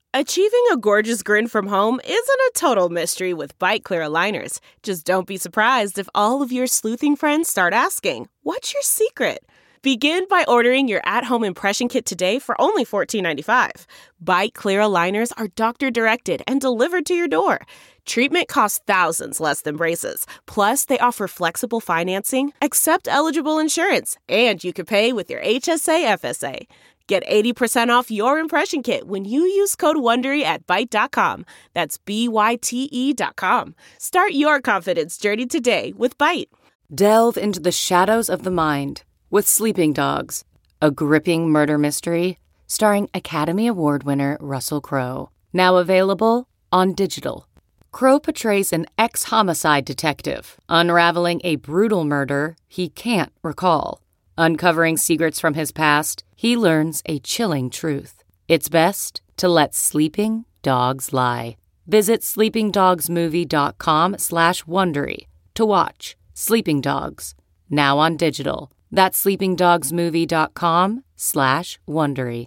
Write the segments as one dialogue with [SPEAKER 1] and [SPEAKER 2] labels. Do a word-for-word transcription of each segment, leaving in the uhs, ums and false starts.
[SPEAKER 1] Achieving a gorgeous grin from home isn't a total mystery with Byte Clear aligners. Just don't be surprised if all of your sleuthing friends start asking, "What's your secret?" Begin by ordering your at-home impression kit today for only fourteen ninety-five. Byte Clear aligners are doctor-directed and delivered to your door. Treatment costs thousands less than braces. Plus, they offer flexible financing, accept eligible insurance, and you can pay with your H S A F S A. Get eighty percent off your impression kit when you use code WONDERY at byte dot com. That's B Y T E dot com. Start your confidence journey today with Byte.
[SPEAKER 2] Delve into the shadows of the mind with Sleeping Dogs, a gripping murder mystery starring Academy Award winner Russell Crowe. Now available on digital. Crowe portrays an ex-homicide detective unraveling a brutal murder he can't recall. Uncovering secrets from his past, he learns a chilling truth. It's best to let sleeping dogs lie. Visit sleepingdogsmovie.com slash Wondery to watch Sleeping Dogs, now on digital. That's sleepingdogsmovie.com slash Wondery.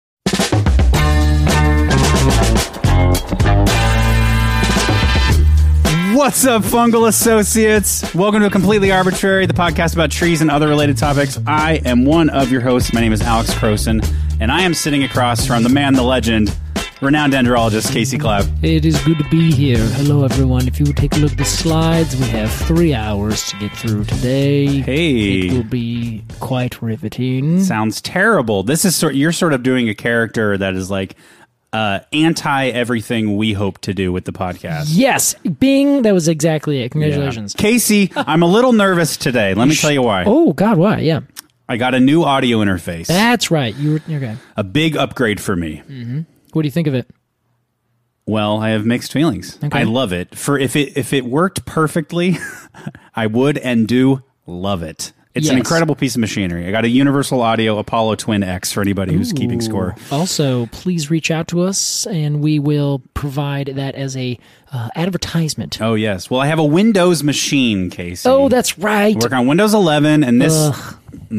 [SPEAKER 3] What's up, Fungal Associates? Welcome to Completely Arbitrary, the podcast about trees and other related topics. I am one of your hosts. My name is Alex Croson, and I am sitting across from the man, the legend, renowned dendrologist, Casey Clapp.
[SPEAKER 4] It is good to be here. Hello, everyone. If you would take a look at the slides, we have three hours to get through today.
[SPEAKER 3] Hey.
[SPEAKER 4] It will be quite riveting.
[SPEAKER 3] Sounds terrible. This is sort. You're sort of doing a character that is like uh, anti everything we hope to do with the podcast.
[SPEAKER 4] Yes, Bing. That was exactly it. Congratulations,
[SPEAKER 3] yeah. Casey. I'm a little nervous today. Let me tell you why.
[SPEAKER 4] Oh God, why? Yeah,
[SPEAKER 3] I got a new audio interface.
[SPEAKER 4] That's right. You were okay.
[SPEAKER 3] A big upgrade for me.
[SPEAKER 4] Mm-hmm. What do you think of it?
[SPEAKER 3] Well, I have mixed feelings. Okay. I love it. For if it if it worked perfectly, I would and do love it. It's yes. an incredible piece of machinery. I got a Universal Audio Apollo Twin X for anybody who's Ooh. keeping score.
[SPEAKER 4] Also, please reach out to us, and we will provide that as a uh, advertisement.
[SPEAKER 3] Oh, yes. Well, I have a Windows machine, Casey.
[SPEAKER 4] Oh, that's right.
[SPEAKER 3] I work on Windows eleven, and this
[SPEAKER 4] Ugh.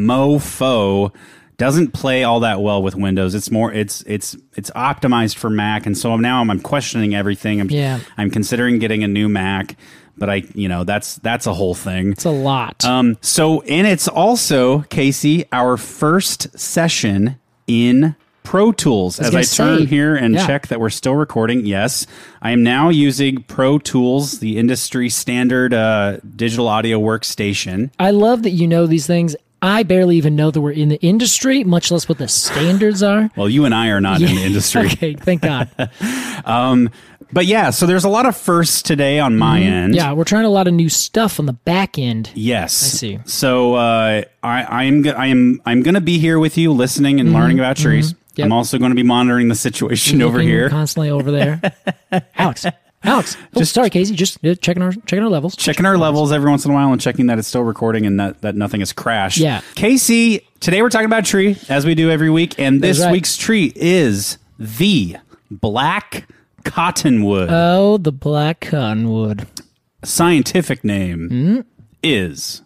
[SPEAKER 3] mofo doesn't play all that well with Windows. It's more, it's it's it's optimized for Mac, and so now I'm, I'm questioning everything. I'm,
[SPEAKER 4] yeah.
[SPEAKER 3] I'm considering getting a new Mac. But I, you know, that's that's a whole thing.
[SPEAKER 4] It's a lot.
[SPEAKER 3] Um, so, and it's also, Casey, our first session in Pro Tools.
[SPEAKER 4] I
[SPEAKER 3] As I turn
[SPEAKER 4] say,
[SPEAKER 3] here and
[SPEAKER 4] yeah.
[SPEAKER 3] check that we're still recording, yes, I am now using Pro Tools, the industry standard uh, digital audio workstation.
[SPEAKER 4] I love that you know these things. I barely even know that we're in the industry, much less what the standards are.
[SPEAKER 3] Well, you and I are not
[SPEAKER 4] yeah.
[SPEAKER 3] in the industry.
[SPEAKER 4] Okay, thank God.
[SPEAKER 3] um, but yeah, so there's a lot of firsts today on my mm-hmm. end.
[SPEAKER 4] Yeah, we're trying a lot of new stuff on the back end.
[SPEAKER 3] Yes,
[SPEAKER 4] I see.
[SPEAKER 3] So uh, I, I am, I am, I'm going to be here with you, listening and mm-hmm. learning about trees. Mm-hmm. Yep. I'm also going to be monitoring the situation
[SPEAKER 4] Looking
[SPEAKER 3] over here,
[SPEAKER 4] constantly over there. Alex. Alex, oh, just sorry, Casey. Just uh, checking our checking our levels.
[SPEAKER 3] Checking our levels every once in a while and checking that it's still recording and that, that nothing has crashed.
[SPEAKER 4] Yeah.
[SPEAKER 3] Casey, today we're talking about a tree, as we do every week, and this
[SPEAKER 4] right.
[SPEAKER 3] week's tree is the black cottonwood.
[SPEAKER 4] Oh, the black cottonwood.
[SPEAKER 3] Scientific name
[SPEAKER 4] mm-hmm.
[SPEAKER 3] is,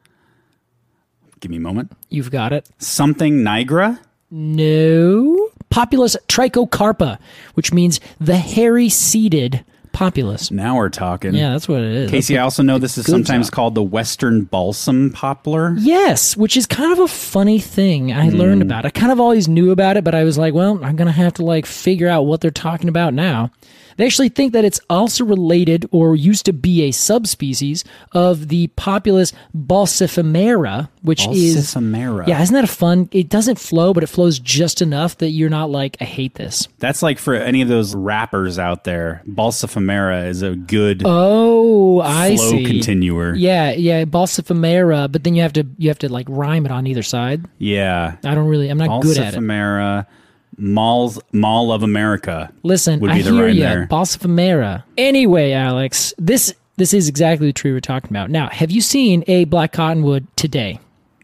[SPEAKER 3] give me a moment.
[SPEAKER 4] You've got it.
[SPEAKER 3] Something nigra?
[SPEAKER 4] No. Populus trichocarpa, which means the hairy-seeded populus.
[SPEAKER 3] Now we're talking.
[SPEAKER 4] Yeah, that's what it is.
[SPEAKER 3] Casey,
[SPEAKER 4] that's
[SPEAKER 3] I also know this is sometimes
[SPEAKER 4] stuff.
[SPEAKER 3] called the Western balsam poplar.
[SPEAKER 4] Yes, which is kind of a funny thing I mm. learned about. I kind of always knew about it, but I was like, well, I'm going to have to like figure out what they're talking about now. They actually think that it's also related or used to be a subspecies of the populus Balsifimera, which
[SPEAKER 3] Balsifimera.
[SPEAKER 4] is... Yeah, isn't that a fun... It doesn't flow, but it flows just enough that you're not like, I hate this.
[SPEAKER 3] That's like for any of those rappers out there, Balsifimera is a good
[SPEAKER 4] oh, I
[SPEAKER 3] flow
[SPEAKER 4] see.
[SPEAKER 3] continuer.
[SPEAKER 4] Yeah, yeah, Balsifimera, but then you have to you have to like rhyme it on either side.
[SPEAKER 3] Yeah.
[SPEAKER 4] I don't really... I'm not good at it.
[SPEAKER 3] Balsifimera... Malls, Mall of America.
[SPEAKER 4] Listen,
[SPEAKER 3] would be
[SPEAKER 4] I
[SPEAKER 3] the
[SPEAKER 4] hear
[SPEAKER 3] rhyme
[SPEAKER 4] you.
[SPEAKER 3] there.
[SPEAKER 4] Balsifimera. Anyway, Alex, this this is exactly the tree we're talking about. Now, have you seen a black cottonwood today?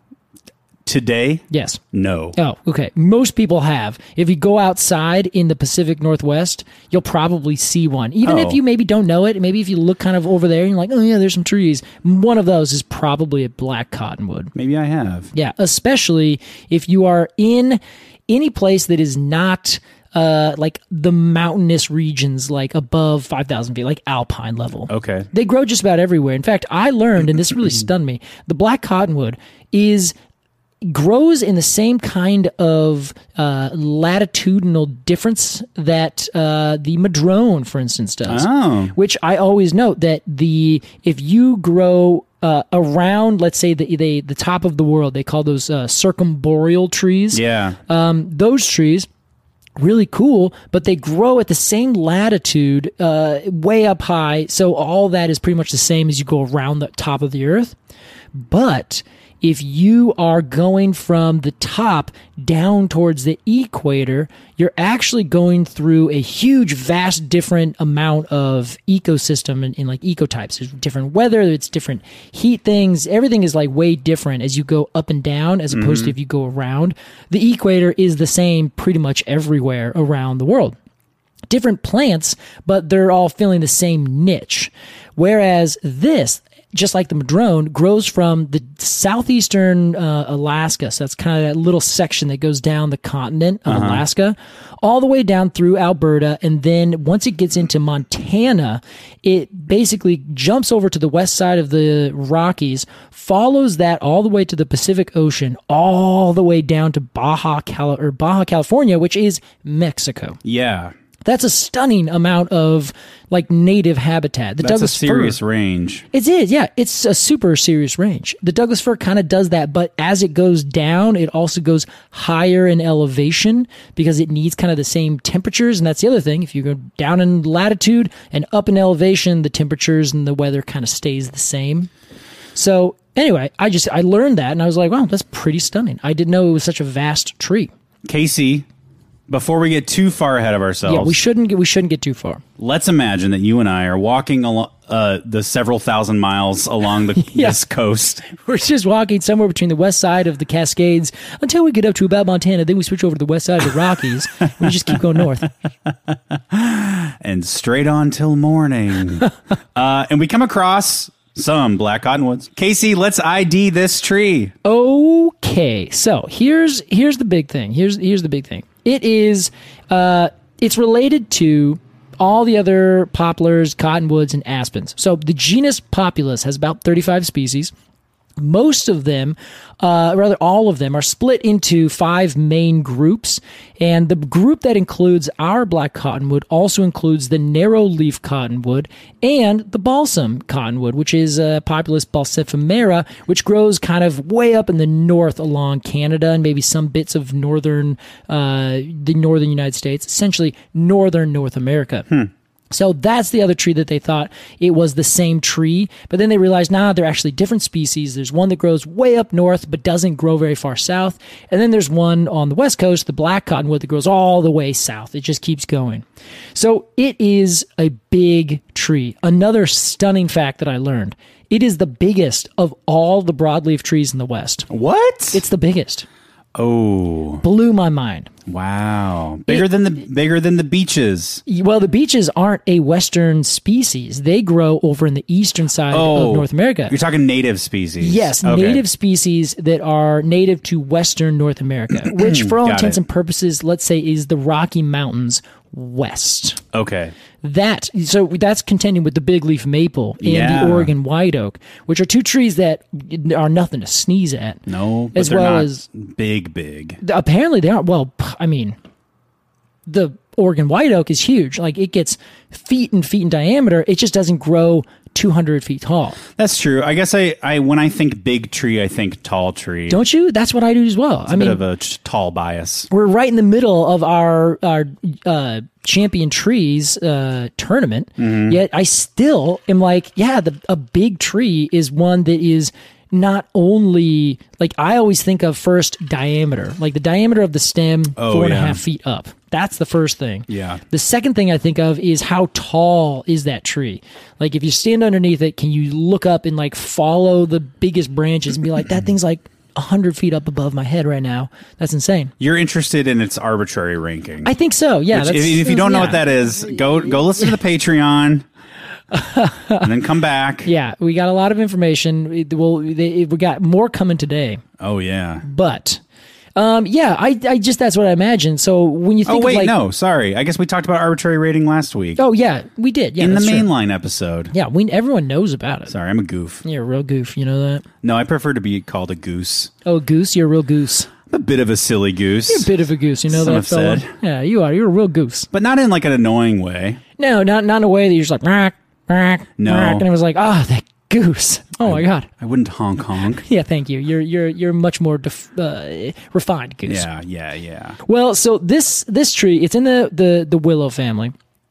[SPEAKER 3] Today?
[SPEAKER 4] Yes.
[SPEAKER 3] No.
[SPEAKER 4] Oh, okay. Most people have. If you go outside in the Pacific Northwest, you'll probably see one. Even
[SPEAKER 3] oh.
[SPEAKER 4] if you maybe don't know it, maybe if you look kind of over there and you're like, oh yeah, there's some trees. One of those is probably a black cottonwood.
[SPEAKER 3] Maybe I have.
[SPEAKER 4] Yeah, especially if you are in any place that is not uh, like the mountainous regions, like above five thousand feet, like alpine level.
[SPEAKER 3] Okay.
[SPEAKER 4] They grow just about everywhere. In fact, I learned, and this really stunned me, the black cottonwood is grows in the same kind of uh, latitudinal difference that uh, the madrone, for instance, does.
[SPEAKER 3] Oh.
[SPEAKER 4] Which I always note that the if you grow uh, around, let's say the, the the top of the world, they call those uh, circumboreal trees.
[SPEAKER 3] Yeah.
[SPEAKER 4] Um, those trees. Really cool, but they grow at the same latitude, uh, way up high. So all that is pretty much the same as you go around the top of the earth. But if you are going from the top down towards the equator, you're actually going through a huge, vast, different amount of ecosystem and in, in like ecotypes. There's different weather, it's different heat things. Everything is like way different as you go up and down as opposed mm-hmm. to if you go around. The equator is the same pretty much everywhere around the world. Different plants, but they're all filling the same niche. Whereas this, just like the madrone, grows from the southeastern uh, Alaska. So that's kind of that little section that goes down the continent of uh-huh. Alaska, all the way down through Alberta. And then once it gets into Montana, it basically jumps over to the west side of the Rockies, follows that all the way to the Pacific Ocean, all the way down to Baja, Cali- or Baja California, which is Mexico.
[SPEAKER 3] Yeah.
[SPEAKER 4] That's a stunning amount of like native habitat. The
[SPEAKER 3] That's
[SPEAKER 4] Douglas
[SPEAKER 3] a serious
[SPEAKER 4] fir,
[SPEAKER 3] range.
[SPEAKER 4] It is, yeah. It's a super serious range. The Douglas fir kind of does that, but as it goes down, it also goes higher in elevation because it needs kind of the same temperatures. And that's the other thing. If you go down in latitude and up in elevation, the temperatures and the weather kind of stays the same. So anyway, I just I learned that and I was like, wow, that's pretty stunning. I didn't know it was such a vast tree.
[SPEAKER 3] Casey, before we get too far ahead of ourselves,
[SPEAKER 4] yeah, we shouldn't get we shouldn't get too far.
[SPEAKER 3] Let's imagine that you and I are walking along uh, the several thousand miles along the yeah. this coast.
[SPEAKER 4] We're just walking somewhere between the west side of the Cascades until we get up to about Montana. Then we switch over to the west side of the Rockies. And we just keep going north,
[SPEAKER 3] and straight on till morning. uh, and we come across some black cottonwoods. Casey, let's I D this tree.
[SPEAKER 4] Okay, so here's here's the big thing. Here's here's the big thing. It is, uh, it's related to all the other poplars, cottonwoods, and aspens. So the genus Populus has about thirty-five species. Most of them, uh, rather all of them, are split into five main groups. And the group that includes our black cottonwood also includes the narrow leaf cottonwood and the balsam cottonwood, which is uh, Populus balsifimera, which grows kind of way up in the north along Canada and maybe some bits of northern, uh, the northern United States, essentially northern North America. Hmm. So that's the other tree that they thought it was the same tree, but then they realized, nah, they're actually different species. There's one that grows way up north but doesn't grow very far south, and then there's one on the west coast, the black cottonwood, that grows all the way south. It just keeps going. So it is a big tree. Another stunning fact that I learned, it is the biggest of all the broadleaf trees in the West.
[SPEAKER 3] What?
[SPEAKER 4] It's the biggest.
[SPEAKER 3] Oh,
[SPEAKER 4] blew my mind.
[SPEAKER 3] Wow. Bigger
[SPEAKER 4] it,
[SPEAKER 3] than the bigger than the beeches.
[SPEAKER 4] Well, the beeches aren't a western species. They grow over in the eastern side
[SPEAKER 3] oh,
[SPEAKER 4] of North America.
[SPEAKER 3] You're talking native species.
[SPEAKER 4] Yes,
[SPEAKER 3] okay.
[SPEAKER 4] Native species that are native to western North America, which for all intents it. and purposes, let's say is the Rocky Mountains west.
[SPEAKER 3] Okay.
[SPEAKER 4] That so that's contending with the big leaf maple and
[SPEAKER 3] yeah.
[SPEAKER 4] the Oregon white oak, which are two trees that are nothing to sneeze at.
[SPEAKER 3] No, but
[SPEAKER 4] as
[SPEAKER 3] they're
[SPEAKER 4] well
[SPEAKER 3] not
[SPEAKER 4] as
[SPEAKER 3] big, big.
[SPEAKER 4] Apparently they aren't. Well, I mean, the Oregon white oak is huge. Like it gets feet and feet in diameter. It just doesn't grow two hundred feet tall.
[SPEAKER 3] That's true. I guess I, I when I think big tree, I think tall tree.
[SPEAKER 4] Don't you? That's what I do as well.
[SPEAKER 3] It's
[SPEAKER 4] I
[SPEAKER 3] a
[SPEAKER 4] mean,
[SPEAKER 3] bit of a tall bias.
[SPEAKER 4] We're right in the middle of our our uh, champion trees uh, tournament. Mm-hmm. Yet I still am like, yeah, the, a big tree is one that is not only like I always think of first diameter, like the diameter of the stem,
[SPEAKER 3] oh,
[SPEAKER 4] four and
[SPEAKER 3] yeah.
[SPEAKER 4] a half feet up. That's the first thing.
[SPEAKER 3] Yeah.
[SPEAKER 4] The second thing I think of is how tall is that tree? Like if you stand underneath it, can you look up and like follow the biggest branches and be like, that thing's like a hundred feet up above my head right now. That's insane.
[SPEAKER 3] You're interested in its arbitrary ranking.
[SPEAKER 4] I think so. Yeah.
[SPEAKER 3] Which, if, if you don't know yeah. what that is, go go listen to the Patreon. And then come back.
[SPEAKER 4] Yeah, we got a lot of information. It, we'll, they, we got more coming today.
[SPEAKER 3] Oh, yeah.
[SPEAKER 4] But Um, yeah, I, I just that's what I imagine. So when you
[SPEAKER 3] Oh,
[SPEAKER 4] think
[SPEAKER 3] wait,
[SPEAKER 4] of like,
[SPEAKER 3] no, sorry. I guess we talked about arbitrary rating last week.
[SPEAKER 4] oh yeah, we did. Yeah,
[SPEAKER 3] in the
[SPEAKER 4] that's true.
[SPEAKER 3] mainline episode.
[SPEAKER 4] Yeah, we everyone knows about it.
[SPEAKER 3] Sorry, I'm a goof.
[SPEAKER 4] You're a real goof. You know that?
[SPEAKER 3] No, I prefer to be called a goose.
[SPEAKER 4] Oh, goose. You're a real goose.
[SPEAKER 3] I'm a bit of a silly goose.
[SPEAKER 4] You're a bit of a goose. You know
[SPEAKER 3] Some
[SPEAKER 4] that
[SPEAKER 3] have
[SPEAKER 4] fella?
[SPEAKER 3] said.
[SPEAKER 4] Yeah, you are. You're a real goose.
[SPEAKER 3] But not in like an annoying way.
[SPEAKER 4] No, not not in a way that you're just like, "Rack, rack,
[SPEAKER 3] No.
[SPEAKER 4] rack," and it was like, ah, that goose. Oh my god.
[SPEAKER 3] I wouldn't honk honk.
[SPEAKER 4] Yeah, thank you. You're you're you're much more def- uh, refined goose.
[SPEAKER 3] Yeah, yeah, yeah.
[SPEAKER 4] Well, so this this tree, it's in the the the willow family.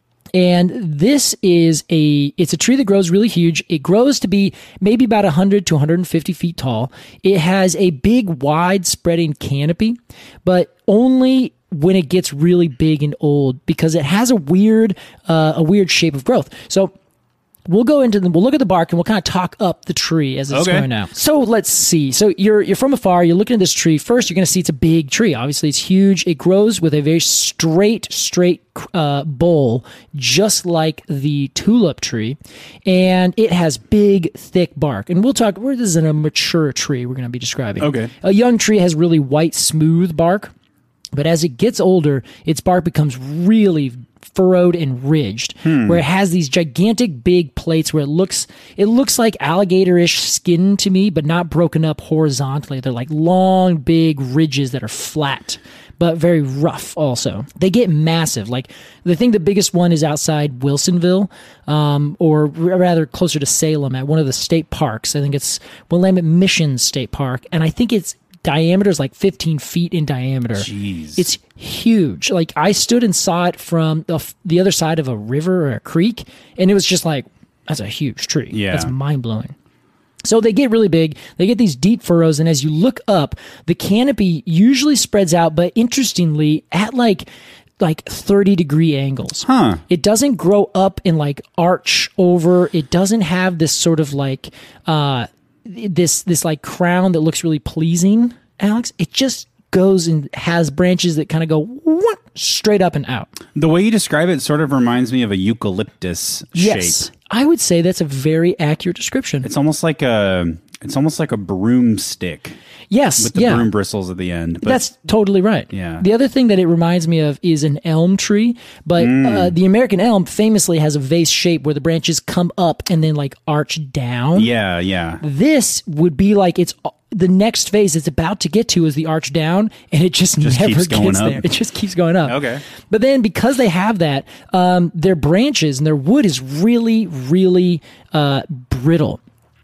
[SPEAKER 4] And this is a it's a tree that grows really huge. It grows to be maybe about one hundred to one hundred fifty feet tall. It has a big, wide spreading canopy, but only when it gets really big and old, because it has a weird uh, a weird shape of growth. So we'll go into the, we'll look at the bark and we'll kind of talk up the tree as it's
[SPEAKER 3] Okay.
[SPEAKER 4] going out. So let's see. So you're you're from afar, you're looking at this tree. First, you're going to see it's a big tree. Obviously, it's huge. It grows with a very straight, straight uh, bole, just like the tulip tree. And it has big, thick bark. And we'll talk, this is a mature tree we're going to be describing.
[SPEAKER 3] Okay.
[SPEAKER 4] A young tree has really white, smooth bark. But as it gets older, its bark becomes really furrowed and ridged, where it has these gigantic big plates where it looks it looks like alligator-ish skin to me, but not broken up horizontally. They're like long, big ridges that are flat, but very rough also. They get massive. Like, the thing, the biggest one is outside Wilsonville, um, or r- rather closer to Salem at one of the state parks. I think it's Willamette Mission State Park, and I think its diameter is like fifteen feet in diameter.
[SPEAKER 3] Jeez.
[SPEAKER 4] It's huge. Like, I stood and saw it from the, f- the other side of a river or a creek, and it was just like, that's a huge tree.
[SPEAKER 3] Yeah.
[SPEAKER 4] That's mind-blowing. So they get really big. They get these deep furrows, and as you look up, the canopy usually spreads out, but interestingly, at like like thirty degree angles.
[SPEAKER 3] Huh.
[SPEAKER 4] It doesn't grow up and like arch over. It doesn't have this sort of like uh this this like crown that looks really pleasing, Alex. It just goes and has branches that kind of go whoop, straight up and out.
[SPEAKER 3] The way you describe it sort of reminds me of a eucalyptus
[SPEAKER 4] Yes.
[SPEAKER 3] shape.
[SPEAKER 4] I would say that's a very accurate description.
[SPEAKER 3] It's almost like a it's almost like a broomstick
[SPEAKER 4] yes,
[SPEAKER 3] with the
[SPEAKER 4] yeah.
[SPEAKER 3] broom bristles at the end. But
[SPEAKER 4] That's totally right.
[SPEAKER 3] Yeah.
[SPEAKER 4] The other thing that it reminds me of is an elm tree, but uh, the American elm famously has a vase shape where the branches come up and then like arch down.
[SPEAKER 3] yeah, yeah.
[SPEAKER 4] This would be like it's the next phase it's about to get to is the arch down, and it just,
[SPEAKER 3] Just
[SPEAKER 4] never
[SPEAKER 3] keeps going
[SPEAKER 4] gets
[SPEAKER 3] up.
[SPEAKER 4] there. It just keeps going up.
[SPEAKER 3] Okay.
[SPEAKER 4] But then because they have that, um, their branches and their wood is really, really uh, brittle.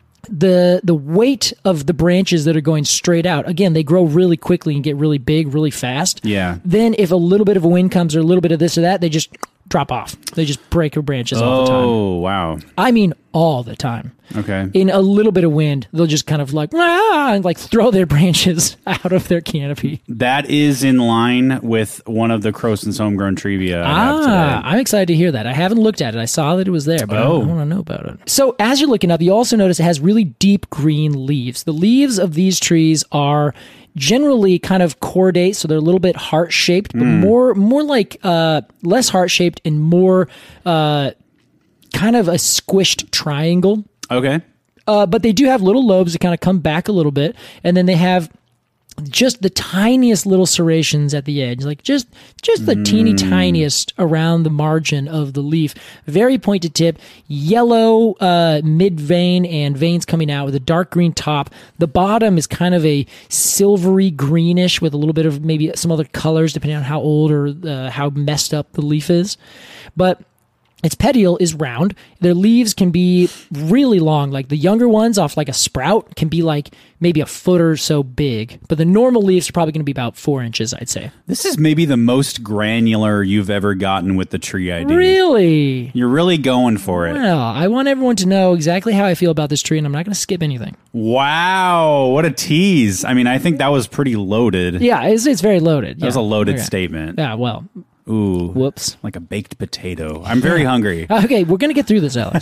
[SPEAKER 4] The the weight of the branches that are going straight out, again, they grow really quickly and get really big, really fast.
[SPEAKER 3] Yeah.
[SPEAKER 4] Then if a little bit of a wind comes or a little bit of this or that, they just drop off. They just break their branches all the time.
[SPEAKER 3] Oh, wow.
[SPEAKER 4] I mean, all the time.
[SPEAKER 3] Okay.
[SPEAKER 4] In a little bit of wind, they'll just kind of like, ah, and like throw their branches out of their canopy.
[SPEAKER 3] That is in line with one of the Croson's homegrown trivia I have
[SPEAKER 4] Ah,
[SPEAKER 3] today.
[SPEAKER 4] I'm excited to hear that. I haven't looked at it. I saw that it was there, but I-
[SPEAKER 3] Oh.
[SPEAKER 4] I, want to know about it. So as you're looking up, you also notice it has really deep green leaves. The leaves of these trees are generally kind of cordate, so they're a little bit heart-shaped, but more more like uh, less heart-shaped and more uh, kind of a squished triangle.
[SPEAKER 3] Okay.
[SPEAKER 4] Uh, but they do have little lobes that kind of come back a little bit, and then they have just the tiniest little serrations at the edge, like just just the teeny tiniest around the margin of the leaf. Very pointed tip, yellow uh, mid vein and veins coming out with a dark green top. The bottom is kind of a silvery greenish with a little bit of maybe some other colors depending on how old or uh, how messed up the leaf is. But its petiole is round. Their leaves can be really long. Like the younger ones off like a sprout can be like maybe a foot or so big. But the normal leaves are probably going to be about four inches, I'd say.
[SPEAKER 3] This is maybe the most granular you've ever gotten with the tree I D.
[SPEAKER 4] Really?
[SPEAKER 3] You're really going for it.
[SPEAKER 4] Well, I want everyone to know exactly how I feel about this tree, and I'm not going to skip anything.
[SPEAKER 3] Wow, what a tease. I mean, I think that was pretty loaded.
[SPEAKER 4] Yeah, it's, it's very loaded.
[SPEAKER 3] That was a loaded statement.
[SPEAKER 4] Yeah, well,
[SPEAKER 3] Ooh.
[SPEAKER 4] whoops.
[SPEAKER 3] Like a baked potato. I'm very hungry.
[SPEAKER 4] Okay, we're going to get through this, Alex.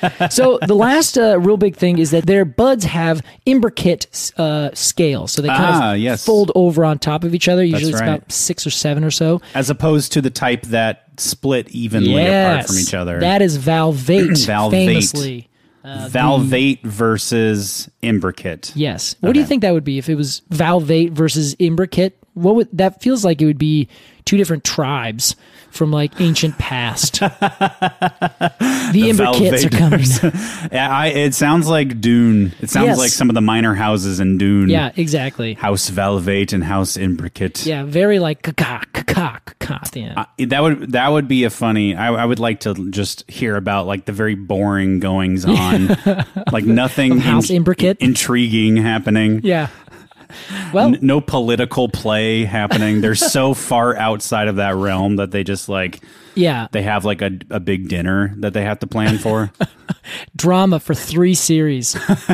[SPEAKER 4] So the last uh, real big thing is that their buds have imbricate uh, scales. So they kind
[SPEAKER 3] Ah,
[SPEAKER 4] of
[SPEAKER 3] yes.
[SPEAKER 4] fold over on top of each other. Usually
[SPEAKER 3] That's
[SPEAKER 4] it's
[SPEAKER 3] right.
[SPEAKER 4] about six or seven or so.
[SPEAKER 3] As opposed to the type that split evenly apart from each other.
[SPEAKER 4] That is valvate,
[SPEAKER 3] Valvate.
[SPEAKER 4] famously.
[SPEAKER 3] Valvate versus imbricate.
[SPEAKER 4] Yes. What do you
[SPEAKER 3] Okay.
[SPEAKER 4] think that would be if it was valvate versus imbricate? What would that feels like? It would be two different tribes from like ancient past. the
[SPEAKER 3] The
[SPEAKER 4] Imbricants are coming.
[SPEAKER 3] Valvaders. yeah, I, it sounds like Dune. It sounds
[SPEAKER 4] Yes.
[SPEAKER 3] like some of the minor houses in Dune.
[SPEAKER 4] Yeah, exactly.
[SPEAKER 3] House Valvate and House Imbricate.
[SPEAKER 4] Yeah, very like caca, caca, caca at the end.
[SPEAKER 3] Uh, that would that would be a funny. I, I would like to just hear about like the very boring goings on, like nothing
[SPEAKER 4] House Imbricate.
[SPEAKER 3] intriguing happening.
[SPEAKER 4] yeah. Well,
[SPEAKER 3] N- no political play happening. They're so far outside of that realm that they just like
[SPEAKER 4] yeah.
[SPEAKER 3] they have like a, a big dinner that they have to plan for.
[SPEAKER 4] Drama for three series.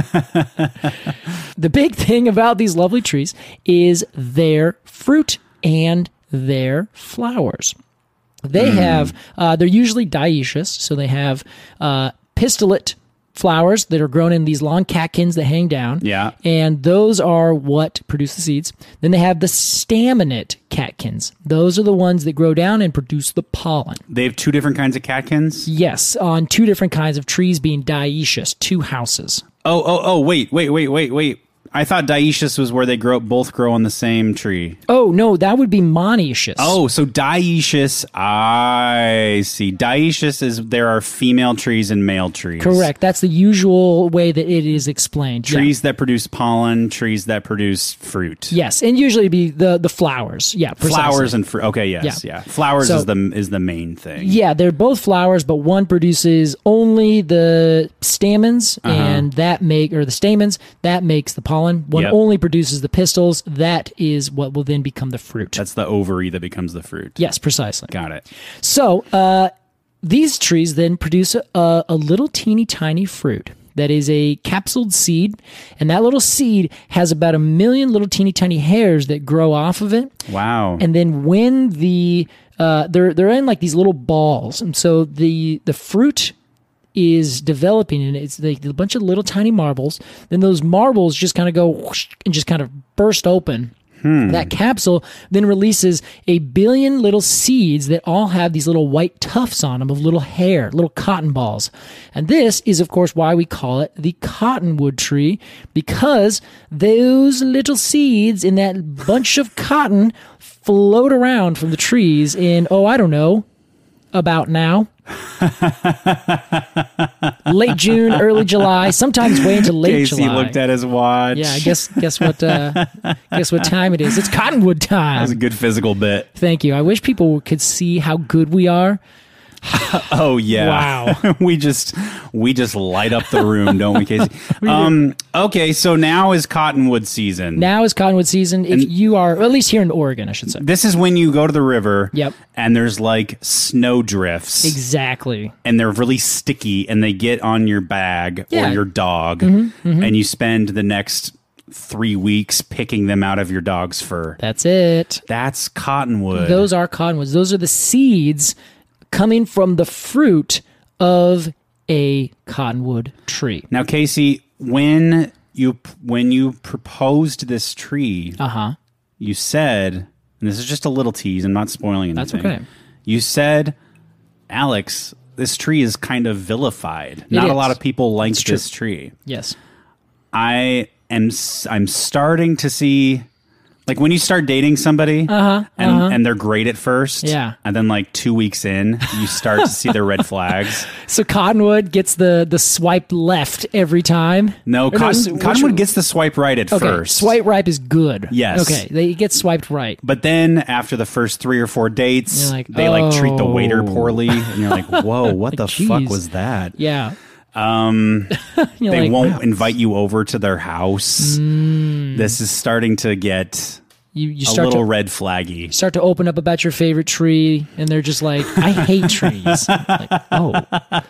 [SPEAKER 4] The big thing about these lovely trees is their fruit and their flowers. They have, uh, they're usually dioecious, so they have uh, pistillate flowers that are grown in these long catkins that hang down.
[SPEAKER 3] Yeah.
[SPEAKER 4] And those are what produce the seeds. Then they have the staminate catkins. Those are the ones that grow down and produce the pollen.
[SPEAKER 3] They have two different kinds of catkins.
[SPEAKER 4] Yes, on two different kinds of trees being dioecious, two houses.
[SPEAKER 3] Oh, oh, oh! Wait, wait, wait, wait, wait! I thought dioecious was where they grow both grow on the same tree.
[SPEAKER 4] Oh, no, that would be monoecious.
[SPEAKER 3] Oh, so dioecious. I see. Dioecious is there are female trees and male trees.
[SPEAKER 4] Correct. That's the usual way that it is explained. Yeah.
[SPEAKER 3] Trees that produce pollen, trees that produce fruit.
[SPEAKER 4] Yes, and usually be the the flowers. Yeah, precisely.
[SPEAKER 3] Flowers and fruit. Okay, yes,
[SPEAKER 4] Yeah.
[SPEAKER 3] yeah. Flowers
[SPEAKER 4] So-
[SPEAKER 3] is the is the main thing.
[SPEAKER 4] Yeah, they're both flowers, but one produces only the stamens,
[SPEAKER 3] Uh-huh.
[SPEAKER 4] and that make or the stamens that makes the pollen. One
[SPEAKER 3] Yep.
[SPEAKER 4] only produces the pistils. That is what will then become the fruit.
[SPEAKER 3] That's the ovary that becomes the fruit.
[SPEAKER 4] yes, precisely.
[SPEAKER 3] Got it.
[SPEAKER 4] So uh, these trees then produce a, a little teeny tiny fruit that is a capsuled seed, and that little seed has about a million little teeny tiny hairs that grow off of it.
[SPEAKER 3] Wow.
[SPEAKER 4] And then when the uh, they're they're in like these little balls, and so the the fruit is developing, and it's like a bunch of little tiny marbles. Then those marbles just kind of go whoosh and just kind of burst open. That capsule then releases a billion little seeds that all have these little white tufts on them of little hair, little cotton balls. And this is, of course, why we call it the cottonwood tree, because those little seeds in that bunch of cotton float around from the trees in, oh, I don't know, about now. Late June, early July, sometimes way into late
[SPEAKER 3] Casey
[SPEAKER 4] July.
[SPEAKER 3] looked at his watch.
[SPEAKER 4] Yeah, I guess guess what uh, guess what time it is. It's cottonwood
[SPEAKER 3] That was a
[SPEAKER 4] time.
[SPEAKER 3] good physical bit.
[SPEAKER 4] Thank you. I wish people could see how good we are.
[SPEAKER 3] Oh yeah.
[SPEAKER 4] Wow.
[SPEAKER 3] we just we just light up the room, don't we, Casey? um okay, so now is cottonwood season.
[SPEAKER 4] Now is cottonwood season. If you are, or at least here in Oregon, I should say.
[SPEAKER 3] This is when you go to the river.
[SPEAKER 4] Yep.
[SPEAKER 3] And there's like snow drifts.
[SPEAKER 4] Exactly.
[SPEAKER 3] And they're really sticky and they get on your bag
[SPEAKER 4] Yeah. Mm-hmm,
[SPEAKER 3] or your dog. And you spend the next three weeks picking them out of your dog's fur.
[SPEAKER 4] That's it.
[SPEAKER 3] That's cottonwood.
[SPEAKER 4] Those are cottonwoods. Those are the seeds coming from the fruit of a cottonwood tree.
[SPEAKER 3] Now, Casey, when you when you proposed this tree,
[SPEAKER 4] Uh huh.
[SPEAKER 3] you said, and this is just a little tease, I'm not spoiling anything.
[SPEAKER 4] That's okay.
[SPEAKER 3] You said, Alex, this tree is kind of vilified. Not a
[SPEAKER 4] is.
[SPEAKER 3] lot of people like
[SPEAKER 4] It's true.
[SPEAKER 3] this tree.
[SPEAKER 4] Yes.
[SPEAKER 3] I am s- I'm starting to see, like when you start dating somebody
[SPEAKER 4] Uh-huh,
[SPEAKER 3] and,
[SPEAKER 4] uh-huh.
[SPEAKER 3] and they're great at first,
[SPEAKER 4] Yeah.
[SPEAKER 3] and then like two weeks in, you start to see the red flags.
[SPEAKER 4] So cottonwood gets the the swipe left every time.
[SPEAKER 3] No,
[SPEAKER 4] Or
[SPEAKER 3] cotton,
[SPEAKER 4] s-
[SPEAKER 3] cottonwood
[SPEAKER 4] which-
[SPEAKER 3] gets the swipe right at
[SPEAKER 4] okay.
[SPEAKER 3] first.
[SPEAKER 4] Swipe right is good.
[SPEAKER 3] Yes.
[SPEAKER 4] Okay. They get swiped right.
[SPEAKER 3] But then after the first three or four dates,
[SPEAKER 4] You're like,
[SPEAKER 3] they like treat the waiter
[SPEAKER 4] oh.
[SPEAKER 3] poorly, and you're like, "Whoa, what the fuck
[SPEAKER 4] geez.
[SPEAKER 3] was that?"
[SPEAKER 4] Yeah.
[SPEAKER 3] Um,
[SPEAKER 4] You're
[SPEAKER 3] they
[SPEAKER 4] like,
[SPEAKER 3] won't
[SPEAKER 4] wow. Mm.
[SPEAKER 3] invite you over to their house. This is starting to get
[SPEAKER 4] You you
[SPEAKER 3] a
[SPEAKER 4] start
[SPEAKER 3] little
[SPEAKER 4] to
[SPEAKER 3] red flaggy.
[SPEAKER 4] start to open up about your favorite tree, and they're just like, I hate trees. Like, oh,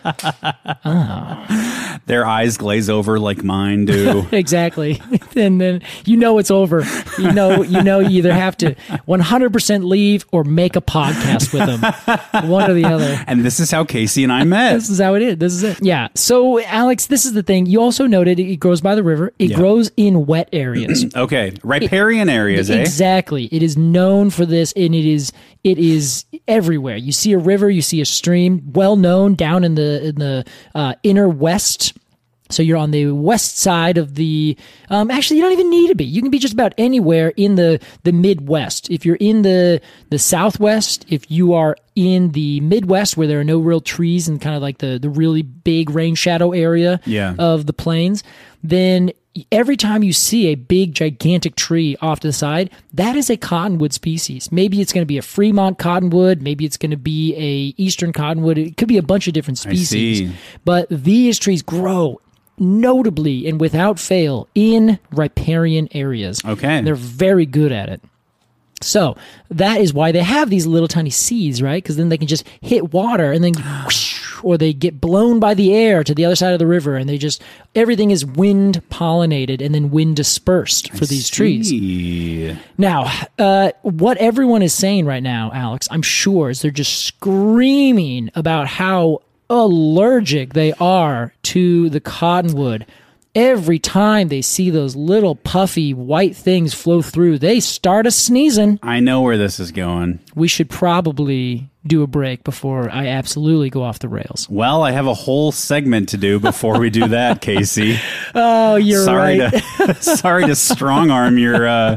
[SPEAKER 3] Their eyes glaze over like mine do.
[SPEAKER 4] exactly. And then you know it's over. You know you know you either have to one hundred percent leave or make a podcast with them. One or the other.
[SPEAKER 3] And this is how Casey and I met.
[SPEAKER 4] This is how it is. This is it. Yeah. So, Alex, this is the thing. You also noted it grows by the river. It
[SPEAKER 3] Yeah.
[SPEAKER 4] grows in wet areas.
[SPEAKER 3] Okay, riparian areas, eh?
[SPEAKER 4] Exactly. It is known for this, and it is it is everywhere. You see a river, you see a stream, well known down in the in the uh, inner west So you're on the west side of the, um, actually you don't even need to be. You can be just about anywhere in the, the Midwest. If you're in the, the Southwest, if you are in the Midwest where there are no real trees and kind of like the, the really big rain shadow area
[SPEAKER 3] Yeah.
[SPEAKER 4] of the plains, then every time you see a big gigantic tree off to the side, that is a cottonwood species. Maybe it's going to be a Fremont cottonwood, maybe it's going to be a eastern cottonwood. It could be a bunch of different species.
[SPEAKER 3] see.
[SPEAKER 4] But these trees grow notably and without fail in riparian areas.
[SPEAKER 3] Okay.
[SPEAKER 4] They're very good at it. So that is why they have these little tiny seeds, right? Because then they can just hit water and then whoosh, or they get blown by the air to the other side of the river, and they just, everything is wind pollinated and then wind dispersed for
[SPEAKER 3] I
[SPEAKER 4] these trees.
[SPEAKER 3] see.
[SPEAKER 4] Now, uh, what everyone is saying right now, Alex, I'm sure, is they're just screaming about how allergic they are to the cottonwood. Every time they see those little puffy white things flow through, they start a sneezing.
[SPEAKER 3] I know where this is going.
[SPEAKER 4] We should probably do a break before I absolutely go off the rails.
[SPEAKER 3] Well, I have a whole segment to do before we do that, Casey.
[SPEAKER 4] Oh, you're
[SPEAKER 3] sorry
[SPEAKER 4] right.
[SPEAKER 3] to sorry to strong arm your. Uh...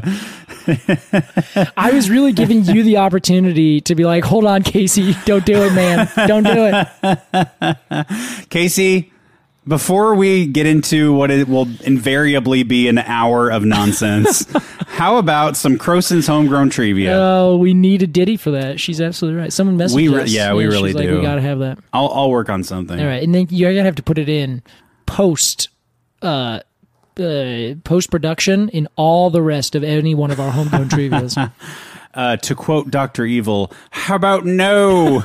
[SPEAKER 4] I was really giving you the opportunity to be like, hold on, Casey, don't do it, man. Don't do it.
[SPEAKER 3] Casey, before we get into what it will invariably be an hour of nonsense, how about some Croson's homegrown trivia?
[SPEAKER 4] Oh, we need a ditty for that. She's absolutely right. Someone messaged
[SPEAKER 3] We re-
[SPEAKER 4] us.
[SPEAKER 3] yeah, we really
[SPEAKER 4] she's like,
[SPEAKER 3] do.
[SPEAKER 4] we got to have that.
[SPEAKER 3] I'll I'll work on something.
[SPEAKER 4] All right, and then you're gonna have to put it in post, uh, uh post production in all the rest of any one of our homegrown trivias.
[SPEAKER 3] Uh, to quote Doctor Evil, how about no?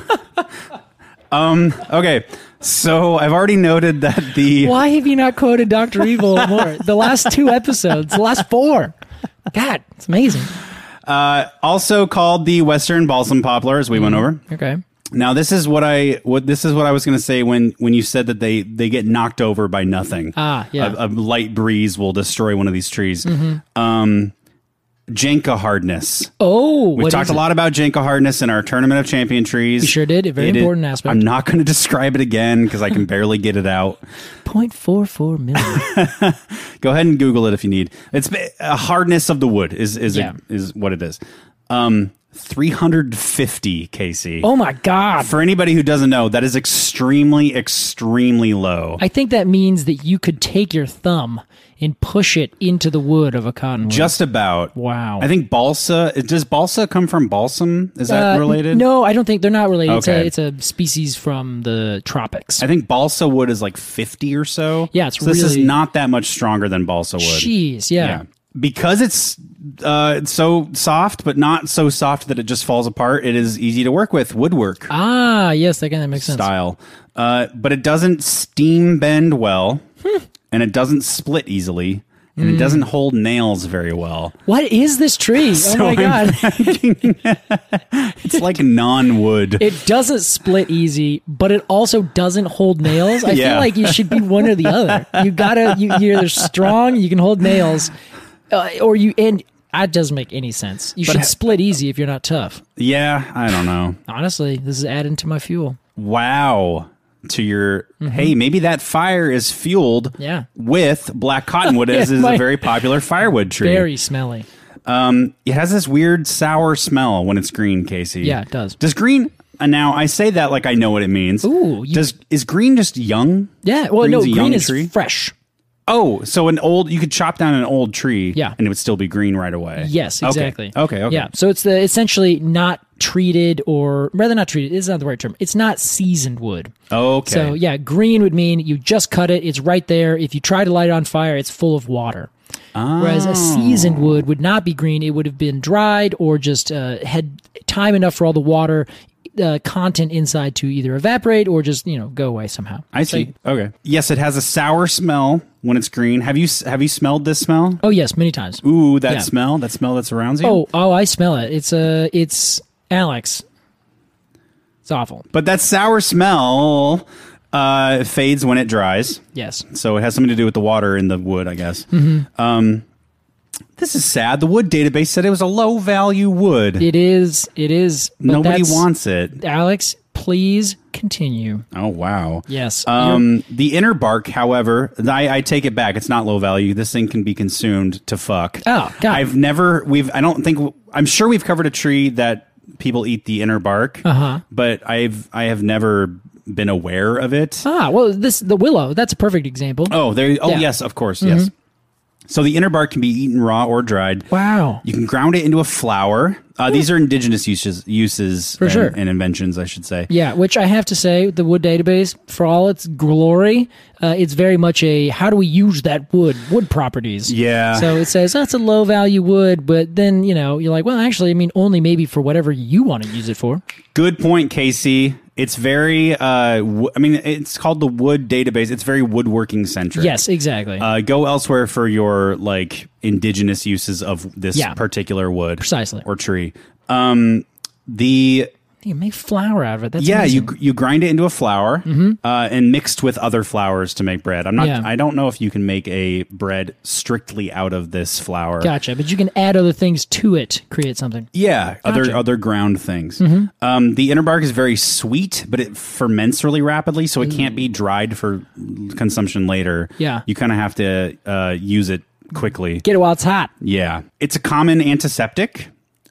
[SPEAKER 3] um. Okay. So I've already noted that the
[SPEAKER 4] Why have you not quoted Doctor Evil more? The last two episodes, the last four. God, it's amazing.
[SPEAKER 3] uh, also called the Western balsam poplar, as we went over.
[SPEAKER 4] Okay.
[SPEAKER 3] Now this is what I what this is what I was going to say when when you said that they they get knocked over by nothing.
[SPEAKER 4] Ah, yeah.
[SPEAKER 3] A, a light breeze will destroy one of these trees. Um, Jenka hardness.
[SPEAKER 4] Oh,
[SPEAKER 3] We talked a lot about Jenka hardness in our Tournament of Champion trees.
[SPEAKER 4] We sure did. A very
[SPEAKER 3] It is-
[SPEAKER 4] important aspect.
[SPEAKER 3] I'm not going to describe it again because I can barely get it out.
[SPEAKER 4] zero point four four million.
[SPEAKER 3] Go ahead and Google it if you need. It's a hardness of the wood is is
[SPEAKER 4] Yeah.
[SPEAKER 3] is what it is. Um, three hundred fifty, Casey.
[SPEAKER 4] Oh my God.
[SPEAKER 3] For anybody who doesn't know, that is extremely, extremely low.
[SPEAKER 4] I think that means that you could take your thumb and push it into the wood of a cottonwood.
[SPEAKER 3] Just about.
[SPEAKER 4] Wow.
[SPEAKER 3] I think balsa. Does balsa come from balsam? Is that
[SPEAKER 4] Uh,
[SPEAKER 3] related?
[SPEAKER 4] No, I don't think they're not related.
[SPEAKER 3] Okay.
[SPEAKER 4] It's, a, it's a species from the tropics.
[SPEAKER 3] I think balsa wood is like fifty or so.
[SPEAKER 4] Yeah, it's
[SPEAKER 3] so this is
[SPEAKER 4] really-
[SPEAKER 3] not that much stronger than balsa wood.
[SPEAKER 4] Jeez, yeah.
[SPEAKER 3] Yeah. Because it's uh, it's so soft, but not so soft that it just falls apart. It is easy to work with. Woodwork
[SPEAKER 4] Ah, yes, that kind of makes sense.
[SPEAKER 3] style. Uh, but it doesn't steam bend well,
[SPEAKER 4] Hmm.
[SPEAKER 3] and it doesn't split easily, and it doesn't hold nails very well.
[SPEAKER 4] What is this tree?
[SPEAKER 3] So
[SPEAKER 4] oh my
[SPEAKER 3] I'm
[SPEAKER 4] God.
[SPEAKER 3] It's like non-wood.
[SPEAKER 4] It doesn't split easy, but it also doesn't hold nails. I
[SPEAKER 3] Yeah.
[SPEAKER 4] feel like you should be one or the other. You gotta, you, you're either strong, you can hold nails, uh, or you, and that doesn't make any sense. You
[SPEAKER 3] But
[SPEAKER 4] should
[SPEAKER 3] ha-
[SPEAKER 4] split easy if you're not tough.
[SPEAKER 3] Yeah, I don't know.
[SPEAKER 4] Honestly, this is adding to my fuel.
[SPEAKER 3] Wow. To your, hey, maybe that fire is fueled
[SPEAKER 4] Mm-hmm. Yeah.
[SPEAKER 3] with black cottonwood, as
[SPEAKER 4] Yeah,
[SPEAKER 3] is
[SPEAKER 4] my-
[SPEAKER 3] a very popular firewood tree.
[SPEAKER 4] Very smelly.
[SPEAKER 3] Um, it has this weird sour smell when it's green, Casey.
[SPEAKER 4] Yeah, it does.
[SPEAKER 3] Does green? Uh, now I say that like I know what it means.
[SPEAKER 4] Ooh, you-
[SPEAKER 3] does is green just young?
[SPEAKER 4] Yeah, well,
[SPEAKER 3] Green's
[SPEAKER 4] no,
[SPEAKER 3] a young
[SPEAKER 4] green is
[SPEAKER 3] tree?
[SPEAKER 4] fresh.
[SPEAKER 3] Oh, so an old you could chop down an old tree,
[SPEAKER 4] Yeah.
[SPEAKER 3] and it would still be green right away.
[SPEAKER 4] Yes,
[SPEAKER 3] Okay.
[SPEAKER 4] exactly.
[SPEAKER 3] Okay, okay.
[SPEAKER 4] Yeah, so it's the essentially not treated, or rather not treated, it's not the right term. It's not seasoned wood.
[SPEAKER 3] Okay.
[SPEAKER 4] So yeah, green would mean you just cut it, it's right there. If you try to light it on fire, it's full of water. Whereas a seasoned wood would not be green. It would have been dried or just uh, had time enough for all the water uh, content inside to either evaporate or just, you know, go away somehow.
[SPEAKER 3] I see. Okay. Yes, it has a sour smell when it's green. Have you have you smelled this smell?
[SPEAKER 4] Oh yes, many times.
[SPEAKER 3] Ooh, that
[SPEAKER 4] Yeah.
[SPEAKER 3] smell, that smell that surrounds you.
[SPEAKER 4] Oh, oh, I smell it. It's uh, it's Alex. It's awful.
[SPEAKER 3] But that sour smell uh, fades when it dries.
[SPEAKER 4] Yes.
[SPEAKER 3] So it has something to do with the water in the wood, I guess.
[SPEAKER 4] Mm-hmm.
[SPEAKER 3] Um, this is sad. The wood database said it was a low value wood.
[SPEAKER 4] It is. It is. But
[SPEAKER 3] Nobody
[SPEAKER 4] that's-
[SPEAKER 3] wants it.
[SPEAKER 4] Alex, Please continue.
[SPEAKER 3] Oh, wow.
[SPEAKER 4] Yes.
[SPEAKER 3] Um, the inner bark, however, I, I take it back. It's not low value. This thing can be consumed to fuck.
[SPEAKER 4] Oh, God.
[SPEAKER 3] I've never, we've, I don't think, I'm sure we've covered a tree that people eat the inner bark,
[SPEAKER 4] Uh-huh.
[SPEAKER 3] but I've, I have never been aware of it.
[SPEAKER 4] Ah, well, this the willow. That's a perfect example.
[SPEAKER 3] Oh, there, oh,
[SPEAKER 4] Yeah.
[SPEAKER 3] yes, of course, yes. So the inner bark can be eaten raw or dried.
[SPEAKER 4] Wow.
[SPEAKER 3] You can ground it into a flour. Uh, these are indigenous uses, uses
[SPEAKER 4] For
[SPEAKER 3] and,
[SPEAKER 4] sure.
[SPEAKER 3] and inventions, I should say.
[SPEAKER 4] Yeah, which I have to say, the wood database, for all its glory, uh, it's very much a how do we use that wood, wood properties.
[SPEAKER 3] Yeah.
[SPEAKER 4] So it says that's a low value wood, but then, you know, you're like, well, actually, I mean, only maybe for whatever you want to use it for.
[SPEAKER 3] Good point, Casey. It's very, uh, w- I mean, it's called the wood database. It's very woodworking centric.
[SPEAKER 4] Yes, exactly.
[SPEAKER 3] Uh, go elsewhere for your like indigenous uses of this
[SPEAKER 4] Yeah.
[SPEAKER 3] particular wood,
[SPEAKER 4] Precisely.
[SPEAKER 3] or tree. Um, the
[SPEAKER 4] You make flour out of it. That's
[SPEAKER 3] yeah,
[SPEAKER 4] amazing.
[SPEAKER 3] you you grind it into a flour uh, and mixed with other flours to make bread. I'm not.
[SPEAKER 4] Yeah.
[SPEAKER 3] I don't know if you can make a bread strictly out of this flour.
[SPEAKER 4] Gotcha, but you can add other things to it, create something.
[SPEAKER 3] Yeah, other
[SPEAKER 4] Gotcha.
[SPEAKER 3] other ground things.
[SPEAKER 4] Mm-hmm.
[SPEAKER 3] Um, the inner bark is very sweet, but it ferments really rapidly, so it can't be dried for consumption later.
[SPEAKER 4] Yeah.
[SPEAKER 3] You kind of have to uh, use it quickly.
[SPEAKER 4] Get it while it's hot.
[SPEAKER 3] Yeah, it's a common antiseptic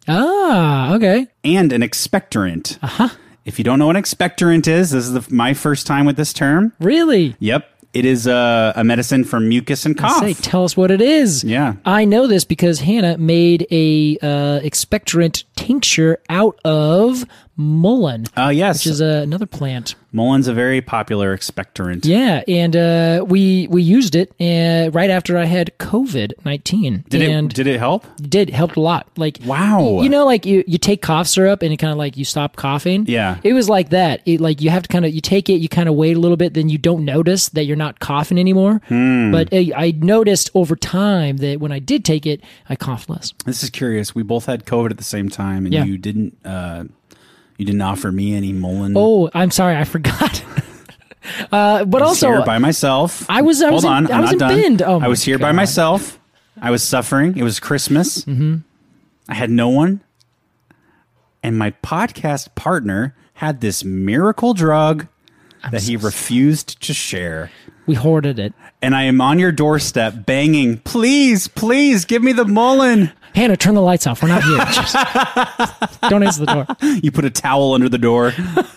[SPEAKER 4] Ah, okay.
[SPEAKER 3] and an expectorant. Uh huh. If you don't know what an expectorant is, this is the, my first time with this term.
[SPEAKER 4] Really?
[SPEAKER 3] Yep, it is a, a medicine for mucus and cough.
[SPEAKER 4] Say, tell us what it is.
[SPEAKER 3] Yeah.
[SPEAKER 4] I know this because Hannah made a uh, expectorant tincture out of mullein,
[SPEAKER 3] Oh yes,
[SPEAKER 4] which is uh, another plant.
[SPEAKER 3] mulleine's a very popular expectorant.
[SPEAKER 4] Yeah, and uh, we we used it uh, right after I had COVID nineteen.
[SPEAKER 3] Did
[SPEAKER 4] and
[SPEAKER 3] it? Did it help?
[SPEAKER 4] it did helped a lot. Like
[SPEAKER 3] Wow.
[SPEAKER 4] you know, like you, you take cough syrup and it kind of like you stop coughing.
[SPEAKER 3] Yeah.
[SPEAKER 4] it was like that. It like you have to kind of you take it, you kind of wait a little bit, then you don't notice that you're not coughing anymore.
[SPEAKER 3] Hmm.
[SPEAKER 4] But uh, I noticed over time that when I did take it, I coughed less.
[SPEAKER 3] This is curious. We both had COVID at the same time, and
[SPEAKER 4] Yeah.
[SPEAKER 3] you didn't. Uh, you didn't offer me any mullein.
[SPEAKER 4] Oh, I'm sorry, I forgot. uh, but
[SPEAKER 3] I was
[SPEAKER 4] also,
[SPEAKER 3] here by myself.
[SPEAKER 4] I was- I
[SPEAKER 3] Hold
[SPEAKER 4] was in-
[SPEAKER 3] on,
[SPEAKER 4] I
[SPEAKER 3] I'm
[SPEAKER 4] was
[SPEAKER 3] not
[SPEAKER 4] in
[SPEAKER 3] done.
[SPEAKER 4] Bend. Oh
[SPEAKER 3] I
[SPEAKER 4] my
[SPEAKER 3] was here by
[SPEAKER 4] God.
[SPEAKER 3] myself. I was suffering. It was Christmas. Mm-hmm. I had no one, and my podcast partner had this miracle drug that he refused to share.
[SPEAKER 4] we hoarded it.
[SPEAKER 3] And I am on your doorstep banging, please, please give me the mullein.
[SPEAKER 4] Hannah, turn the lights off. We're not here. Just don't answer the door.
[SPEAKER 3] You put a towel under the door.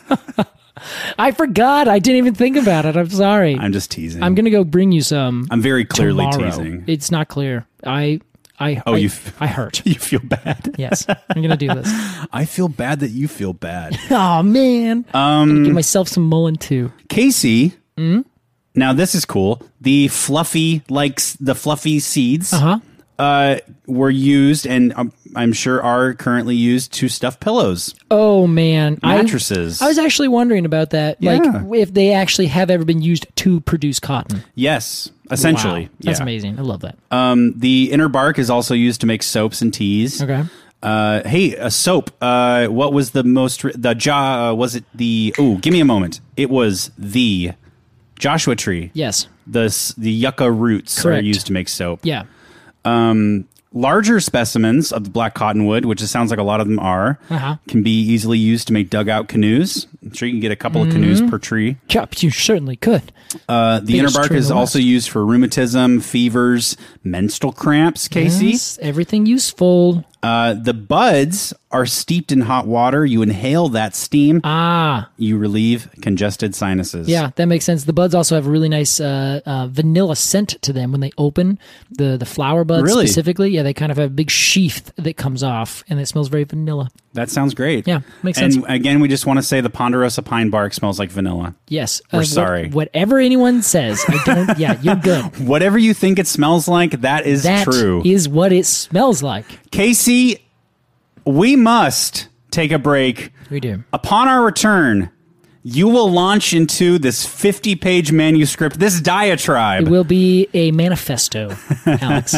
[SPEAKER 4] I forgot. I didn't even think about it. I'm sorry.
[SPEAKER 3] I'm just teasing.
[SPEAKER 4] I'm gonna go bring you some.
[SPEAKER 3] I'm very clearly
[SPEAKER 4] tomorrow.
[SPEAKER 3] teasing.
[SPEAKER 4] It's not clear. I, I.
[SPEAKER 3] Oh,
[SPEAKER 4] I,
[SPEAKER 3] you f-
[SPEAKER 4] I hurt.
[SPEAKER 3] You feel bad.
[SPEAKER 4] Yes, I'm gonna do this.
[SPEAKER 3] I feel bad that you feel bad.
[SPEAKER 4] Oh man. Um, gonna give myself some mullein too.
[SPEAKER 3] Casey. Now this is cool. The fluffy, like s- the fluffy seeds,
[SPEAKER 4] Uh-huh.
[SPEAKER 3] uh, were used, and um, I'm sure are currently used to stuff pillows,
[SPEAKER 4] Oh man. I-
[SPEAKER 3] mattresses.
[SPEAKER 4] I was actually wondering about that.
[SPEAKER 3] Yeah.
[SPEAKER 4] Like if they actually have ever been used to produce cotton.
[SPEAKER 3] yes, essentially.
[SPEAKER 4] Wow. That's
[SPEAKER 3] yeah.
[SPEAKER 4] amazing. I love that.
[SPEAKER 3] Um, the inner bark is also used to make soaps and teas.
[SPEAKER 4] Okay.
[SPEAKER 3] Uh, hey, a soap. Uh, what was the most re- the ja? Uh, was it the? Oh, give me a moment. It was the Joshua tree.
[SPEAKER 4] Yes.
[SPEAKER 3] The s- the yucca roots are
[SPEAKER 4] Correct.
[SPEAKER 3] used to make soap.
[SPEAKER 4] Yeah.
[SPEAKER 3] Um, larger specimens of the black cottonwood, which it sounds like a lot of them are,
[SPEAKER 4] Uh-huh.
[SPEAKER 3] can be easily used to make dugout canoes. I'm sure you can get a couple of canoes per tree.
[SPEAKER 4] Yep, you certainly could.
[SPEAKER 3] Uh, the inner
[SPEAKER 4] Biggest
[SPEAKER 3] bark
[SPEAKER 4] tree in
[SPEAKER 3] is
[SPEAKER 4] the
[SPEAKER 3] also
[SPEAKER 4] West.
[SPEAKER 3] used for rheumatism, fevers, menstrual cramps, Casey.
[SPEAKER 4] Yes, everything useful.
[SPEAKER 3] Uh, the buds are steeped in hot water. You inhale that steam.
[SPEAKER 4] Ah,
[SPEAKER 3] You relieve congested sinuses.
[SPEAKER 4] yeah, that makes sense. The buds also have a really nice uh, uh, vanilla scent to them when they open. The the flower buds
[SPEAKER 3] Really?
[SPEAKER 4] specifically, yeah, they kind of have a big sheath that comes off, and it smells very vanilla.
[SPEAKER 3] That sounds great.
[SPEAKER 4] Yeah, makes
[SPEAKER 3] and
[SPEAKER 4] sense.
[SPEAKER 3] again, we just want to say the ponderosa pine bark smells like vanilla.
[SPEAKER 4] Yes,
[SPEAKER 3] We're
[SPEAKER 4] what-
[SPEAKER 3] sorry.
[SPEAKER 4] whatever anyone says, I don't. Yeah, you're good.
[SPEAKER 3] Whatever you think it smells like, that is
[SPEAKER 4] That
[SPEAKER 3] true.
[SPEAKER 4] is what it smells like.
[SPEAKER 3] Casey, we must take a break.
[SPEAKER 4] We do.
[SPEAKER 3] Upon our return, you will launch into this fifty-page manuscript, this diatribe.
[SPEAKER 4] It will be a manifesto, Alex.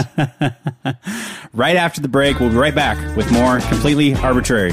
[SPEAKER 3] Right after the break, we'll be right back with more Completely Arbitrary.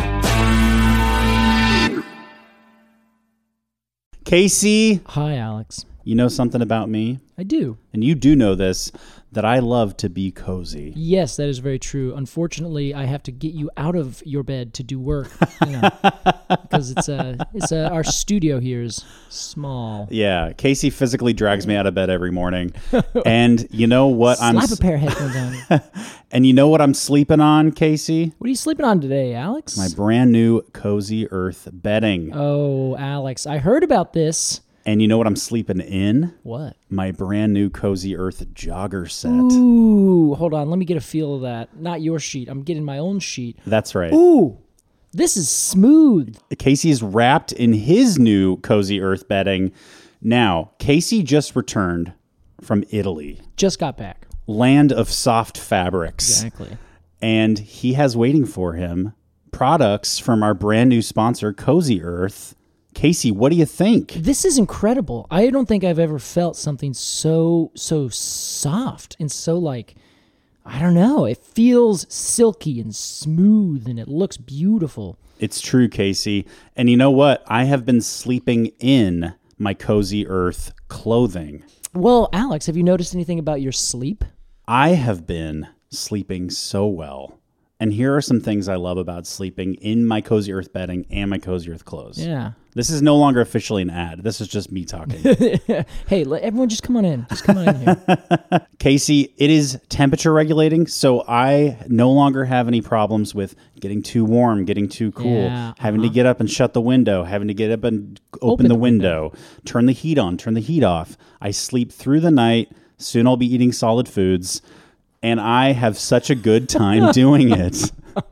[SPEAKER 3] Casey,
[SPEAKER 4] Hi, Alex.
[SPEAKER 3] you know something about me?
[SPEAKER 4] I I do.
[SPEAKER 3] And you do know this, that I love to be cozy.
[SPEAKER 4] Yes, that is very true. Unfortunately, I have to get you out of your bed to do work, you know, because it's a, it's a, our studio here is small.
[SPEAKER 3] Yeah, Casey physically drags me out of bed every morning. And you know what?
[SPEAKER 4] Slap
[SPEAKER 3] I'm
[SPEAKER 4] a pair of headphones on.
[SPEAKER 3] And you know what I'm sleeping on, Casey?
[SPEAKER 4] What are you sleeping on today, Alex?
[SPEAKER 3] My brand new Cozy Earth bedding.
[SPEAKER 4] Oh, Alex, I heard about this.
[SPEAKER 3] And you know what I'm sleeping in?
[SPEAKER 4] What?
[SPEAKER 3] My brand new Cozy Earth jogger set.
[SPEAKER 4] Ooh, hold on. Let me get a feel of that. Not your sheet. I'm getting my own sheet.
[SPEAKER 3] That's right.
[SPEAKER 4] Ooh, this is smooth.
[SPEAKER 3] Casey is wrapped in his new Cozy Earth bedding. Now, Casey just returned from Italy.
[SPEAKER 4] Just got back.
[SPEAKER 3] Land of soft fabrics.
[SPEAKER 4] Exactly.
[SPEAKER 3] And he has waiting for him products from our brand new sponsor, Cozy Earth. Casey, what do you think?
[SPEAKER 4] This is incredible. I don't think I've ever felt something so, so soft and so like, I don't know. It feels silky and smooth and it looks beautiful.
[SPEAKER 3] It's true, Casey. And you know what? I have been sleeping in my Cozy Earth clothing.
[SPEAKER 4] Well, Alex, have you noticed anything about your sleep?
[SPEAKER 3] I have been sleeping so well. And here are some things I love about sleeping in my Cozy Earth bedding and my Cozy Earth clothes.
[SPEAKER 4] Yeah.
[SPEAKER 3] This is no longer officially an ad. This is just me talking.
[SPEAKER 4] Hey, let everyone just come on in. Just come on in here.
[SPEAKER 3] Casey, it is temperature regulating, so I no longer have any problems with getting too warm, getting too cool,
[SPEAKER 4] Yeah,
[SPEAKER 3] having
[SPEAKER 4] uh-huh.
[SPEAKER 3] to get up and shut the window, having to get up and open,
[SPEAKER 4] Open
[SPEAKER 3] the,
[SPEAKER 4] the
[SPEAKER 3] window,
[SPEAKER 4] window.
[SPEAKER 3] turn the heat on, turn the heat off. I sleep through the night. Soon I'll be eating solid foods, and I have such a good time doing it.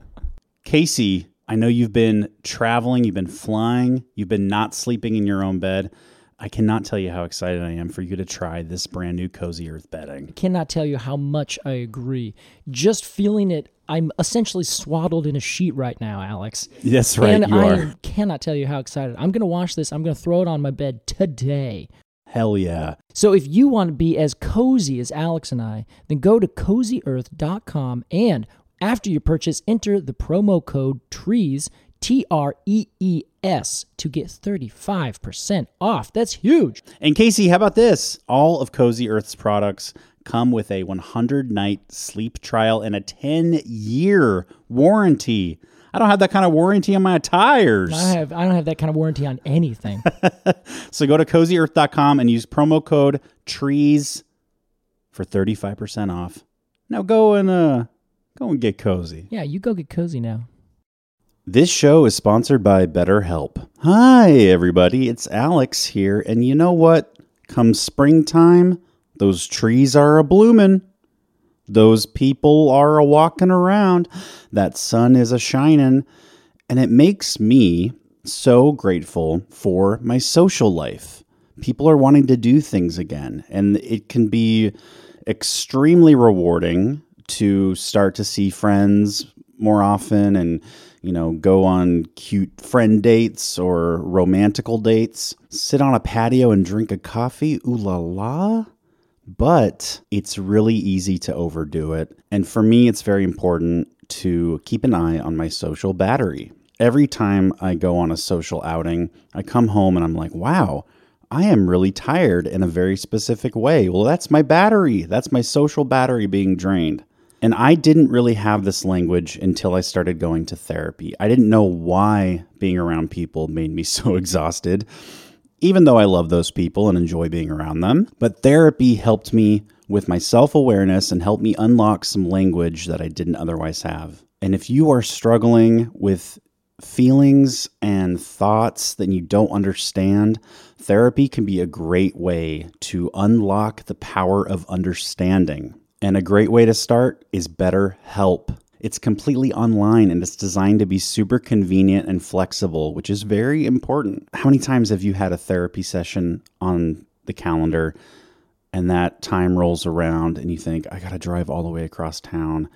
[SPEAKER 3] Casey, I know you've been traveling, you've been flying, you've been not sleeping in your own bed. I cannot tell you how excited I am for you to try this brand new Cozy Earth bedding.
[SPEAKER 4] Cannot tell you how much I agree. Just feeling it, I'm essentially swaddled in a sheet right now, Alex.
[SPEAKER 3] That's right,
[SPEAKER 4] and
[SPEAKER 3] you
[SPEAKER 4] I
[SPEAKER 3] are.
[SPEAKER 4] cannot tell you how excited. I'm going to wash this. I'm going to throw it on my bed today.
[SPEAKER 3] Hell yeah.
[SPEAKER 4] So if you want to be as cozy as Alex and I, then go to cozy earth dot com and after your purchase, enter the promo code TREES, T R E E S, to get thirty-five percent off. That's huge.
[SPEAKER 3] And Casey, how about this? All of Cozy Earth's products come with a one hundred night sleep trial and a ten year warranty. I don't have that kind of warranty on my tires.
[SPEAKER 4] I have I don't have that kind of warranty on anything.
[SPEAKER 3] So go to cozy earth dot com and use promo code TREES for thirty-five percent off. Now go and uh go and get cozy.
[SPEAKER 4] Yeah, you go get cozy now.
[SPEAKER 3] This show is sponsored by BetterHelp. Hi, everybody. It's Alex here. And you know what? Come springtime, those trees are a-bloomin'. Those people are a-walking around. That sun is a-shining. And it makes me so grateful for my social life. People are wanting to do things again. And it can be extremely rewarding to start to see friends more often and, you know, go on cute friend dates or romantical dates, sit on a patio and drink a coffee, ooh la la. But it's really easy to overdo it. And for me, it's very important to keep an eye on my social battery. Every time I go on a social outing, I come home and I'm like, wow, I am really tired in a very specific way. Well, that's my battery. That's my social battery being drained. And I didn't really have this language until I started going to therapy. I didn't know why being around people made me so exhausted, even though I love those people and enjoy being around them. But therapy helped me with my self-awareness and helped me unlock some language that I didn't otherwise have. And if you are struggling with feelings and thoughts that you don't understand, therapy can be a great way to unlock the power of understanding. And a great way to start is BetterHelp. It's completely online and it's designed to be super convenient and flexible, which is very important. How many times have you had a therapy session on the calendar and that time rolls around and you think, I got to drive all the way across town.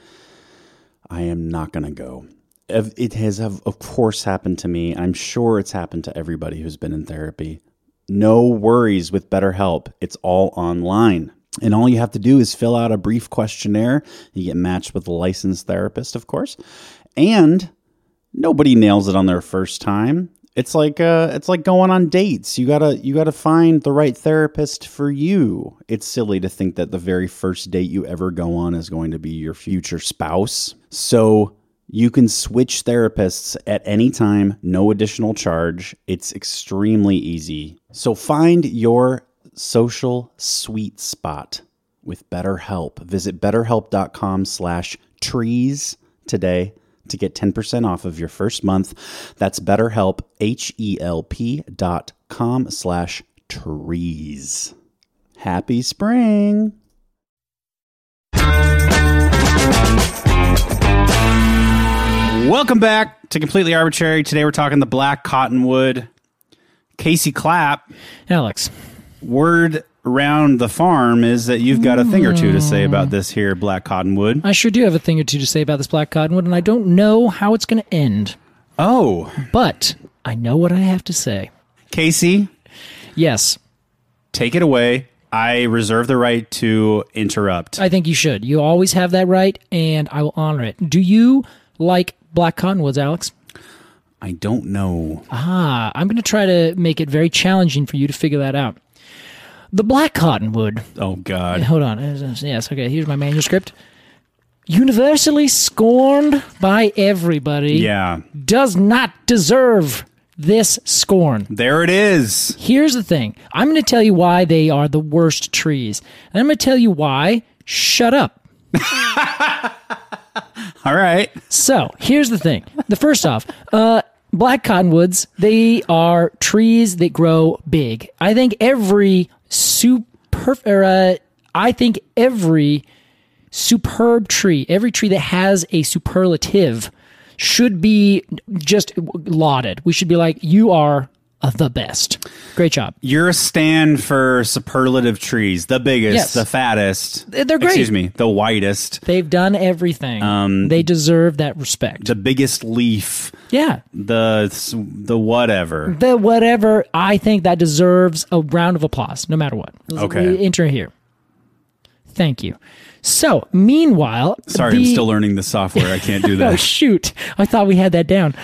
[SPEAKER 3] I am not going to go. It has, of course, happened to me. I'm sure it's happened to everybody who's been in therapy. No worries with BetterHelp. It's all online. And all you have to do is fill out a brief questionnaire. You get matched with a licensed therapist, of course. And nobody nails it on their first time. It's like uh, it's like going on dates. You gotta you gotta find the right therapist for you. It's silly to think that the very first date you ever go on is going to be your future spouse. So you can switch therapists at any time, no additional charge. It's extremely easy. So find your social sweet spot with BetterHelp. Visit betterhelp.com slash trees today to get ten percent off of your first month. That's BetterHelp, H-E-L-P dot com slash trees. Happy spring. Welcome back to Completely Arbitrary. Today we're talking the Black Cottonwood. Casey Clapp.
[SPEAKER 4] Alex.
[SPEAKER 3] Word around the farm is that you've got a thing or two to say about this here Black Cottonwood.
[SPEAKER 4] I sure do have a thing or two to say about this Black Cottonwood, and I don't know how it's going to end.
[SPEAKER 3] Oh.
[SPEAKER 4] But I know what I have to say.
[SPEAKER 3] Casey.
[SPEAKER 4] Yes.
[SPEAKER 3] Take it away. I reserve the right to interrupt.
[SPEAKER 4] I think you should. You always have that right, and I will honor it. Do you like Black Cottonwoods, Alex?
[SPEAKER 3] I don't know.
[SPEAKER 4] Ah, I'm going to try to make it very challenging for you to figure that out. The Black Cottonwood.
[SPEAKER 3] Oh, God.
[SPEAKER 4] Hold on. Yes, okay, here's my manuscript. Universally scorned by everybody.
[SPEAKER 3] Yeah.
[SPEAKER 4] Does not deserve this scorn.
[SPEAKER 3] There it is.
[SPEAKER 4] Here's the thing. I'm going to tell you why they are the worst trees. And I'm going to tell you why. Shut up.
[SPEAKER 3] All right.
[SPEAKER 4] So, here's the thing. The first off, uh, Black Cottonwoods, they are trees that grow big. I think every super, or, uh, I think every superb tree, every tree that has a superlative should be just lauded. We should be like, you are uh, the best. Great job.
[SPEAKER 3] You're a stand for superlative trees. The biggest,
[SPEAKER 4] Yes.
[SPEAKER 3] the fattest.
[SPEAKER 4] They're great.
[SPEAKER 3] Excuse me, the whitest.
[SPEAKER 4] They've done everything.
[SPEAKER 3] Um,
[SPEAKER 4] they deserve that respect.
[SPEAKER 3] The biggest leaf.
[SPEAKER 4] Yeah.
[SPEAKER 3] The the whatever.
[SPEAKER 4] The whatever, I think that deserves a round of applause, no matter what.
[SPEAKER 3] Okay.
[SPEAKER 4] Enter here. Thank you. So, meanwhile...
[SPEAKER 3] Sorry,
[SPEAKER 4] the,
[SPEAKER 3] I'm still learning the software. I can't do
[SPEAKER 4] Oh,
[SPEAKER 3] that.
[SPEAKER 4] shoot. I thought we had that down.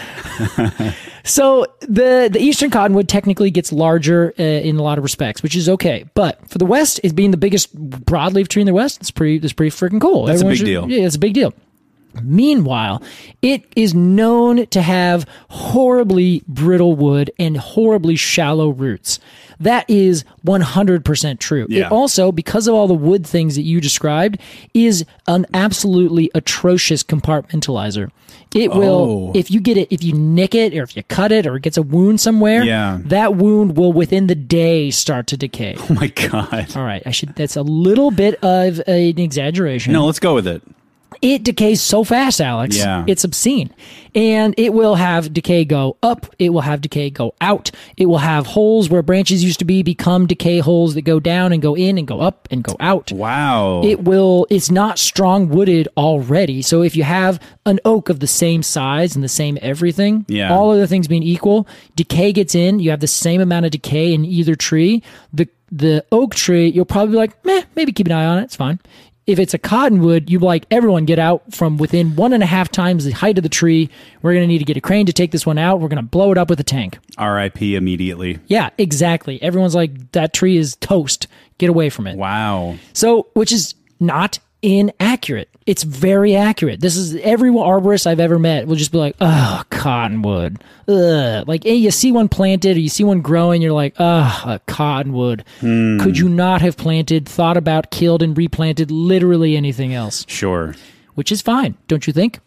[SPEAKER 4] So, the, the Eastern Cottonwood technically gets larger uh, in a lot of respects, which is okay. But for the West, it being the biggest broadleaf tree in the West, it's pretty, it's pretty freaking cool.
[SPEAKER 3] That's a
[SPEAKER 4] Everyone
[SPEAKER 3] big
[SPEAKER 4] should-
[SPEAKER 3] deal.
[SPEAKER 4] Yeah, it's a big deal. Meanwhile, it is known to have horribly brittle wood and horribly shallow roots. That is one hundred percent true.
[SPEAKER 3] Yeah.
[SPEAKER 4] It also, because of all the wood things that you described, is an absolutely atrocious compartmentalizer. It will,
[SPEAKER 3] Oh.
[SPEAKER 4] if you get it, if you nick it or if you cut it or it gets a wound somewhere,
[SPEAKER 3] Yeah.
[SPEAKER 4] that wound will within the day start to decay.
[SPEAKER 3] Oh my God.
[SPEAKER 4] All right, I should. That's a little bit of an exaggeration.
[SPEAKER 3] No, let's go with it.
[SPEAKER 4] It decays so fast, Alex.
[SPEAKER 3] Yeah.
[SPEAKER 4] It's obscene. And it will have decay go up. It will have decay go out. It will have holes where branches used to be become decay holes that go down and go in and go up and go out.
[SPEAKER 3] Wow.
[SPEAKER 4] It will, it's not strong wooded already. So if you have an oak of the same size and the same everything,
[SPEAKER 3] Yeah.
[SPEAKER 4] all other things being equal, decay gets in, you have the same amount of decay in either tree. The the oak tree, you'll probably be like, meh, maybe keep an eye on it. It's fine. If it's a cottonwood, you like, everyone get out from within one and a half times the height of the tree. We're going to need to get a crane to take this one out. We're going to blow it up with a tank.
[SPEAKER 3] R I P immediately.
[SPEAKER 4] Yeah, exactly. Everyone's like, that tree is toast. Get away from it.
[SPEAKER 3] Wow.
[SPEAKER 4] So, which is not inaccurate. It's very accurate. This is every arborist I've ever met will just be like, oh, cottonwood. Ugh. Like, hey, you see one planted or you see one growing, you're like, oh, a cottonwood.
[SPEAKER 3] Hmm.
[SPEAKER 4] Could you not have planted, thought about, killed, and replanted literally anything else?
[SPEAKER 3] Sure.
[SPEAKER 4] Which is fine, don't you think?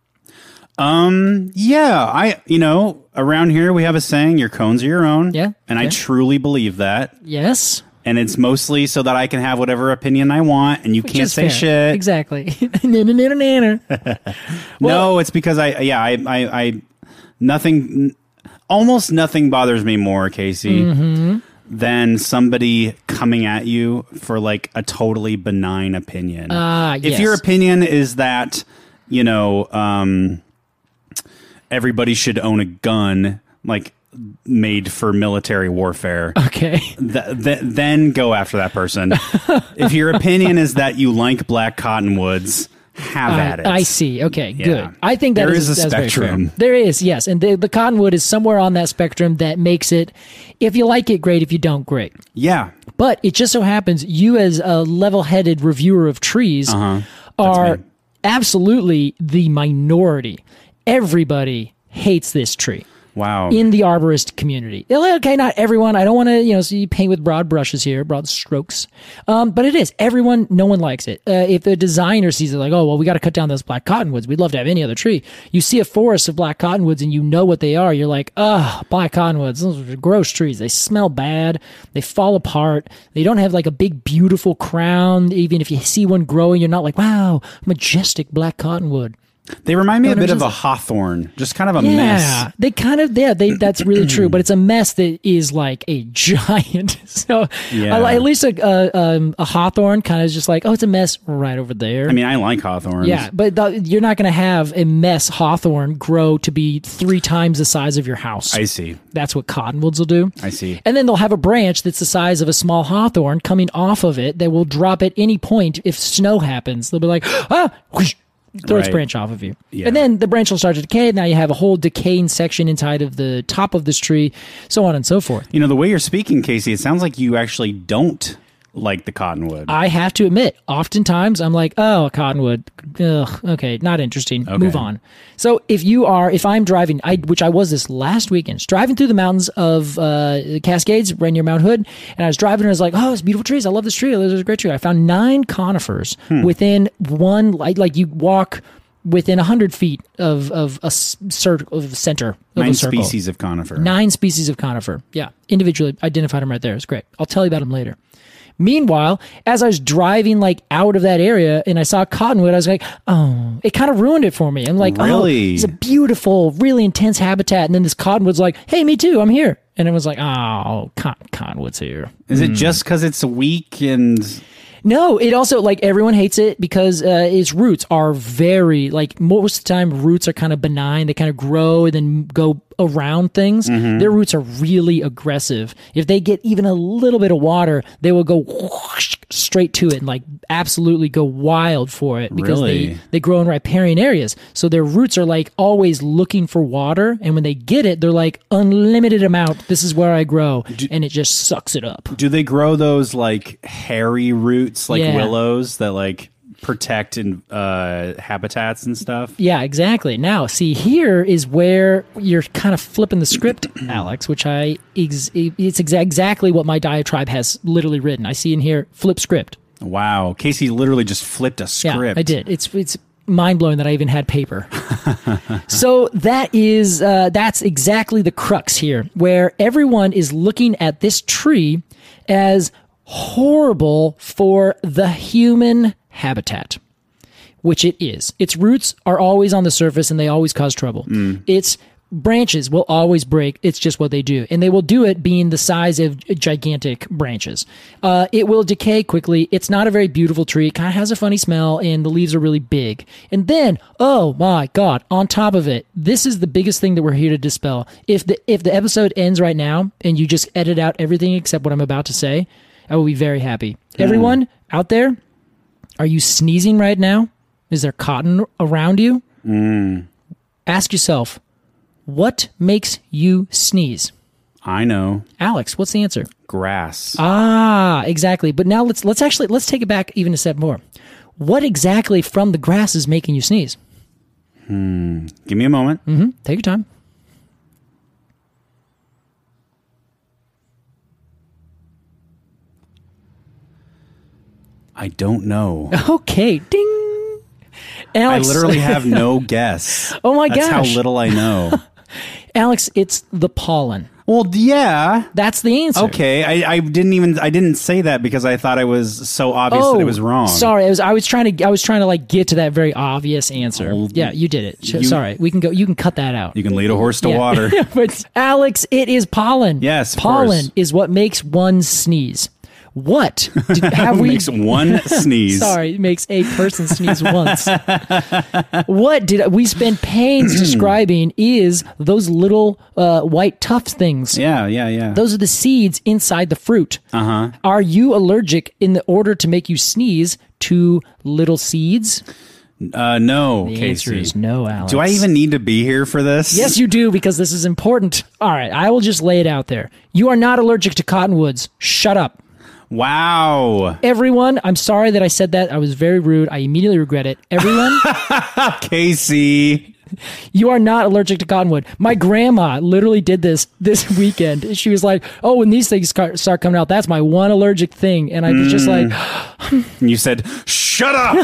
[SPEAKER 3] Um, yeah, I, you know, around here we have a saying, your cones are your own.
[SPEAKER 4] Yeah,
[SPEAKER 3] And I
[SPEAKER 4] yeah.
[SPEAKER 3] truly believe that.
[SPEAKER 4] Yes.
[SPEAKER 3] And it's mostly so that I can have whatever opinion I want and you
[SPEAKER 4] Which
[SPEAKER 3] can't
[SPEAKER 4] is
[SPEAKER 3] say
[SPEAKER 4] fair.
[SPEAKER 3] shit.
[SPEAKER 4] Exactly. Nanner.
[SPEAKER 3] No, it's because I, yeah, I, I, I nothing, almost nothing bothers me more, Casey,
[SPEAKER 4] Mm-hmm.
[SPEAKER 3] than somebody coming at you for like a totally benign opinion.
[SPEAKER 4] Ah,
[SPEAKER 3] If
[SPEAKER 4] yes.
[SPEAKER 3] your opinion is that, you know, um, everybody should own a gun, like made for military warfare.
[SPEAKER 4] Okay.
[SPEAKER 3] Th- th- then go after that person. If your opinion is that you like black cottonwoods, have
[SPEAKER 4] I,
[SPEAKER 3] at it.
[SPEAKER 4] I see. Okay,
[SPEAKER 3] Yeah.
[SPEAKER 4] good. I think that
[SPEAKER 3] There
[SPEAKER 4] is,
[SPEAKER 3] is a
[SPEAKER 4] that's very fair.
[SPEAKER 3] spectrum.
[SPEAKER 4] There is, yes, and the, the cottonwood is somewhere on that spectrum that makes it. If you like it, great. If you don't, great.
[SPEAKER 3] Yeah.
[SPEAKER 4] But it just so happens you, as a level-headed reviewer of trees,
[SPEAKER 3] Uh-huh.
[SPEAKER 4] are
[SPEAKER 3] me.
[SPEAKER 4] absolutely the minority. Everybody hates this tree
[SPEAKER 3] Wow.
[SPEAKER 4] in the arborist community. Okay, not everyone. I don't want to, you know, see paint with broad brushes here, broad strokes. Um, but it is everyone. No one likes it. Uh, if the designer sees it, like, oh well, we got to cut down those black cottonwoods. We'd love to have any other tree. You see a forest of black cottonwoods, and you know what they are. You're like, ah, oh, black cottonwoods. Those are gross trees. They smell bad. They fall apart. They don't have like a big, beautiful crown. Even if you see one growing, you're not like, wow, majestic black cottonwood.
[SPEAKER 3] They remind me a
[SPEAKER 4] No,
[SPEAKER 3] bit
[SPEAKER 4] no,
[SPEAKER 3] of a
[SPEAKER 4] just-
[SPEAKER 3] hawthorn, just kind of a
[SPEAKER 4] Yeah,
[SPEAKER 3] mess.
[SPEAKER 4] they kind of yeah, they that's really true, but it's a mess that is like a giant. So
[SPEAKER 3] Yeah.
[SPEAKER 4] I, at least a a, um, a hawthorn kind of is just like, oh, it's a mess right over there.
[SPEAKER 3] I mean, I like hawthorns.
[SPEAKER 4] yeah, but the, you're not going to have a mess hawthorn grow to be three times the size of your house.
[SPEAKER 3] I see.
[SPEAKER 4] That's what cottonwoods will do.
[SPEAKER 3] I see.
[SPEAKER 4] And then they'll have a branch that's the size of a small hawthorn coming off of it that will drop at any point if snow happens. They'll be like, ah, whoosh, throw its
[SPEAKER 3] Right.
[SPEAKER 4] branch off of you.
[SPEAKER 3] Yeah.
[SPEAKER 4] And then the branch will start to decay. Now you have a whole decaying section inside of the top of this tree, so on and so forth.
[SPEAKER 3] You know, the way you're speaking, Casey, it sounds like you actually don't like the cottonwood.
[SPEAKER 4] I have to admit, oftentimes I'm like, oh, a cottonwood. Ugh, okay, not interesting.
[SPEAKER 3] Okay.
[SPEAKER 4] Move on. So if you are, if I'm driving, I, which I was this last weekend, driving through the mountains of uh, the Cascades, right near Mount Hood, and I was driving and I was like, oh, it's beautiful trees. I love this tree. This is a great tree. I found nine conifers
[SPEAKER 3] Hmm.
[SPEAKER 4] within one, like, like you walk within one hundred feet of, of a s- circle, of center of
[SPEAKER 3] Nine
[SPEAKER 4] a circle.
[SPEAKER 3] species of conifer.
[SPEAKER 4] Nine species of conifer. Yeah. Individually identified them right there. It's great. I'll tell you about them later. Meanwhile, as I was driving like out of that area and I saw cottonwood, I was like, oh, it kind of ruined it for me. I'm like,
[SPEAKER 3] Really?
[SPEAKER 4] oh, it's a beautiful, really intense habitat. And then this cottonwood's like, hey, me too. I'm here. And it was like, oh, cotton, cottonwood's here.
[SPEAKER 3] Is it just because it's weak and...
[SPEAKER 4] No, it also, like, everyone hates it because uh, its roots are very, like, most of the time roots are kind of benign. They kind of grow and then go around things. Their roots are really aggressive. If they get even a little bit of water, they will go whoosh, straight to it and, like, absolutely go wild for it because
[SPEAKER 3] Really?
[SPEAKER 4] they, they grow in riparian areas. So their roots are, like, always looking for water. And when they get it, they're like, unlimited amount. This is where I grow. And it just sucks it up.
[SPEAKER 3] Do they grow those, like, hairy roots, like
[SPEAKER 4] Yeah.
[SPEAKER 3] willows, that, like, protect in, uh, habitats and stuff?
[SPEAKER 4] Yeah, exactly. Now, see, here is where you're kind of flipping the script, Alex, which I, ex- it's exa- exactly what my diatribe has literally written. I see in here, flip script.
[SPEAKER 3] Wow. Casey literally just flipped a
[SPEAKER 4] Yeah,
[SPEAKER 3] script.
[SPEAKER 4] I did. It's, it's mind blowing that I even had paper. So that is, uh, that's exactly the crux here, where everyone is looking at this tree as horrible for the human habitat, which it is. Its roots are always on the surface and they always cause trouble. Its branches will always break. It's just what they do. And they will do it being the size of gigantic branches. Uh, it will decay quickly. It's not a very beautiful tree. It kind of has a funny smell and the leaves are really big. And then, oh my God, on top of it, this is the biggest thing that we're here to dispel. If the, if the episode ends right now and you just edit out everything except what I'm about to say, I will be very happy. Everyone out there, are you sneezing right now? Is there cotton around you?
[SPEAKER 3] Mm.
[SPEAKER 4] Ask yourself, what makes you sneeze?
[SPEAKER 3] I know.
[SPEAKER 4] Alex, what's the answer?
[SPEAKER 3] Grass.
[SPEAKER 4] Ah, exactly. But now let's let's actually let's take it back even a step more. What exactly from the grass is making you sneeze?
[SPEAKER 3] Hmm. Give me a moment.
[SPEAKER 4] Mm-hmm. Take your time.
[SPEAKER 3] I don't know.
[SPEAKER 4] Okay, ding. Alex,
[SPEAKER 3] I literally have no guess.
[SPEAKER 4] Oh my
[SPEAKER 3] That's
[SPEAKER 4] gosh.
[SPEAKER 3] how little I know.
[SPEAKER 4] Alex, it's the pollen.
[SPEAKER 3] Well, yeah.
[SPEAKER 4] That's the answer.
[SPEAKER 3] Okay, I, I didn't even I didn't say that because I thought I was so obvious that it was wrong.
[SPEAKER 4] Sorry, I was I was trying to I was trying to like get to that very obvious answer.
[SPEAKER 3] Oh,
[SPEAKER 4] yeah, you did it. Sh-
[SPEAKER 3] you-
[SPEAKER 4] sorry, we can go. You can cut that out.
[SPEAKER 3] You can lead a horse to
[SPEAKER 4] Yeah.
[SPEAKER 3] water.
[SPEAKER 4] But Alex, it is pollen.
[SPEAKER 3] Yes, of
[SPEAKER 4] pollen
[SPEAKER 3] course.
[SPEAKER 4] is what makes one sneeze. What did, have we?
[SPEAKER 3] Makes one sneeze.
[SPEAKER 4] Sorry, it makes a person sneeze once. What did we spend pains describing? Is those little uh, white tuft things?
[SPEAKER 3] Yeah, yeah, yeah.
[SPEAKER 4] Those are the seeds inside the fruit.
[SPEAKER 3] Uh huh.
[SPEAKER 4] Are you allergic in the order to make you sneeze to little seeds?
[SPEAKER 3] Uh, no,
[SPEAKER 4] The
[SPEAKER 3] Casey.
[SPEAKER 4] answer is no, Alex.
[SPEAKER 3] Do I even need to be here for this?
[SPEAKER 4] Yes, you do, because this is important. All right, I will just lay it out there. You are not allergic to cottonwoods. Shut up.
[SPEAKER 3] Wow.
[SPEAKER 4] Everyone, I'm sorry that I said that. I was very rude. I immediately regret it. Everyone,
[SPEAKER 3] Casey.
[SPEAKER 4] you are not allergic to cottonwood. My grandma literally did this this weekend. She was like, oh, when these things ca- start coming out, that's my one allergic thing. And I was just like,
[SPEAKER 3] And you said, shut up.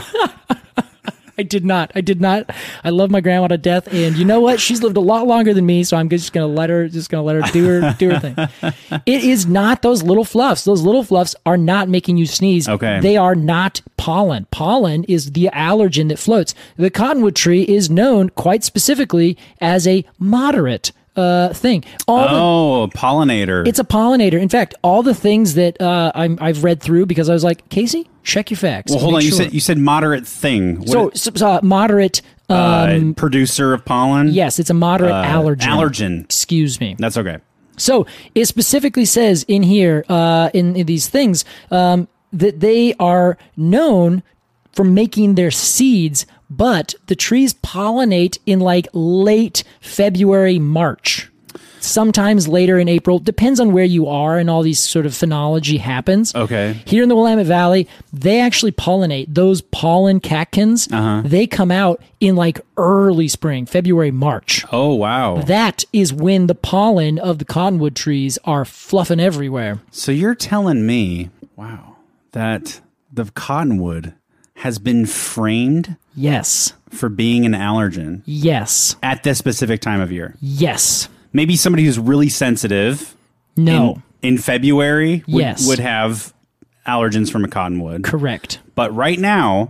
[SPEAKER 4] I did not. I did not. I love my grandma to death, and you know what? She's lived a lot longer than me, so I'm just gonna let her. Just gonna let her do her do her thing. It is not those little fluffs. Those little fluffs are not making you sneeze.
[SPEAKER 3] Okay.
[SPEAKER 4] They are not pollen. Pollen is the allergen that floats. The cottonwood tree is known quite specifically as a moderate uh, thing. All the,
[SPEAKER 3] Oh, a pollinator.
[SPEAKER 4] it's a pollinator. In fact, all the things that uh, I'm, I've read through, because I was like, Casey, check your facts.
[SPEAKER 3] well, hold
[SPEAKER 4] Make
[SPEAKER 3] on. You
[SPEAKER 4] sure.
[SPEAKER 3] said you said moderate thing. What
[SPEAKER 4] so,
[SPEAKER 3] is-
[SPEAKER 4] so, so, uh, moderate. Um,
[SPEAKER 3] uh, producer of pollen?
[SPEAKER 4] Yes, it's a moderate
[SPEAKER 3] Uh,
[SPEAKER 4] allergen.
[SPEAKER 3] allergen.
[SPEAKER 4] Excuse me.
[SPEAKER 3] That's okay.
[SPEAKER 4] So it specifically says in here, uh, in, in these things, um, that they are known for making their seeds, but the trees pollinate in like late February, March. Sometimes later in April, depends on where you are, and all these sort of phenology happens.
[SPEAKER 3] Okay.
[SPEAKER 4] Here in the Willamette Valley, they actually pollinate. Those pollen catkins,
[SPEAKER 3] Uh-huh.
[SPEAKER 4] they come out in like early spring, February, March.
[SPEAKER 3] Oh, wow.
[SPEAKER 4] That is when the pollen of the cottonwood trees are fluffing everywhere.
[SPEAKER 3] So you're telling me, wow, that the cottonwood has been framed
[SPEAKER 4] Yes.
[SPEAKER 3] for being an allergen
[SPEAKER 4] Yes.
[SPEAKER 3] at this specific time of year.
[SPEAKER 4] Yes.
[SPEAKER 3] Maybe somebody who's really sensitive
[SPEAKER 4] No.
[SPEAKER 3] in, in February would,
[SPEAKER 4] Yes.
[SPEAKER 3] would have allergens from a cottonwood.
[SPEAKER 4] Correct.
[SPEAKER 3] But right now,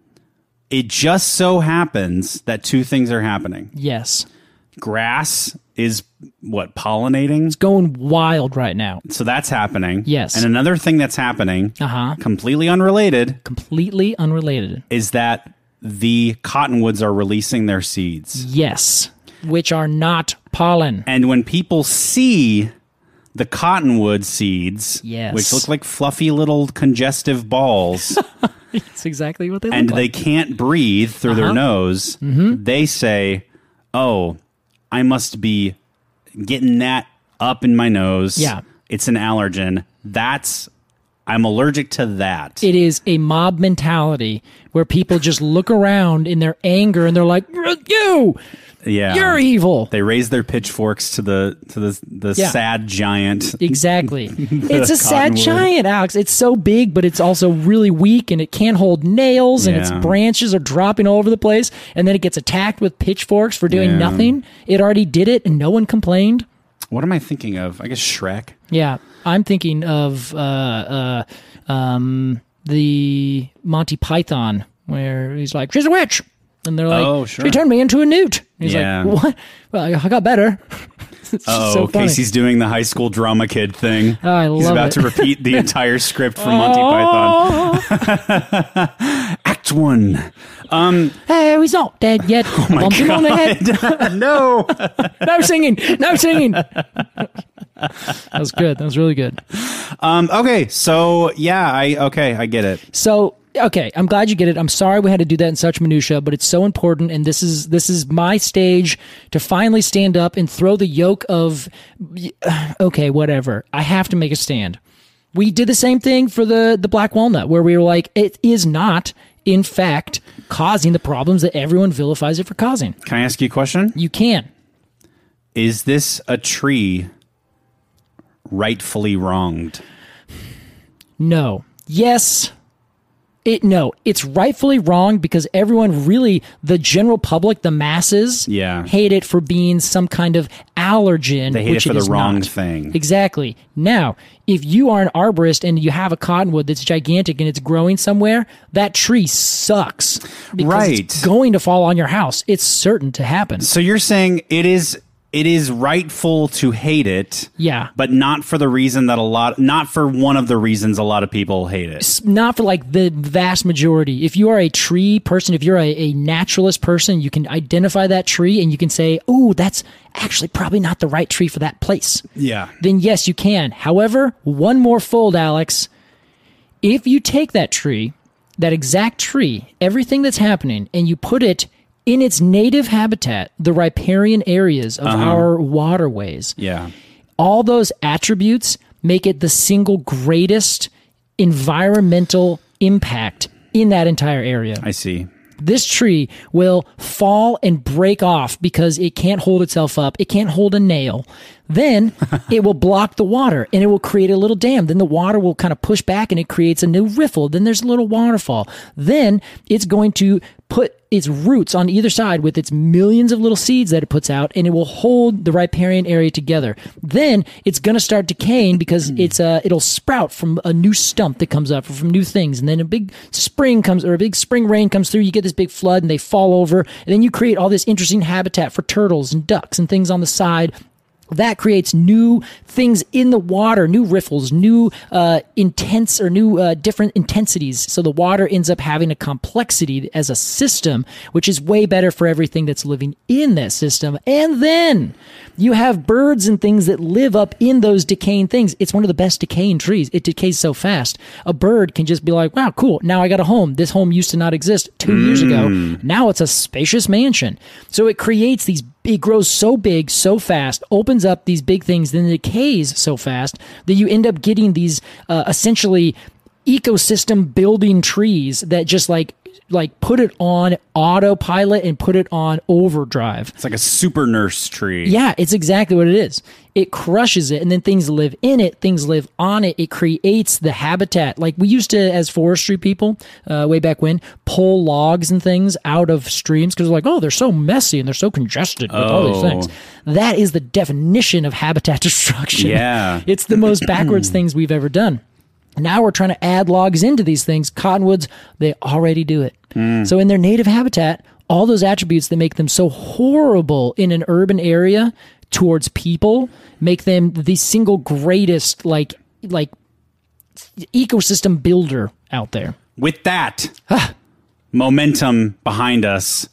[SPEAKER 3] it just so happens that two things are happening.
[SPEAKER 4] Yes.
[SPEAKER 3] Grass is what, pollinating?
[SPEAKER 4] Going wild right now.
[SPEAKER 3] So that's happening.
[SPEAKER 4] Yes.
[SPEAKER 3] And another thing that's happening,
[SPEAKER 4] Uh-huh.
[SPEAKER 3] completely unrelated,
[SPEAKER 4] Completely unrelated.
[SPEAKER 3] is that the cottonwoods are releasing their seeds.
[SPEAKER 4] Yes. Which are not pollen.
[SPEAKER 3] And when people see the cottonwood seeds,
[SPEAKER 4] Yes.
[SPEAKER 3] which look like fluffy little congestive balls,
[SPEAKER 4] That's exactly what they
[SPEAKER 3] and
[SPEAKER 4] look
[SPEAKER 3] they
[SPEAKER 4] like.
[SPEAKER 3] can't breathe through their
[SPEAKER 4] Uh-huh.
[SPEAKER 3] nose,
[SPEAKER 4] Mm-hmm.
[SPEAKER 3] they say, oh, I must be getting that up in my nose.
[SPEAKER 4] Yeah.
[SPEAKER 3] It's an allergen. That's, I'm allergic to that.
[SPEAKER 4] It is a mob mentality where people just look around in their anger and they're like, you,
[SPEAKER 3] yeah.
[SPEAKER 4] you're evil.
[SPEAKER 3] They raise their pitchforks to the to the the
[SPEAKER 4] Yeah.
[SPEAKER 3] sad giant.
[SPEAKER 4] Exactly. It's a sad
[SPEAKER 3] cottonwood.
[SPEAKER 4] giant, Alex. It's so big, but it's also really weak, and it can't hold nails, and its
[SPEAKER 3] Yeah.
[SPEAKER 4] branches are dropping all over the place. And then it gets attacked with pitchforks for doing
[SPEAKER 3] Yeah.
[SPEAKER 4] nothing. It already did it, and no one complained.
[SPEAKER 3] What am I thinking of? I guess Shrek.
[SPEAKER 4] Yeah, I'm thinking of uh, uh, um, the Monty Python, where he's like, "She's a witch," and they're like,
[SPEAKER 3] Oh, sure.
[SPEAKER 4] "She turned me into a newt." And he's
[SPEAKER 3] Yeah.
[SPEAKER 4] like, "What? Well, I got better." It's just
[SPEAKER 3] Oh,
[SPEAKER 4] so funny.
[SPEAKER 3] Casey's doing the high school drama kid thing.
[SPEAKER 4] Oh, I
[SPEAKER 3] He's
[SPEAKER 4] love
[SPEAKER 3] about
[SPEAKER 4] it.
[SPEAKER 3] to repeat the entire script from Monty Python. Act one. Um,
[SPEAKER 4] Hey, he's not dead yet.
[SPEAKER 3] Oh my
[SPEAKER 4] Bumped him on the head.
[SPEAKER 3] no.
[SPEAKER 4] No singing. No singing. That was good. That was really good.
[SPEAKER 3] Um, okay, so yeah, I okay, I get it.
[SPEAKER 4] So, okay, I'm glad you get it. I'm sorry we had to do that in such minutia, but it's so important, and this is this is my stage to finally stand up and throw the yoke of okay, whatever. I have to make a stand. We did the same thing for the the black walnut, where we were like, it is not, in fact, causing the problems that everyone vilifies it for causing.
[SPEAKER 3] Can I ask you a question?
[SPEAKER 4] You can.
[SPEAKER 3] Is this a tree rightfully wronged?
[SPEAKER 4] No. Yes. It no. It's rightfully wrong because everyone really, the general public, the masses,
[SPEAKER 3] Yeah.
[SPEAKER 4] hate it for being some kind of allergen.
[SPEAKER 3] They hate
[SPEAKER 4] which
[SPEAKER 3] it for the
[SPEAKER 4] is
[SPEAKER 3] wrong
[SPEAKER 4] not.
[SPEAKER 3] thing.
[SPEAKER 4] Exactly. Now, if you are an arborist and you have a cottonwood that's gigantic and it's growing somewhere, that tree sucks. Because
[SPEAKER 3] Right.
[SPEAKER 4] It's going to fall on your house. It's certain to happen.
[SPEAKER 3] So you're saying it is it is rightful to hate it,
[SPEAKER 4] Yeah.
[SPEAKER 3] but not for the reason that a lot not for one of the reasons a lot of people hate it.
[SPEAKER 4] Not for like the vast majority. If you are a tree person, if you're a, a naturalist person, you can identify that tree and you can say, oh, that's actually probably not the right tree for that place.
[SPEAKER 3] Yeah.
[SPEAKER 4] Then yes, you can. However, one more fold, Alex. If you take that tree that exact tree, everything that's happening, and you put it in its native habitat, the riparian areas of
[SPEAKER 3] Uh-huh.
[SPEAKER 4] our waterways,
[SPEAKER 3] Yeah.
[SPEAKER 4] all those attributes make it the single greatest environmental impact in that entire area.
[SPEAKER 3] I see.
[SPEAKER 4] This tree will fall and break off because it can't hold itself up. It can't hold a nail. Then it will block the water and it will create a little dam. Then the water will kind of push back and it creates a new riffle. Then there's a little waterfall. Then it's going to put its roots on either side with its millions of little seeds that it puts out, and it will hold the riparian area together. Then it's going to start decaying because it's uh, it'll sprout from a new stump that comes up from new things. And then a big spring comes, or a big spring rain comes through. You get this big flood and they fall over. And then you create all this interesting habitat for turtles and ducks and things on the side. That creates new things in the water, new riffles, new uh, intense or new uh, different intensities. So the water ends up having a complexity as a system, which is way better for everything that's living in that system. And then you have birds and things that live up in those decaying things. It's one of the best decaying trees. It decays so fast. A bird can just be like, wow, cool. Now I got a home. This home used to not exist two mm. years ago. Now it's a spacious mansion. So it creates these It grows so big, so fast, opens up these big things, then decays so fast that you end up getting these uh, essentially ecosystem building trees that just like like put it on autopilot and put it on overdrive.
[SPEAKER 3] It's like a super nurse tree.
[SPEAKER 4] Yeah, it's exactly what it is. It crushes it, and then things live in it, things live on it. It creates the habitat. Like we used to, as forestry people, uh, way back when, pull logs and things out of streams because like, oh, they're so messy and they're so congested with all these
[SPEAKER 3] Oh.
[SPEAKER 4] things. That is the definition of habitat destruction.
[SPEAKER 3] Yeah.
[SPEAKER 4] It's the most backwards things we've ever done. Now we're trying to add logs into these things. Cottonwoods, they already do it.
[SPEAKER 3] Mm.
[SPEAKER 4] So in their native habitat, all those attributes that make them so horrible in an urban area towards people make them the single greatest like like ecosystem builder out there.
[SPEAKER 3] With that momentum behind us,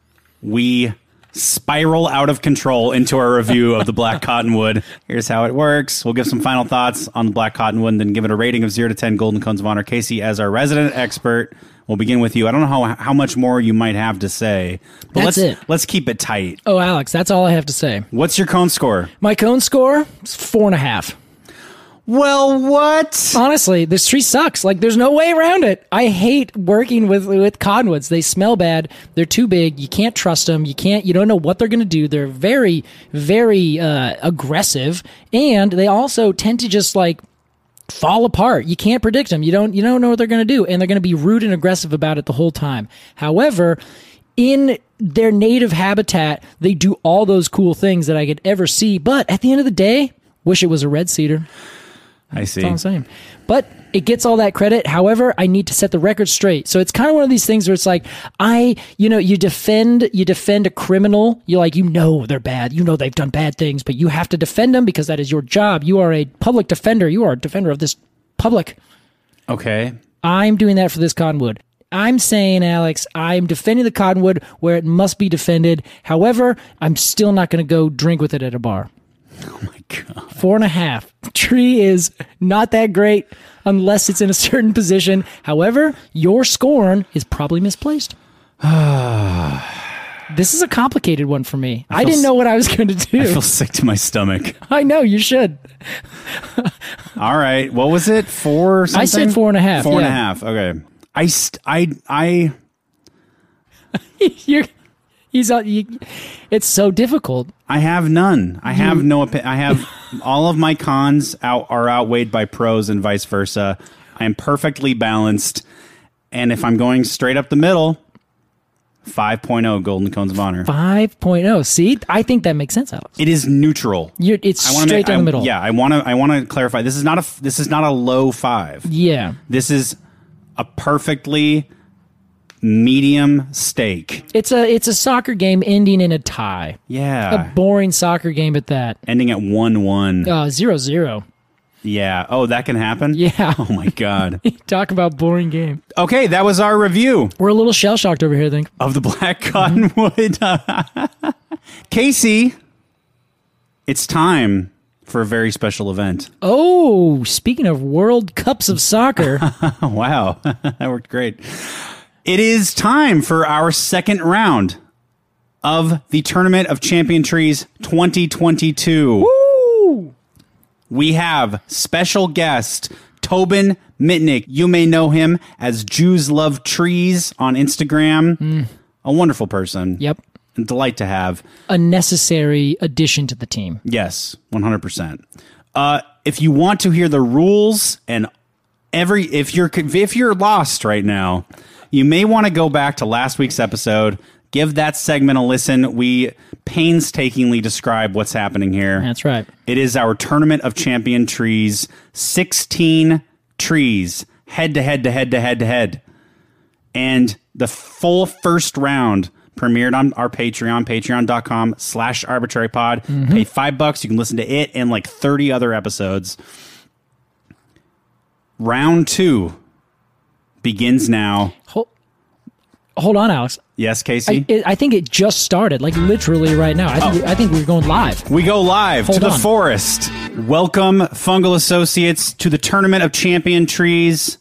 [SPEAKER 3] we spiral out of control into our review of the Black Cottonwood. Here's how it works. We'll give some final thoughts on the Black Cottonwood and then give it a rating of zero to ten Golden Cones of Honor. Casey, as our resident expert, we'll begin with you. I don't know how how much more you might have to say, but
[SPEAKER 4] That's
[SPEAKER 3] let's
[SPEAKER 4] it.
[SPEAKER 3] let's keep it tight.
[SPEAKER 4] Oh, Alex, that's all I have to say.
[SPEAKER 3] What's your cone score?
[SPEAKER 4] My cone score is four and a half.
[SPEAKER 3] Well, what?
[SPEAKER 4] Honestly, this tree sucks. Like, there's no way around it. I hate working with with cottonwoods. They smell bad. They're too big. You can't trust them. You can't. You don't know what they're going to do. They're very, very uh, aggressive, and they also tend to just like fall apart. You can't predict them. You don't. You don't know what they're going to do, and they're going to be rude and aggressive about it the whole time. However, in their native habitat, they do all those cool things that I could ever see. But at the end of the day, wish it was a red cedar.
[SPEAKER 3] I see.
[SPEAKER 4] That's all I'm saying. But it gets all that credit. However, I need to set the record straight. So it's kind of one of these things where it's like, I, you know, you defend, you defend a criminal. You like, you know, they're bad. You know, they've done bad things, but you have to defend them because that is your job. You are a public defender. You are a defender of this public.
[SPEAKER 3] Okay.
[SPEAKER 4] I'm doing that for this cottonwood. I'm saying, Alex, I'm defending the cottonwood where it must be defended. However, I'm still not going to go drink with it at a bar.
[SPEAKER 3] Oh my God.
[SPEAKER 4] Four and a half. Tree is not that great unless it's in a certain position. However, your scorn is probably misplaced. This is a complicated one for me. I, I didn't know what I was going to do.
[SPEAKER 3] I feel sick to my stomach.
[SPEAKER 4] I know, you should.
[SPEAKER 3] All right. What was it? Four something?
[SPEAKER 4] I said four and a half.
[SPEAKER 3] Four
[SPEAKER 4] yeah.
[SPEAKER 3] and a half. Okay. I, st- I, I,
[SPEAKER 4] You're, he's, uh, you, it's so difficult.
[SPEAKER 3] I have none. I have no opinion. I have all of my cons out are outweighed by pros and vice versa. I am perfectly balanced. And if I'm going straight up the middle, five point oh Golden Cones of Honor.
[SPEAKER 4] five point oh. See, I think that makes sense, Alex.
[SPEAKER 3] It is neutral.
[SPEAKER 4] You're, it's
[SPEAKER 3] I wanna
[SPEAKER 4] straight
[SPEAKER 3] make,
[SPEAKER 4] down
[SPEAKER 3] I,
[SPEAKER 4] the middle.
[SPEAKER 3] Yeah, I want to. I want to clarify. This is not a. This is not a low five.
[SPEAKER 4] Yeah.
[SPEAKER 3] This is a perfectly medium stake.
[SPEAKER 4] It's a it's a soccer game ending in a tie.
[SPEAKER 3] Yeah.
[SPEAKER 4] A boring soccer game at that.
[SPEAKER 3] Ending at one one.
[SPEAKER 4] Uh, zero zero.
[SPEAKER 3] Yeah. Oh, that can happen?
[SPEAKER 4] Yeah.
[SPEAKER 3] Oh, my God.
[SPEAKER 4] Talk about boring game.
[SPEAKER 3] Okay, that was our review
[SPEAKER 4] We're a little shell-shocked over here, I think.
[SPEAKER 3] of the Black Cottonwood. Casey, it's time for a very special event.
[SPEAKER 4] Oh, speaking of World Cups of Soccer.
[SPEAKER 3] Wow, that worked great. It is time for our second round of the Tournament of Champion Trees twenty twenty-two.
[SPEAKER 4] Woo!
[SPEAKER 3] We have special guest Tobin Mitnick. You may know him as Jews Love Trees on Instagram. Mm. A wonderful person.
[SPEAKER 4] Yep.
[SPEAKER 3] A delight to have.
[SPEAKER 4] A necessary addition to the team.
[SPEAKER 3] Yes, one hundred percent. Uh, if you want to hear the rules and every if you're if you're lost right now, you may want to go back to last week's episode. Give that segment a listen. We painstakingly describe what's happening here.
[SPEAKER 4] That's right.
[SPEAKER 3] It is our Tournament of Champion Trees. sixteen trees, head to head to head to head to head. And the full first round premiered on our Patreon, patreon.com slash arbitrary pod. Mm-hmm. Pay five bucks. You can listen to it and like thirty other episodes. Round two begins now.
[SPEAKER 4] Hold, hold on, Alex.
[SPEAKER 3] Yes, Casey?
[SPEAKER 4] I, it, I think it just started, like literally right now. I think, oh. I think we're going live.
[SPEAKER 3] We go live
[SPEAKER 4] Hold
[SPEAKER 3] to
[SPEAKER 4] on.
[SPEAKER 3] the forest. Welcome, Fungal Associates, to the Tournament of Champion Trees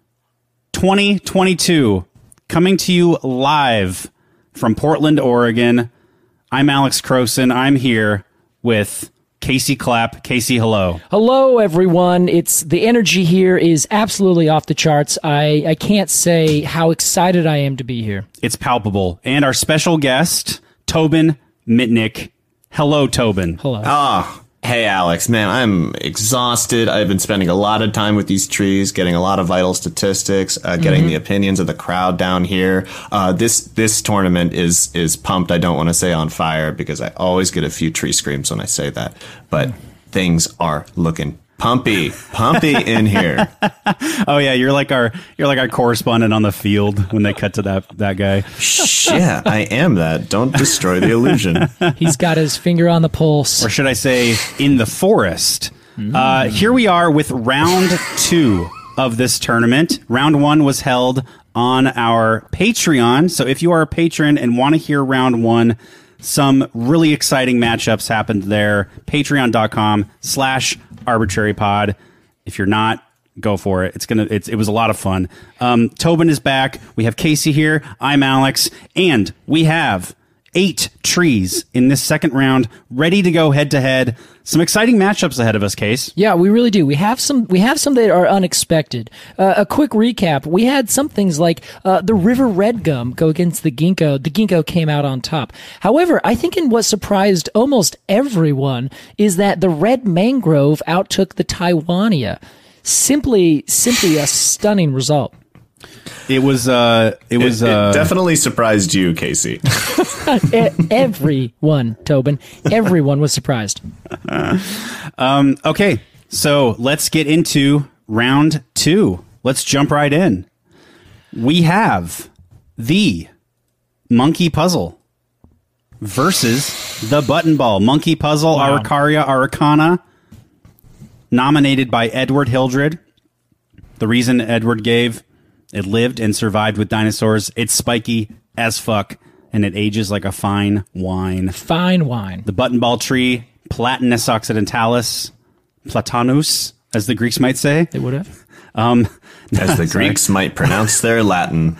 [SPEAKER 3] twenty twenty-two. Coming to you live from Portland, Oregon. I'm Alex Croson. I'm here with Casey Clapp. Casey, hello.
[SPEAKER 4] Hello, everyone. It's the energy here is absolutely off the charts. I, I can't say how excited I am to be here.
[SPEAKER 3] It's palpable. And our special guest, Tobin Mitnick. Hello, Tobin.
[SPEAKER 4] Hello.
[SPEAKER 5] Ah, hey, Alex. Man, I'm exhausted. I've been spending a lot of time with these trees, getting a lot of vital statistics, uh, getting mm-hmm. the opinions of the crowd down here. Uh, this this tournament is is pumped. I don't want to say on fire because I always get a few tree screams when I say that. But things are looking pumpy, pumpy in here.
[SPEAKER 3] Oh yeah, you're like our you're like our correspondent on the field when they cut to that that guy.
[SPEAKER 5] Yeah, I am that. Don't destroy the illusion.
[SPEAKER 4] He's got his finger on the pulse.
[SPEAKER 3] Or should I say, in the forest. Mm. Uh, here we are with round two of this tournament. Round one was held on our Patreon. So if you are a patron and want to hear round one, some really exciting matchups happened there. Patreon.com slash arbitrary pod. If you're not, go for it. It's gonna. It's, it was a lot of fun. Um, Tobin is back. We have Casey here. I'm Alex, and we have eight trees in this second round, ready to go head to head. Some exciting matchups ahead of us, Case.
[SPEAKER 4] Yeah, we really do. We have some. We have some that are unexpected. Uh, a quick recap: we had some things like uh, the river red gum go against the ginkgo. The ginkgo came out on top. However, I think in what surprised almost everyone is that the red mangrove outtook the Taiwania. Simply, simply a stunning result.
[SPEAKER 3] It was. Uh, it was
[SPEAKER 5] it, it
[SPEAKER 3] uh,
[SPEAKER 5] definitely surprised you, Casey.
[SPEAKER 4] Everyone, Tobin. Everyone was surprised.
[SPEAKER 3] um, okay, so let's get into round two. Let's jump right in. We have the monkey puzzle versus the button ball. Monkey puzzle,
[SPEAKER 4] Wow.
[SPEAKER 3] Araucaria araucana, nominated by Edward Hildred. The reason Edward gave, it lived and survived with dinosaurs. It's spiky as fuck, and it ages like a fine wine.
[SPEAKER 4] Fine wine.
[SPEAKER 3] The button ball tree, Platanus occidentalis, Platanus, as the Greeks might say.
[SPEAKER 4] They would have.
[SPEAKER 3] Um,
[SPEAKER 5] As the Greeks might pronounce their Latin.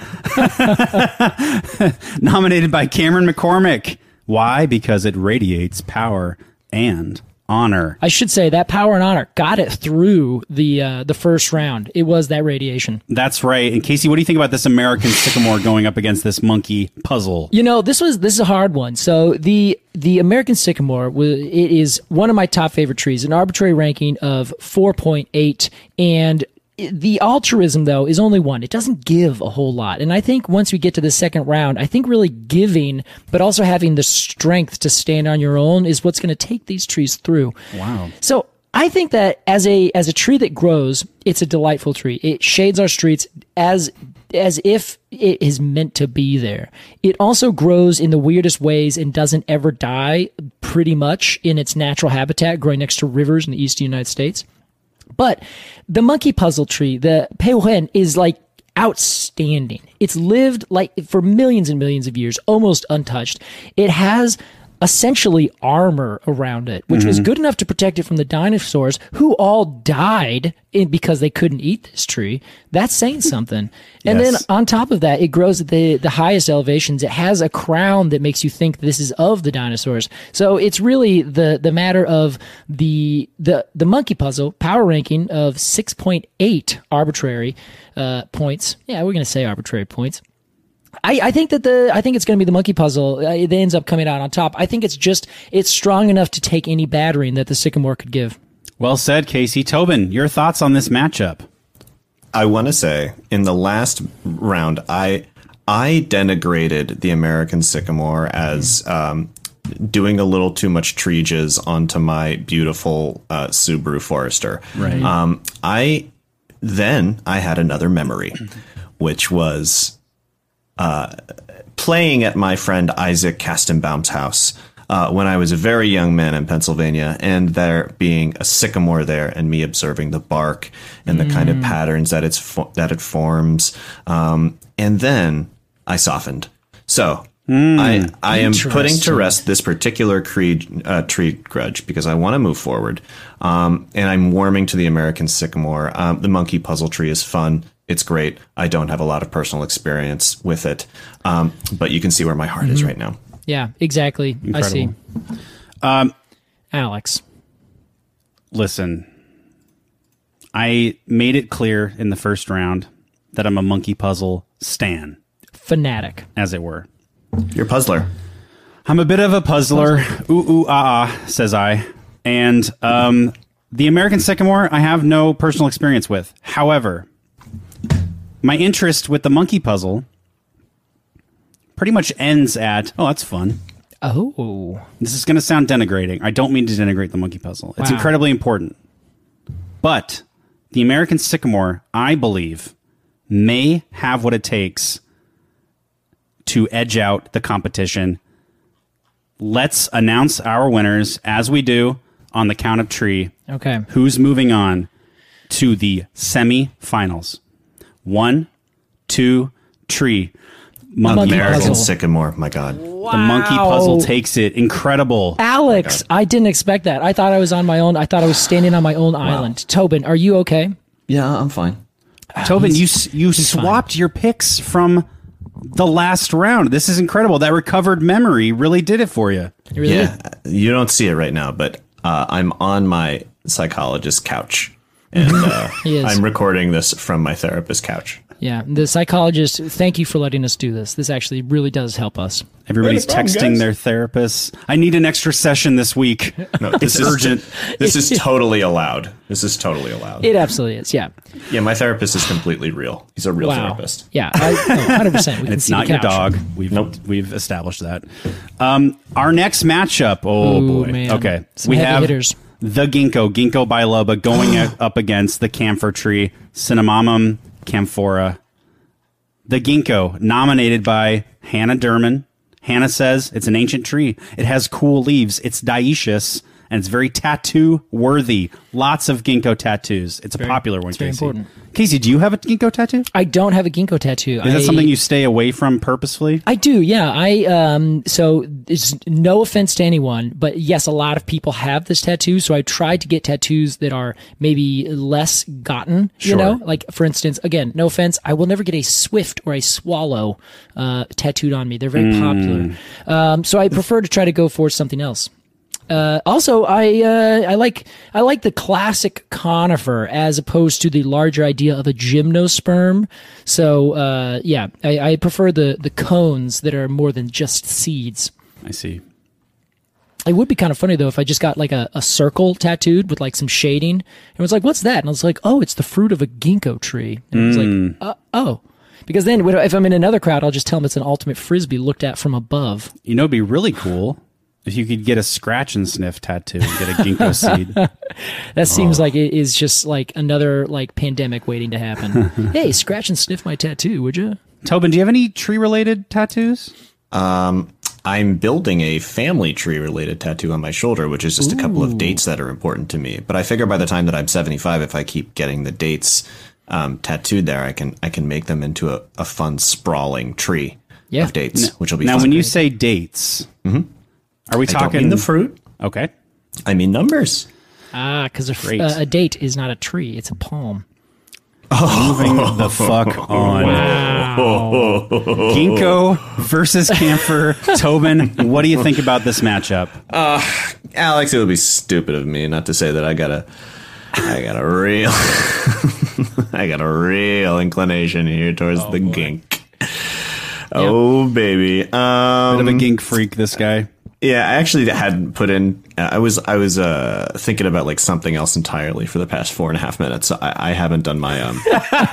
[SPEAKER 3] Nominated by Cameron McCormick. Why? Because it radiates power and honor.
[SPEAKER 4] I should say that power and honor got it through the uh, the first round. It was that radiation.
[SPEAKER 3] That's right. And Casey, what do you think about this American sycamore going up against this monkey puzzle?
[SPEAKER 4] You know, this was this is a hard one. So the the American sycamore, it is one of my top favorite trees, an arbitrary ranking of four point eight, and the altruism, though, is only one. It doesn't give a whole lot. And I think once we get to the second round, I think really giving, but also having the strength to stand on your own is what's going to take these trees through.
[SPEAKER 3] Wow.
[SPEAKER 4] So I think that as a as a tree that grows, it's a delightful tree. It shades our streets as as if it is meant to be there. It also grows in the weirdest ways and doesn't ever die pretty much in its natural habitat, growing next to rivers in the eastern United States. But the monkey puzzle tree, the Peiwen, is like outstanding. It's lived like for millions and millions of years, almost untouched. It has essentially armor around it, which mm-hmm. was good enough to protect it from the dinosaurs who all died in, because they couldn't eat this tree. That's saying something. And yes. then on top of that, it grows at the, the highest elevations. It has a crown that makes you think this is of the dinosaurs. So it's really the, the matter of the, the, the monkey puzzle power ranking of six point eight arbitrary uh, points. Yeah, we're going to say arbitrary points. I, I think that the I think it's going to be the monkey puzzle. Uh, it ends up coming out on top. I think it's just it's strong enough to take any battering that the Sycamore could give.
[SPEAKER 3] Well said, Casey. Tobin, your thoughts on this matchup?
[SPEAKER 5] I want to say in the last round, I I denigrated the American Sycamore as um, doing a little too much tree jizz onto my beautiful uh, Subaru Forester.
[SPEAKER 3] Right.
[SPEAKER 5] Um, I then I had another memory, which was. Uh, playing at my friend Isaac Kastenbaum's house uh, when I was a very young man in Pennsylvania, and there being a sycamore there, and me observing the bark and the mm. kind of patterns that it's fo- that it forms, um, and then I softened. So mm. I I am putting to rest this particular creed, uh, tree grudge because I want to move forward, um, and I'm warming to the American Sycamore. Um, the monkey puzzle tree is fun. It's great. I don't have a lot of personal experience with it, um, but you can see where my heart mm-hmm. is right now.
[SPEAKER 4] Yeah, exactly. Incredible. I see.
[SPEAKER 3] Um,
[SPEAKER 4] Alex.
[SPEAKER 3] Listen, I made it clear in the first round that I'm a monkey puzzle stan.
[SPEAKER 4] Fanatic.
[SPEAKER 3] As it were.
[SPEAKER 5] You're a puzzler.
[SPEAKER 3] I'm a bit of a puzzler. puzzler. Ooh, ooh, ah, ah, says I. And um, the American Sycamore, I have no personal experience with. However... my interest with the monkey puzzle pretty much ends at, oh, that's fun.
[SPEAKER 4] Oh.
[SPEAKER 3] This is going to sound denigrating. I don't mean to denigrate the monkey puzzle. It's wow. incredibly important. But the American Sycamore, I believe, may have what it takes to edge out the competition. Let's announce our winners as we do on the count of tree.
[SPEAKER 4] Okay.
[SPEAKER 3] Who's moving on to the semifinals? One, two, tree.
[SPEAKER 5] Monkey American puzzle. Sycamore, my God.
[SPEAKER 4] Wow.
[SPEAKER 3] The monkey puzzle takes it. Incredible.
[SPEAKER 4] Alex, I didn't expect that. I thought I was on my own. I thought I was standing on my own wow. island. Tobin, are you okay?
[SPEAKER 5] Yeah, I'm fine.
[SPEAKER 3] Tobin, you you swapped fine. your picks from the last round. This is incredible. That recovered memory really did it for you.
[SPEAKER 4] It really
[SPEAKER 5] yeah,
[SPEAKER 4] did.
[SPEAKER 5] You don't see it right now, but uh, I'm on my psychologist's couch. And uh, I'm recording this from my therapist's couch.
[SPEAKER 4] Yeah, the psychologist, thank you for letting us do this. This actually really does help us.
[SPEAKER 3] Everybody's problem, texting guys. their therapists. I need an extra session this week.
[SPEAKER 5] No, this is urgent. This is totally allowed. This is totally allowed.
[SPEAKER 4] It absolutely is, yeah.
[SPEAKER 5] Yeah, my therapist is completely real. He's a real
[SPEAKER 4] wow.
[SPEAKER 5] therapist.
[SPEAKER 4] Yeah, I, no, one hundred percent. We
[SPEAKER 3] and
[SPEAKER 4] can
[SPEAKER 3] it's
[SPEAKER 4] see
[SPEAKER 3] not
[SPEAKER 4] the
[SPEAKER 3] your dog. We've
[SPEAKER 5] nope.
[SPEAKER 3] we've established that. Um, our next matchup, oh
[SPEAKER 4] Ooh,
[SPEAKER 3] boy.
[SPEAKER 4] Man.
[SPEAKER 3] Okay,
[SPEAKER 4] Some
[SPEAKER 3] we
[SPEAKER 4] heavy
[SPEAKER 3] have
[SPEAKER 4] hitters.
[SPEAKER 3] the ginkgo, ginkgo biloba, going up against the camphor tree, Cinnamomum camphora. The ginkgo, nominated by Hannah Derman. Hannah says it's an ancient tree. It has cool leaves. It's dioecious, and it's very tattoo-worthy. Lots of ginkgo tattoos. It's a
[SPEAKER 4] very,
[SPEAKER 3] popular one,
[SPEAKER 4] it's
[SPEAKER 3] Casey.
[SPEAKER 4] very important.
[SPEAKER 3] Casey, do you have a ginkgo tattoo?
[SPEAKER 4] I don't have a ginkgo tattoo.
[SPEAKER 3] Is that
[SPEAKER 4] I,
[SPEAKER 3] something you stay away from purposefully?
[SPEAKER 4] I do, yeah. I um. So, it's no offense to anyone, but yes, a lot of people have this tattoo. So I tried to get tattoos that are maybe less gotten. You
[SPEAKER 3] Sure.
[SPEAKER 4] know, like for instance, again, no offense, I will never get a swift or a swallow uh, tattooed on me. They're very
[SPEAKER 3] Mm.
[SPEAKER 4] popular. Um. So I prefer to try to go for something else. Uh, also, I uh, I like I like the classic conifer as opposed to the larger idea of a gymnosperm. So uh, yeah, I, I prefer the the cones that are more than just seeds.
[SPEAKER 3] I see.
[SPEAKER 4] It would be kind of funny though if I just got like a, a circle tattooed with like some shading and was like, "What's that?" And I was like, "Oh, it's the fruit of a ginkgo tree." And it was like, uh, "Oh." Because then if I'm in another crowd, I'll just tell them it's an ultimate frisbee looked at from above.
[SPEAKER 3] You know, it'd be really cool if you could get a scratch and sniff tattoo and get a ginkgo seed.
[SPEAKER 4] That seems oh. like it is just like another like pandemic waiting to happen. Hey, scratch and sniff my tattoo, would you?
[SPEAKER 3] Tobin, do you have any tree-related tattoos?
[SPEAKER 5] Um, I'm building a family tree-related tattoo on my shoulder, which is just Ooh. a couple of dates that are important to me. But I figure by the time that I'm seventy-five, if I keep getting the dates um, tattooed there, I can I can make them into a, a fun, sprawling tree
[SPEAKER 4] yeah.
[SPEAKER 5] of dates,
[SPEAKER 3] now,
[SPEAKER 5] which will be
[SPEAKER 3] now
[SPEAKER 5] fun.
[SPEAKER 3] when you say dates...
[SPEAKER 5] Mm-hmm.
[SPEAKER 3] Are we
[SPEAKER 5] I
[SPEAKER 3] talking
[SPEAKER 5] don't mean the fruit.
[SPEAKER 3] Okay.
[SPEAKER 5] I mean numbers.
[SPEAKER 4] Ah, because a,
[SPEAKER 3] Great.
[SPEAKER 4] uh, a date is not a tree; it's a palm.
[SPEAKER 3] Moving the fuck on.
[SPEAKER 4] Wow.
[SPEAKER 3] Ginkgo versus camphor. Tobin, what do you think about this matchup?
[SPEAKER 5] Uh, Alex, it would be stupid of me not to say that I got a, I got a real, I got a real inclination here towards
[SPEAKER 3] Oh,
[SPEAKER 5] the
[SPEAKER 3] boy.
[SPEAKER 5] gink. Oh baby, um,
[SPEAKER 3] Bit of a gink freak, this guy.
[SPEAKER 5] yeah. I actually had put in. I was I was uh, thinking about like something else entirely for the past four and a half minutes. So I, I haven't done my um.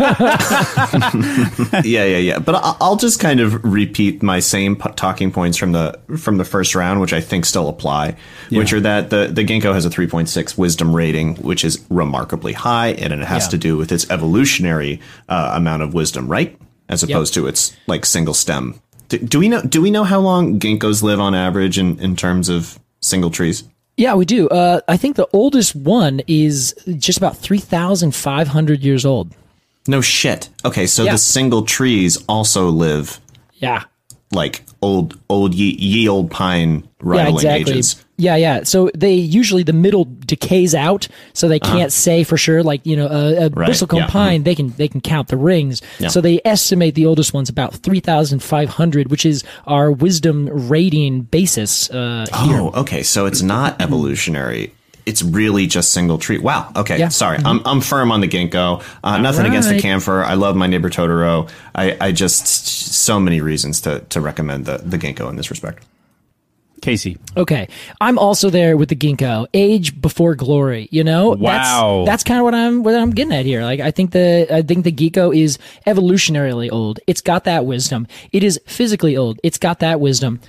[SPEAKER 5] yeah, yeah, yeah. But I'll, I'll just kind of repeat my same p- talking points from the from the first round, which I think still apply.
[SPEAKER 3] Yeah.
[SPEAKER 5] Which are that the the ginkgo has a three point six wisdom rating, which is remarkably high, and it has
[SPEAKER 4] Yeah.
[SPEAKER 5] to do with its evolutionary uh, amount of wisdom, right? As opposed to its like single stem. Do, do we know? Do we know how long ginkgos live on average in, in terms of single trees?
[SPEAKER 4] Yeah, we do. Uh, I think the oldest one is just about three thousand five hundred years old.
[SPEAKER 5] No shit. Okay, so
[SPEAKER 4] Yeah.
[SPEAKER 5] the single trees also live
[SPEAKER 4] Yeah.
[SPEAKER 5] like old, old ye, ye old pine
[SPEAKER 4] Yeah,
[SPEAKER 5] rivaling
[SPEAKER 4] exactly.
[SPEAKER 5] ages.
[SPEAKER 4] Yeah, yeah. So they usually the middle decays out, so they can't say for sure. Like you know, a, a
[SPEAKER 5] Right,
[SPEAKER 4] bristlecone
[SPEAKER 5] yeah.
[SPEAKER 4] pine, they can they can count the rings.
[SPEAKER 5] Yeah.
[SPEAKER 4] So they estimate the oldest one's about three thousand five hundred, which is our wisdom rating basis uh, here.
[SPEAKER 5] Oh, okay. So it's not evolutionary. It's really just single tree. Wow. Okay.
[SPEAKER 4] Yeah.
[SPEAKER 5] Sorry. I'm I'm firm on the ginkgo. Uh, nothing against the
[SPEAKER 4] right.
[SPEAKER 5] camphor. I love my neighbor Totoro. I, I just so many reasons to to recommend the the ginkgo in this respect.
[SPEAKER 3] Casey.
[SPEAKER 4] Okay, I'm also there with the ginkgo. Age before glory. You know,
[SPEAKER 3] Wow.
[SPEAKER 4] That's, that's kind of what I'm what I'm getting at here. Like, I think the I think the ginkgo is evolutionarily old. It's got that wisdom. It is physically old. It's got that wisdom.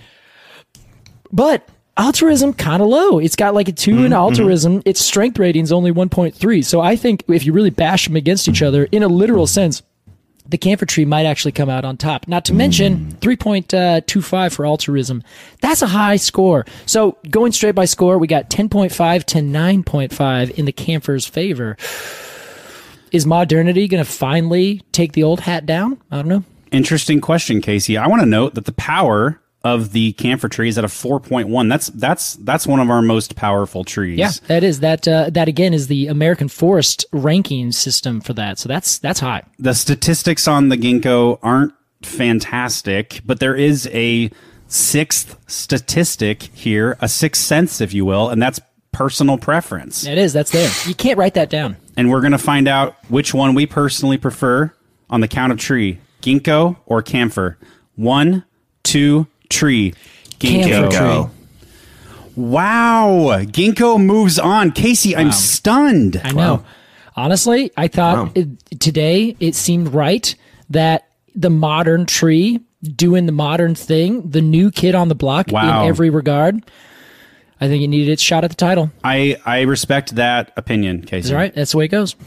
[SPEAKER 4] But altruism kind of low. It's got like a two in altruism. Its strength rating's only one point three. So I think if you really bash them against each other in a literal sense, the camphor tree might actually come out on top. Not to mention three point two five for altruism. That's a high score. So going straight by score, we got ten point five to nine point five in the camphor's favor. Is modernity going to finally take the old hat down? I don't know.
[SPEAKER 3] Interesting question, Casey. I want to note that the power of the camphor tree is at a four point one. That's that's that's one of our most powerful trees.
[SPEAKER 4] Yeah, that is that. Uh, that again is the American Forest ranking system for that. So that's that's high.
[SPEAKER 3] The statistics on the ginkgo aren't fantastic, but there is a sixth statistic here, a sixth sense, if you will, and that's personal preference.
[SPEAKER 4] It is. That's there. You can't write that down.
[SPEAKER 3] And we're going to find out which one we personally prefer on the count of tree. Ginkgo or camphor? One, two, tree.
[SPEAKER 4] Camphor
[SPEAKER 3] Ginkgo.
[SPEAKER 4] tree.
[SPEAKER 3] Wow. Ginkgo moves on. Casey, I'm stunned.
[SPEAKER 4] I know. Honestly, I thought it, today it seemed right that the modern tree doing the modern thing, the new kid on the block
[SPEAKER 3] Wow.
[SPEAKER 4] in every regard. I think it needed its shot at the title.
[SPEAKER 3] I, I respect that opinion, Casey.
[SPEAKER 4] Is that right? That's the way it goes.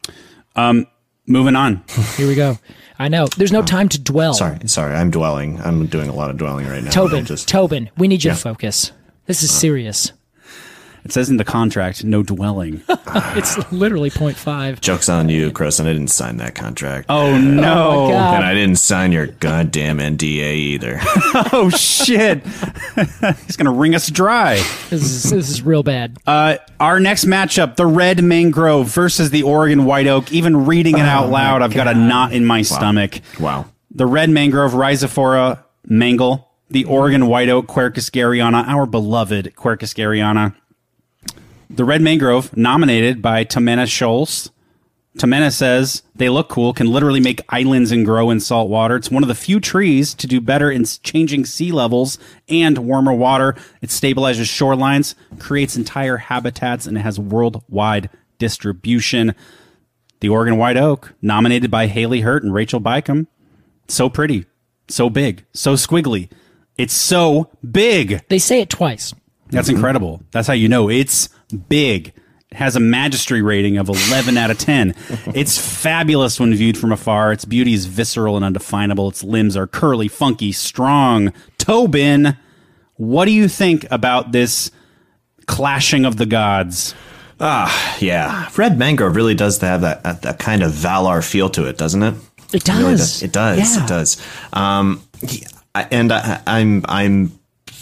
[SPEAKER 3] Moving on.
[SPEAKER 4] Here we go. I know. There's no time to dwell.
[SPEAKER 5] Sorry, sorry. I'm dwelling. I'm doing a lot of dwelling right now.
[SPEAKER 4] Tobin,
[SPEAKER 5] I'm just
[SPEAKER 4] Tobin, we need you to focus. This is serious.
[SPEAKER 3] It says in the contract, no dwelling.
[SPEAKER 4] It's literally point five.
[SPEAKER 5] joke's on you, Chris. And I didn't sign that contract.
[SPEAKER 3] Oh, no.
[SPEAKER 4] God.
[SPEAKER 5] And I didn't sign your goddamn N D A either.
[SPEAKER 3] Oh, shit. He's going to wring us dry.
[SPEAKER 4] This is, this is real bad.
[SPEAKER 3] Uh, our next matchup, the red mangrove versus the Oregon white oak. Even reading it out loud, I've got a knot in my stomach.
[SPEAKER 5] Wow.
[SPEAKER 3] The red mangrove, Rhizophora mangle. The Oregon white oak, Quercus garryana, our beloved Quercus garryana. The red mangrove, nominated by Tamena Scholz. Tamena says they look cool, can literally make islands and grow in salt water. It's one of the few trees to do better in changing sea levels and warmer water. It stabilizes shorelines, creates entire habitats, and it has worldwide distribution. The Oregon white oak, nominated by Haley Hurt and Rachel Bickham. So pretty, so big, so squiggly. It's so big.
[SPEAKER 4] They say it twice.
[SPEAKER 3] That's incredible. That's how you know it's big. It has a magistry rating of eleven out of ten. It's fabulous when viewed from afar. Its beauty is visceral and undefinable. Its limbs are curly, funky, strong. Tobin, what do you think about this clashing of the gods?
[SPEAKER 5] Ah, yeah. Red mangrove really does have that, that, that kind of Valar feel to it, doesn't it?
[SPEAKER 4] It does.
[SPEAKER 5] Really does. It does.
[SPEAKER 4] Yeah.
[SPEAKER 5] It does. Um, he- I- and I, I'm, I'm,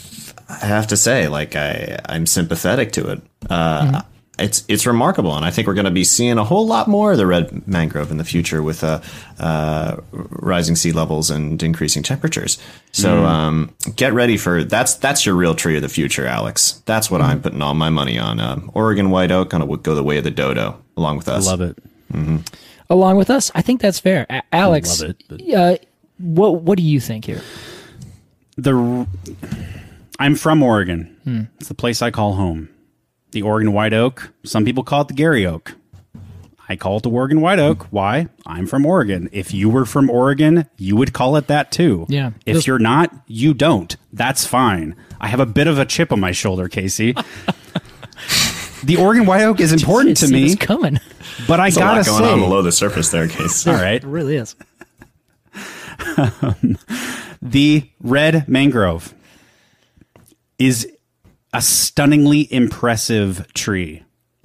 [SPEAKER 5] I have to say, like, I, I'm sympathetic to it. Uh, mm-hmm. It's it's remarkable, and I think we're going to be seeing a whole lot more of the red mangrove in the future with uh, uh, rising sea levels and increasing temperatures. So mm. um, get ready for that's that's your real tree of the future, Alex. That's what mm. I'm putting all my money on. Um, Oregon white oak going to go the way of the dodo, along with us.
[SPEAKER 3] I love it.
[SPEAKER 5] Mm-hmm.
[SPEAKER 4] Along with us, I think that's fair. A- Alex,
[SPEAKER 3] I love it, but...
[SPEAKER 4] uh, what what do you think here?
[SPEAKER 3] The I'm from Oregon.
[SPEAKER 4] Hmm.
[SPEAKER 3] It's the place I call home. The Oregon white oak. Some people call it the Gary oak. I call it the Oregon white oak. Why? I'm from Oregon. If you were from Oregon, you would call it that too.
[SPEAKER 4] Yeah.
[SPEAKER 3] If
[SPEAKER 4] Those-
[SPEAKER 3] you're not, you don't. That's fine. I have a bit of a chip on my shoulder, Casey. The Oregon white oak is important to me.
[SPEAKER 4] It's coming.
[SPEAKER 3] But I
[SPEAKER 5] There's
[SPEAKER 3] gotta
[SPEAKER 5] a lot going
[SPEAKER 3] say,
[SPEAKER 5] on below the surface there, Casey.
[SPEAKER 3] all right.
[SPEAKER 4] It really is.
[SPEAKER 3] um, the red mangrove is a stunningly impressive tree.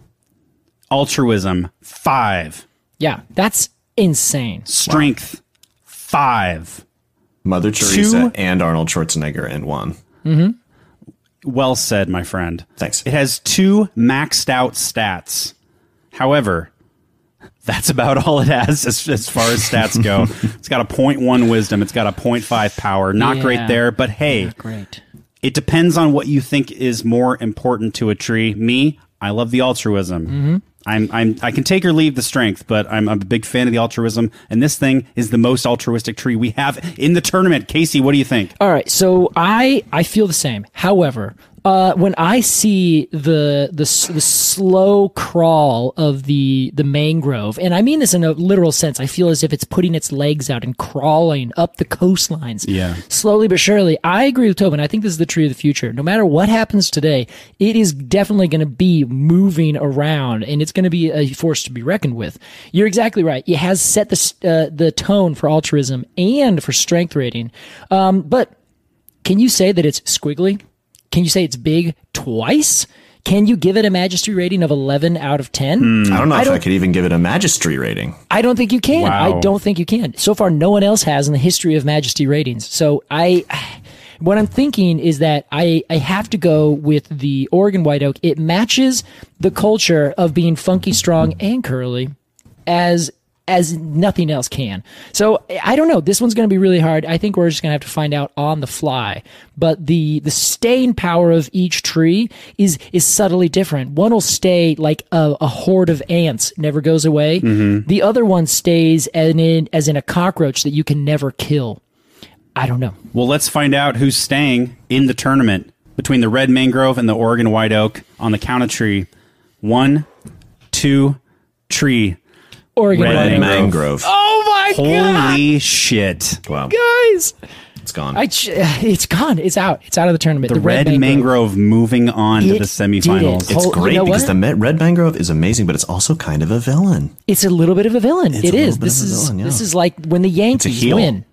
[SPEAKER 3] Altruism, five.
[SPEAKER 4] Yeah, that's insane.
[SPEAKER 3] Strength, wow. five.
[SPEAKER 5] Mother Teresa
[SPEAKER 3] Two.
[SPEAKER 5] and Arnold Schwarzenegger in one.
[SPEAKER 4] Mm-hmm.
[SPEAKER 3] Well said, my friend.
[SPEAKER 5] Thanks.
[SPEAKER 3] It has two maxed out stats. However, that's about all it has as, as far as stats go. It's got a point one wisdom. It's got a point five power. Not
[SPEAKER 4] Yeah.
[SPEAKER 3] great there, but hey.
[SPEAKER 4] Not great.
[SPEAKER 3] It depends on what you think is more important to a tree. Me, I love the altruism.
[SPEAKER 4] Mm-hmm.
[SPEAKER 3] I'm, I'm, I can take or leave the strength, but I'm, I'm a big fan of the altruism. And this thing is the most altruistic tree we have in the tournament. Casey, what do you think?
[SPEAKER 4] All right, so I I feel the same. However, uh, when I see the the s- the slow crawl of the the mangrove, and I mean this in a literal sense, I feel as if it's putting its legs out and crawling up the coastlines.
[SPEAKER 3] Yeah.
[SPEAKER 4] Slowly but surely. I agree with Tobin. I think this is the tree of the future. No matter what happens today, it is definitely going to be moving around, and it's going to be a force to be reckoned with. You're exactly right. It has set the s- uh, the tone for altruism and for strength rating. Um, but can you say that it's squiggly? Can you say it's big twice? Can you give it a Majesty rating of eleven out of ten?
[SPEAKER 5] I don't know
[SPEAKER 4] I
[SPEAKER 5] if
[SPEAKER 4] don't-
[SPEAKER 5] I could even give it a Majesty rating.
[SPEAKER 4] I don't think you can.
[SPEAKER 3] Wow.
[SPEAKER 4] I don't think you can. So far, no one else has in the history of Majesty ratings. So I, what I'm thinking is that I, I have to go with the Oregon White Oak. It matches the culture of being funky, strong, and curly as as nothing else can. So I don't know. This one's going to be really hard. I think we're just going to have to find out on the fly. But the the staying power of each tree is is subtly different. One will stay like a, a horde of ants, never goes away. Mm-hmm. The other one stays as in, as in a cockroach that you can never kill. I don't know.
[SPEAKER 3] Well, let's find out who's staying in the tournament between the red mangrove and the Oregon white oak on the count of tree. One, two, tree.
[SPEAKER 4] Oregon
[SPEAKER 3] Red
[SPEAKER 4] White Oak.
[SPEAKER 5] Mangrove.
[SPEAKER 4] Oh my god!
[SPEAKER 3] Holy shit.
[SPEAKER 5] Wow.
[SPEAKER 4] Guys,
[SPEAKER 5] It's gone.
[SPEAKER 4] I ch- it's gone. It's out. It's out of the tournament.
[SPEAKER 3] The, red, mangrove. moving on to
[SPEAKER 4] It
[SPEAKER 3] the semifinals.
[SPEAKER 4] did it.
[SPEAKER 5] It's
[SPEAKER 4] Hol-
[SPEAKER 5] great
[SPEAKER 4] you know
[SPEAKER 5] because
[SPEAKER 4] what?
[SPEAKER 5] the ma- red mangrove is amazing, but it's also kind of a villain.
[SPEAKER 4] It's a little bit of a villain.
[SPEAKER 5] It's
[SPEAKER 4] It
[SPEAKER 5] a
[SPEAKER 4] is.
[SPEAKER 5] little bit
[SPEAKER 4] This
[SPEAKER 5] of a
[SPEAKER 4] is
[SPEAKER 5] villain, yeah.
[SPEAKER 4] this is like when the Yankees
[SPEAKER 5] heel.
[SPEAKER 4] win.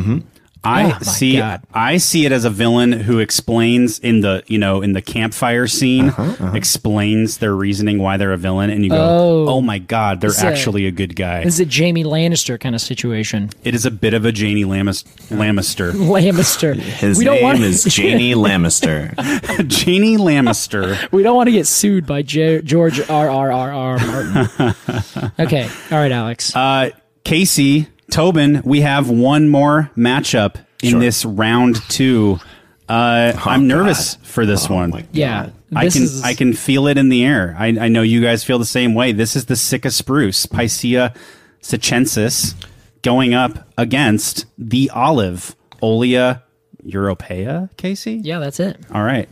[SPEAKER 3] I
[SPEAKER 4] Oh, my
[SPEAKER 3] see.
[SPEAKER 4] God.
[SPEAKER 3] I see it as a villain who explains in the you know in the campfire scene
[SPEAKER 5] Uh-huh, uh-huh.
[SPEAKER 3] explains their reasoning why they're a villain, and you go,
[SPEAKER 4] Oh.
[SPEAKER 3] "Oh, my god, they're
[SPEAKER 4] It's a-
[SPEAKER 3] actually a good guy."
[SPEAKER 4] This is a Jamie Lannister kind of situation.
[SPEAKER 3] It is a bit of a Janie Lamis- Lamister.
[SPEAKER 4] Lannister.
[SPEAKER 5] His
[SPEAKER 4] we don't
[SPEAKER 5] name
[SPEAKER 4] want
[SPEAKER 5] is Janie Lamister.
[SPEAKER 3] Janie Lamister.
[SPEAKER 4] We don't want to get sued by J- George R R R R Martin. Okay. All right, Alex.
[SPEAKER 3] Uh, Casey, Tobin, we have one more matchup in
[SPEAKER 5] Sure.
[SPEAKER 3] this round two. Uh, I'm nervous
[SPEAKER 5] God.
[SPEAKER 3] for this
[SPEAKER 5] Oh,
[SPEAKER 3] one.
[SPEAKER 5] my God.
[SPEAKER 4] yeah.
[SPEAKER 3] I
[SPEAKER 4] This
[SPEAKER 3] can
[SPEAKER 4] is,
[SPEAKER 3] I can feel it in the air. I, I know you guys feel the same way. This is the Sitka spruce, Picea sichensis, going up against the olive, Olea europaea. Casey,
[SPEAKER 4] Yeah, that's it.
[SPEAKER 3] all right.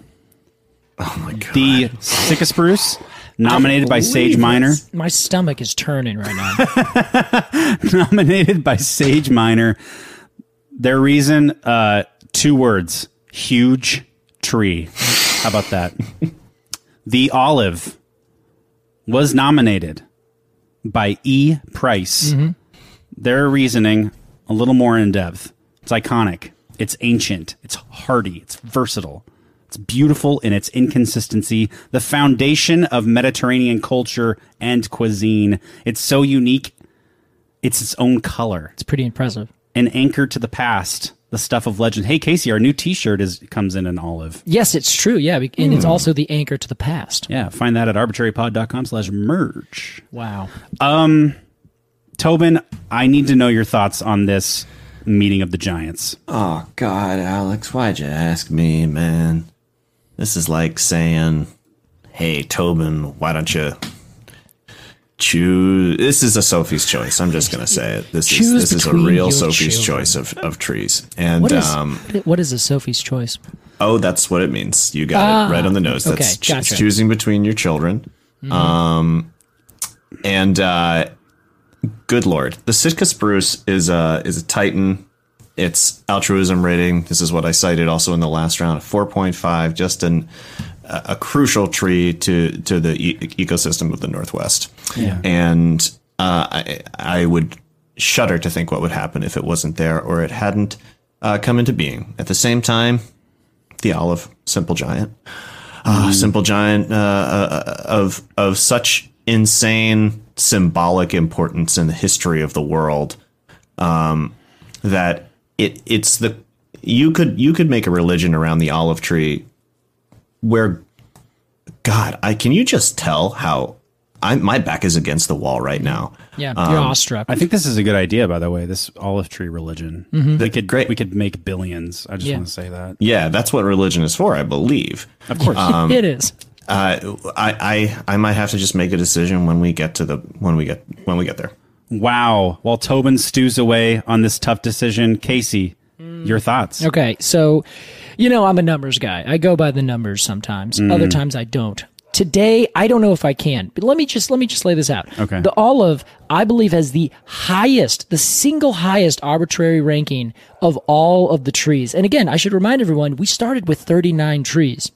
[SPEAKER 5] Oh my God.
[SPEAKER 3] The Sitka spruce, nominated by Sage Minor.
[SPEAKER 4] My stomach is turning right now.
[SPEAKER 3] Nominated by Sage Minor. Their reason, uh, two words: huge tree. How about that? The olive was nominated by E. Price. Their reasoning, a little more in depth. It's iconic. It's ancient. It's hardy. It's versatile. It's beautiful in its inconsistency. The foundation of Mediterranean culture and cuisine. It's so unique. It's its own color.
[SPEAKER 4] It's pretty impressive.
[SPEAKER 3] An anchor to the past. the stuff of legend. Hey, Casey, our new T-shirt is comes in an olive.
[SPEAKER 4] Yes, it's true. Yeah, and mm. it's also the anchor to the past.
[SPEAKER 3] Yeah, find that at arbitrarypod.com slash merch.
[SPEAKER 4] Wow.
[SPEAKER 3] Um, Tobin, I need to know your thoughts on this meeting of the giants.
[SPEAKER 5] Oh, God, Alex, why'd you ask me, man? This is like saying, hey, Tobin, why don't you choose? This is a Sophie's choice. I'm just going to say it. This
[SPEAKER 4] choose
[SPEAKER 5] is this is a real Sophie's
[SPEAKER 4] children.
[SPEAKER 5] choice of, of trees. And
[SPEAKER 4] what is,
[SPEAKER 5] um,
[SPEAKER 4] what is a Sophie's choice?
[SPEAKER 5] Oh, that's what it means. You got
[SPEAKER 4] ah,
[SPEAKER 5] it right on the nose. That's
[SPEAKER 4] okay, gotcha.
[SPEAKER 5] ch- choosing between your children. Mm-hmm. Um, and uh, good Lord, the Sitka spruce is a is a titan. Its altruism rating, this is what I cited also in the last round, four point five, just an a crucial tree to to the e- ecosystem of the Northwest.
[SPEAKER 3] Yeah.
[SPEAKER 5] And uh, I, I would shudder to think what would happen if it wasn't there or it hadn't uh, come into being. At the same time, the olive, simple giant, uh, mm. simple giant uh, uh, of of such insane symbolic importance in the history of the world um, that it it's the you could you could make a religion around the olive tree. Where, God, I can you just tell how I my back is against the wall right now.
[SPEAKER 4] Yeah,
[SPEAKER 5] um,
[SPEAKER 4] you're awestruck.
[SPEAKER 3] I think this is a good idea, by the way. This olive tree religion.
[SPEAKER 4] Mm-hmm.
[SPEAKER 3] We could
[SPEAKER 5] Great.
[SPEAKER 3] we could make billions. I just
[SPEAKER 4] Yeah.
[SPEAKER 3] want to say that.
[SPEAKER 5] Yeah, that's what religion is for, I believe.
[SPEAKER 3] Of course.
[SPEAKER 5] Um,
[SPEAKER 4] it is.
[SPEAKER 5] Uh, I, I I might have to just make a decision when we get to the when we get when we get there.
[SPEAKER 3] Wow. While Tobin stews away on this tough decision, Casey, your thoughts?
[SPEAKER 4] Okay, so, you know, I'm a numbers guy. I go by the numbers sometimes.
[SPEAKER 3] Mm.
[SPEAKER 4] Other times I don't. Today, I don't know if I can, but let me just let me just lay this out.
[SPEAKER 3] Okay.
[SPEAKER 4] The olive, I believe, has the highest, the single highest arbitrary ranking of all of the trees. And again, I should remind everyone, we started with thirty-nine trees,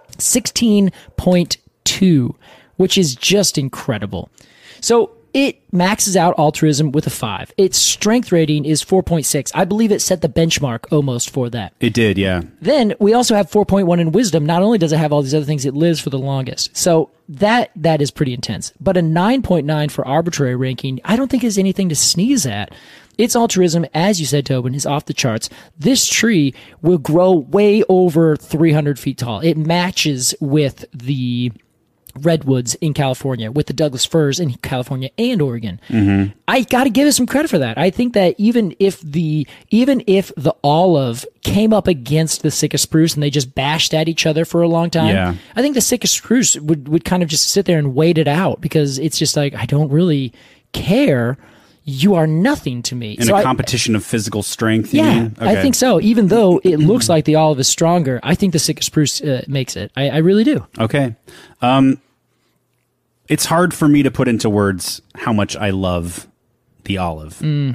[SPEAKER 4] sixteen point two, which is just incredible. So it maxes out altruism with a five. Its strength rating is four point six. I believe it set the benchmark almost for that.
[SPEAKER 3] It did, yeah.
[SPEAKER 4] Then we also have four point one in wisdom. Not only does it have all these other things, it lives for the longest. So that that is pretty intense. But a nine point nine for arbitrary ranking, I don't think is anything to sneeze at. Its altruism, as you said, Tobin, is off the charts. This tree will grow way over three hundred feet tall. It matches with the redwoods in California, with the Douglas firs in California and Oregon. Mm-hmm. I got to give it some credit for that. I think that even if the even if the olive came up against the Sitka spruce and they just bashed at each other for a long time,
[SPEAKER 3] Yeah.
[SPEAKER 4] I think the Sitka spruce would, would kind of just sit there and wait it out because it's just like, I don't really care. You are nothing to me.
[SPEAKER 3] In
[SPEAKER 4] So
[SPEAKER 3] a
[SPEAKER 4] I-
[SPEAKER 3] competition of physical strength, you
[SPEAKER 4] yeah,
[SPEAKER 3] mean?
[SPEAKER 4] I
[SPEAKER 3] Okay.
[SPEAKER 4] think so. Even though it looks like the olive is stronger, I think the Sitka spruce uh, makes it. I, I really do.
[SPEAKER 3] Okay. Um, it's hard for me to put into words how much I love the olive.
[SPEAKER 4] Mm.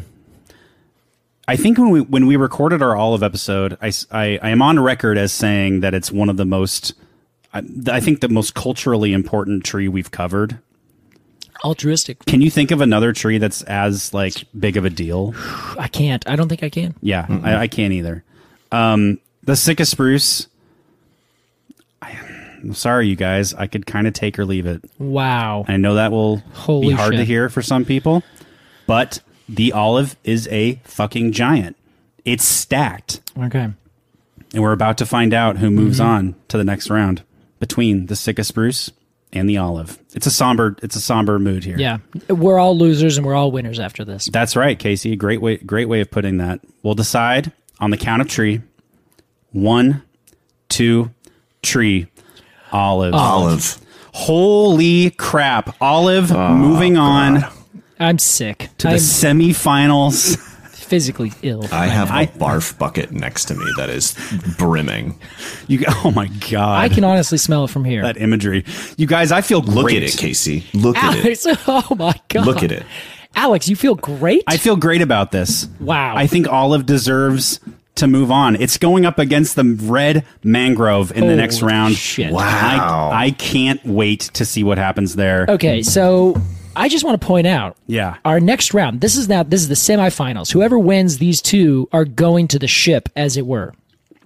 [SPEAKER 3] I think when we when we recorded our olive episode, I, s- I- I am on record as saying that it's one of the most, I, I think the most culturally important tree we've covered.
[SPEAKER 4] Altruistic.
[SPEAKER 3] Can you think of another tree that's as like big of a deal?
[SPEAKER 4] I can't. I don't think I can.
[SPEAKER 3] Yeah, I, I can't either. Um, the Sitka spruce. I, I'm sorry, you guys. I could kind of take or leave it.
[SPEAKER 4] Wow.
[SPEAKER 3] I know that will
[SPEAKER 4] Holy
[SPEAKER 3] be hard to
[SPEAKER 4] shit.
[SPEAKER 3] hear for some people, but the olive is a fucking giant. It's stacked,
[SPEAKER 4] Okay.
[SPEAKER 3] and we're about to find out who moves
[SPEAKER 4] Mm-hmm.
[SPEAKER 3] on to the next round between the Sitka spruce and the olive. It's a somber. It's a somber mood here.
[SPEAKER 4] Yeah. We're all losers and we're all winners after this.
[SPEAKER 3] That's right, Casey. Great way. Great way of putting that. We'll decide on the count of tree. One, two, tree. Olive.
[SPEAKER 5] Olive.
[SPEAKER 3] Holy crap! Olive moving on
[SPEAKER 4] I'm sick.
[SPEAKER 3] to the
[SPEAKER 4] I'm
[SPEAKER 3] semifinals.
[SPEAKER 4] physically ill.
[SPEAKER 5] I
[SPEAKER 4] right
[SPEAKER 5] have
[SPEAKER 4] now.
[SPEAKER 5] a barf bucket next to me that is brimming.
[SPEAKER 3] You. Oh my god!
[SPEAKER 4] I can honestly smell it from here.
[SPEAKER 3] that imagery. You guys, I feel great.
[SPEAKER 5] Look at it, Casey. Look at it.
[SPEAKER 4] Alex, oh my God.
[SPEAKER 5] Look at it.
[SPEAKER 4] Alex, you feel great?
[SPEAKER 3] I feel great about this.
[SPEAKER 4] Wow.
[SPEAKER 3] I think Olive deserves to move on. It's going up against the red mangrove in the
[SPEAKER 4] Holy
[SPEAKER 3] next round.
[SPEAKER 4] shit.
[SPEAKER 5] Wow.
[SPEAKER 3] I, I can't wait to see what happens there.
[SPEAKER 4] Okay, so I just want to point out
[SPEAKER 3] Yeah.
[SPEAKER 4] our next round. This is now this is the semifinals. Whoever wins these two are going to the ship, as it were.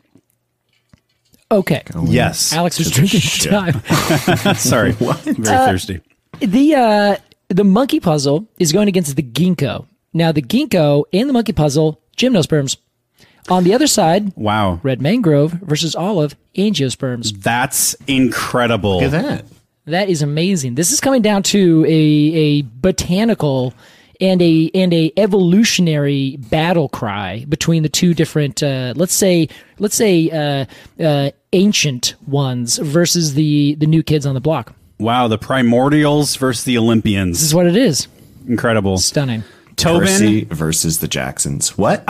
[SPEAKER 4] Okay.
[SPEAKER 3] Yes.
[SPEAKER 4] Alex was drinking at the time.
[SPEAKER 3] Sorry. Very thirsty.
[SPEAKER 4] The uh, the monkey puzzle is going against the ginkgo. Now, the ginkgo and the monkey puzzle, gymnosperms, On the other side,
[SPEAKER 3] Wow.
[SPEAKER 4] red mangrove versus olive angiosperms.
[SPEAKER 3] That's incredible.
[SPEAKER 5] Look at that.
[SPEAKER 4] That is amazing. This is coming down to a a botanical and a and a evolutionary battle cry between the two different uh, let's say let's say uh, uh, ancient ones versus the the new kids on the block.
[SPEAKER 3] Wow, the primordials versus the Olympians.
[SPEAKER 4] This is what it is.
[SPEAKER 3] Incredible.
[SPEAKER 4] Stunning.
[SPEAKER 3] Tobin,
[SPEAKER 5] Percy versus the Jacksons. What?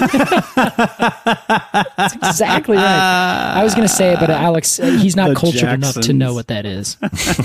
[SPEAKER 4] That's exactly right. I was going to say it, but Alex, uh, he's not
[SPEAKER 3] The
[SPEAKER 4] cultured enough to
[SPEAKER 3] Jacksons.
[SPEAKER 4] know what that is.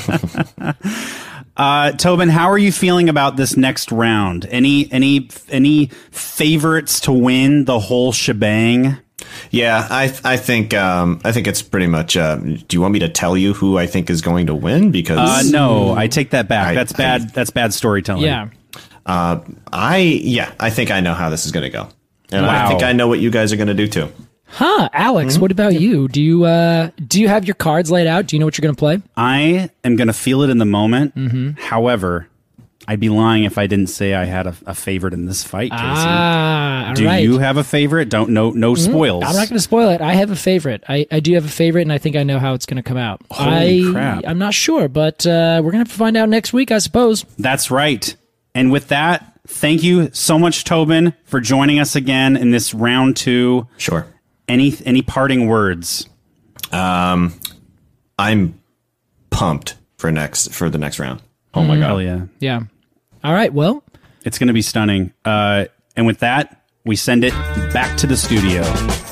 [SPEAKER 3] uh, Tobin, how are you feeling about this next round? Any any any favorites to win the whole shebang?
[SPEAKER 5] Yeah, I I think um, I think it's pretty much. Uh, do you want me to tell you who I think is going to win? Because
[SPEAKER 3] Uh, no, I take that back.
[SPEAKER 5] I-
[SPEAKER 3] that's bad.
[SPEAKER 5] I-
[SPEAKER 3] that's bad storytelling.
[SPEAKER 4] Yeah.
[SPEAKER 5] uh, I yeah, I think I know how this is going to go, and
[SPEAKER 3] Wow.
[SPEAKER 5] I think I know what you guys are going to do too.
[SPEAKER 4] Huh, Alex, what about you? Do you uh do you have your cards laid out? Do you know what you're going to play?
[SPEAKER 3] I am going to feel it in the moment. Mm-hmm. However, I'd be lying if I didn't say I had a, a favorite in this fight, Casey.
[SPEAKER 4] Ah, all
[SPEAKER 3] Do
[SPEAKER 4] right.
[SPEAKER 3] you have a favorite? Don't no no spoils.
[SPEAKER 4] I'm not going to spoil it. I have a favorite. I, I do have a favorite, and I think I know how it's going to come out.
[SPEAKER 3] Holy
[SPEAKER 4] I,
[SPEAKER 3] crap.
[SPEAKER 4] I'm not sure, but uh, we're going to have to find out next week, I suppose.
[SPEAKER 3] That's right. And with that, thank you so much, Tobin, for joining us again in this round two.
[SPEAKER 5] Sure.
[SPEAKER 3] Any any parting words?
[SPEAKER 5] Um, I'm pumped for next for the next round. Oh my god!
[SPEAKER 3] Hell yeah.
[SPEAKER 4] Yeah. All right, well,
[SPEAKER 3] It's going to be stunning. Uh, and with that, we send it back to the studio.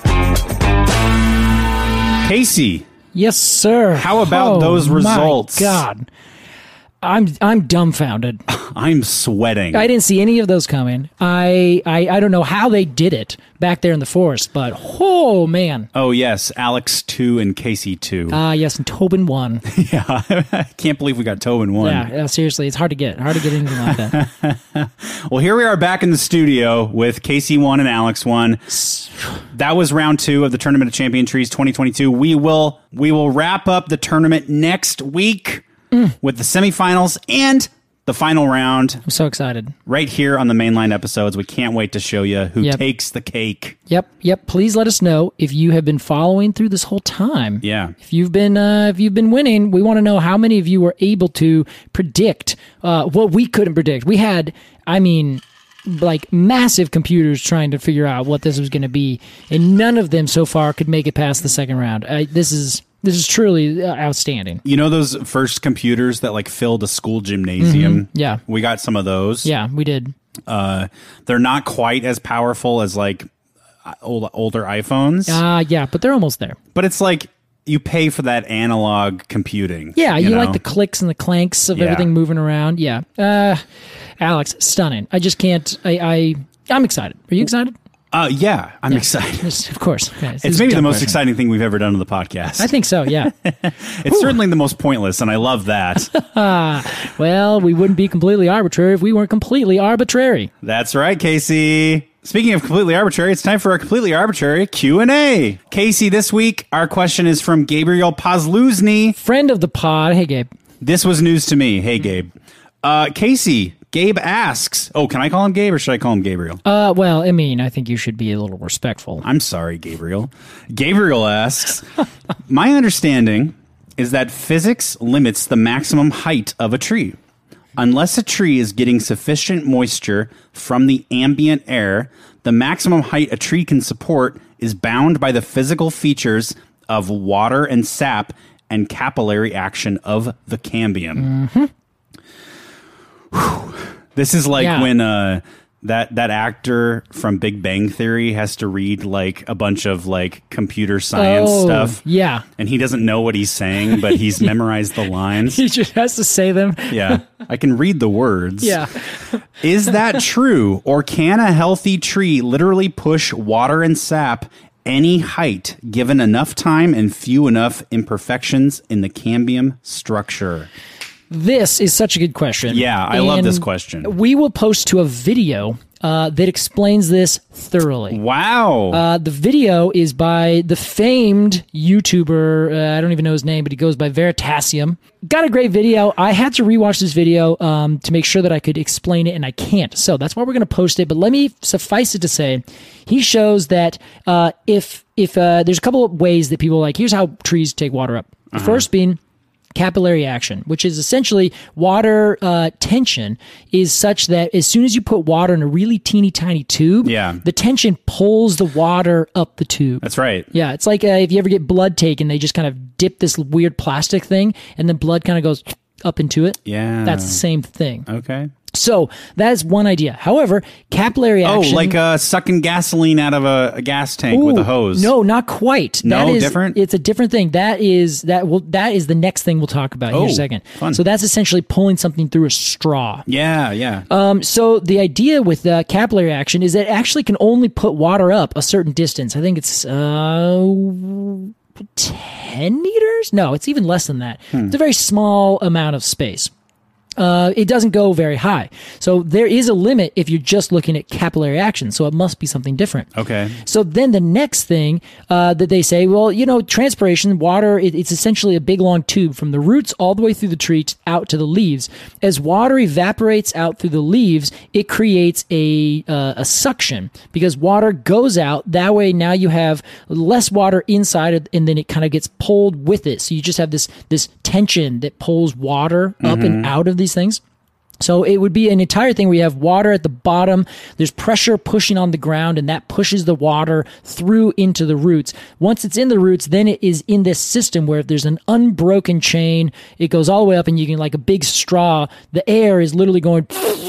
[SPEAKER 3] Casey,
[SPEAKER 4] yes, sir.
[SPEAKER 3] How about
[SPEAKER 4] Oh,
[SPEAKER 3] those results?
[SPEAKER 4] My God. I'm I'm dumbfounded.
[SPEAKER 3] I'm sweating.
[SPEAKER 4] I didn't see any of those coming. I, I I don't know how they did it back there in the forest, but oh man.
[SPEAKER 3] Oh, yes. Alex two and Casey two.
[SPEAKER 4] Ah, yes, and Tobin won.
[SPEAKER 3] yeah. I can't believe we got Tobin one.
[SPEAKER 4] Yeah, yeah, seriously, it's hard to get. Hard to get anything like that.
[SPEAKER 3] Well, here we are back in the studio with Casey one and Alex one. That was round two of the Tournament of Champion Trees twenty twenty-two. We will we will wrap up the tournament next week mm. with the semifinals and the final round
[SPEAKER 4] I'm so excited.
[SPEAKER 3] right here on the mainline episodes. We can't wait to show you who
[SPEAKER 4] Yep.
[SPEAKER 3] takes the cake.
[SPEAKER 4] Yep, yep. Please let us know if you have been following through this whole time.
[SPEAKER 3] Yeah.
[SPEAKER 4] If you've been uh, if you've been winning, we want to know how many of you were able to predict uh, what we couldn't predict. We had, I mean, like massive computers trying to figure out what this was going to be, and none of them so far could make it past the second round. I, this is this is truly uh, outstanding.
[SPEAKER 3] You know those first computers that like filled a school gymnasium?
[SPEAKER 4] Mm-hmm. Yeah.
[SPEAKER 3] We got some of those.
[SPEAKER 4] Yeah, we did.
[SPEAKER 3] Uh, they're not quite as powerful as like old, older iPhones,
[SPEAKER 4] Uh, yeah, but they're almost there.
[SPEAKER 3] but it's like you pay for that analog computing.
[SPEAKER 4] Yeah, you,
[SPEAKER 3] know?
[SPEAKER 4] like the clicks and the clanks of
[SPEAKER 3] Yeah.
[SPEAKER 4] everything moving around. Yeah. Uh, Alex, stunning. I just can't. I, I I'm excited. Are you excited?
[SPEAKER 3] Uh, yeah, I'm excited.
[SPEAKER 4] Yes, of course. Okay, this
[SPEAKER 3] It's
[SPEAKER 4] is a
[SPEAKER 3] maybe the
[SPEAKER 4] dumb
[SPEAKER 3] most
[SPEAKER 4] question.
[SPEAKER 3] exciting thing we've ever done on the podcast.
[SPEAKER 4] I think so. Yeah.
[SPEAKER 3] it's certainly the most pointless, and I love that.
[SPEAKER 4] Well, we wouldn't be completely arbitrary if we weren't completely arbitrary.
[SPEAKER 3] That's right, Casey. Speaking of completely arbitrary, it's time for our completely arbitrary Q and A. Casey, this week, our question is from Gabriel Pozluzny.
[SPEAKER 4] Friend of the pod. Hey, Gabe.
[SPEAKER 3] This was news to me. Hey, Gabe. Uh, Casey, Gabe asks, oh, can I call him Gabe or should I call him Gabriel?
[SPEAKER 4] Uh, well, I mean, I think you should be a little respectful.
[SPEAKER 3] I'm sorry, Gabriel. Gabriel asks, my understanding is that physics limits the maximum height of a tree. Unless a tree is getting sufficient moisture from the ambient air, the maximum height a tree can support is bound by the physical features of water and sap and capillary action of the cambium.
[SPEAKER 4] Mm-hmm.
[SPEAKER 3] Whew. This is like
[SPEAKER 4] Yeah.
[SPEAKER 3] when uh, that that actor from Big Bang Theory has to read like a bunch of like computer science
[SPEAKER 4] Oh,
[SPEAKER 3] stuff.
[SPEAKER 4] yeah.
[SPEAKER 3] And he doesn't know what he's saying, but he's memorized the lines.
[SPEAKER 4] He just has to say them.
[SPEAKER 3] Yeah. I can read the words.
[SPEAKER 4] Yeah.
[SPEAKER 3] Is that true? Or can a healthy tree literally push water and sap any height given enough time and few enough imperfections in the cambium structure?
[SPEAKER 4] This is such a good question.
[SPEAKER 3] Yeah, I love
[SPEAKER 4] And
[SPEAKER 3] this question.
[SPEAKER 4] We will post to a video uh, that explains this thoroughly.
[SPEAKER 3] Wow.
[SPEAKER 4] Uh, the video is by the famed YouTuber, uh, I don't even know his name, but he goes by Veritasium. Got a great video. I had to rewatch this video um, to make sure that I could explain it, and I can't. So that's why we're going to post it. But let me suffice it to say, he shows that uh, if if uh, there's a couple of ways that people are like, here's how trees take water up. The uh-huh. first being capillary action, which is essentially water uh, tension is such that as soon as you put water in a really teeny tiny tube,
[SPEAKER 3] yeah.
[SPEAKER 4] the tension pulls the water up the tube.
[SPEAKER 3] That's right.
[SPEAKER 4] Yeah, it's like uh, if you ever get blood taken, they just kind of dip this weird plastic thing and then blood kind of goes up into it.
[SPEAKER 3] Yeah.
[SPEAKER 4] That's the same thing.
[SPEAKER 3] Okay.
[SPEAKER 4] So that is one idea. However, capillary action...
[SPEAKER 3] Oh, like uh, sucking gasoline out of a, a gas tank
[SPEAKER 4] Ooh,
[SPEAKER 3] with a hose.
[SPEAKER 4] No, not quite.
[SPEAKER 3] No,
[SPEAKER 4] that is,
[SPEAKER 3] different?
[SPEAKER 4] It's a different thing. That is that will that is the next thing we'll talk about
[SPEAKER 3] oh,
[SPEAKER 4] in a second.
[SPEAKER 3] Fun.
[SPEAKER 4] So that's essentially pulling something through a straw.
[SPEAKER 3] Yeah, yeah.
[SPEAKER 4] Um, so the idea with uh, capillary action is that it actually can only put water up a certain distance. I think it's uh, ten meters? No, it's even less than that. Hmm. It's a very small amount of space. Uh, it doesn't go very high. So there is a limit if you're just looking at capillary action. So it must be something different.
[SPEAKER 3] Okay.
[SPEAKER 4] So then the next thing uh, that they say, well, you know, transpiration, water, it, it's essentially a big long tube from the roots all the way through the tree t- out to the leaves. As water evaporates out through the leaves, it creates a, uh, a suction because water goes out. That way now you have less water inside it, and then it kind of gets pulled with it. So you just have this, this tension that pulls water up mm-hmm. and out of these things. So it would be an entire thing where you have water at the bottom, there's pressure pushing on the ground, and that pushes the water through into the roots. Once it's in the roots, then it is in this system where if there's an unbroken chain, it goes all the way up, and you can, like a big straw, the air is literally going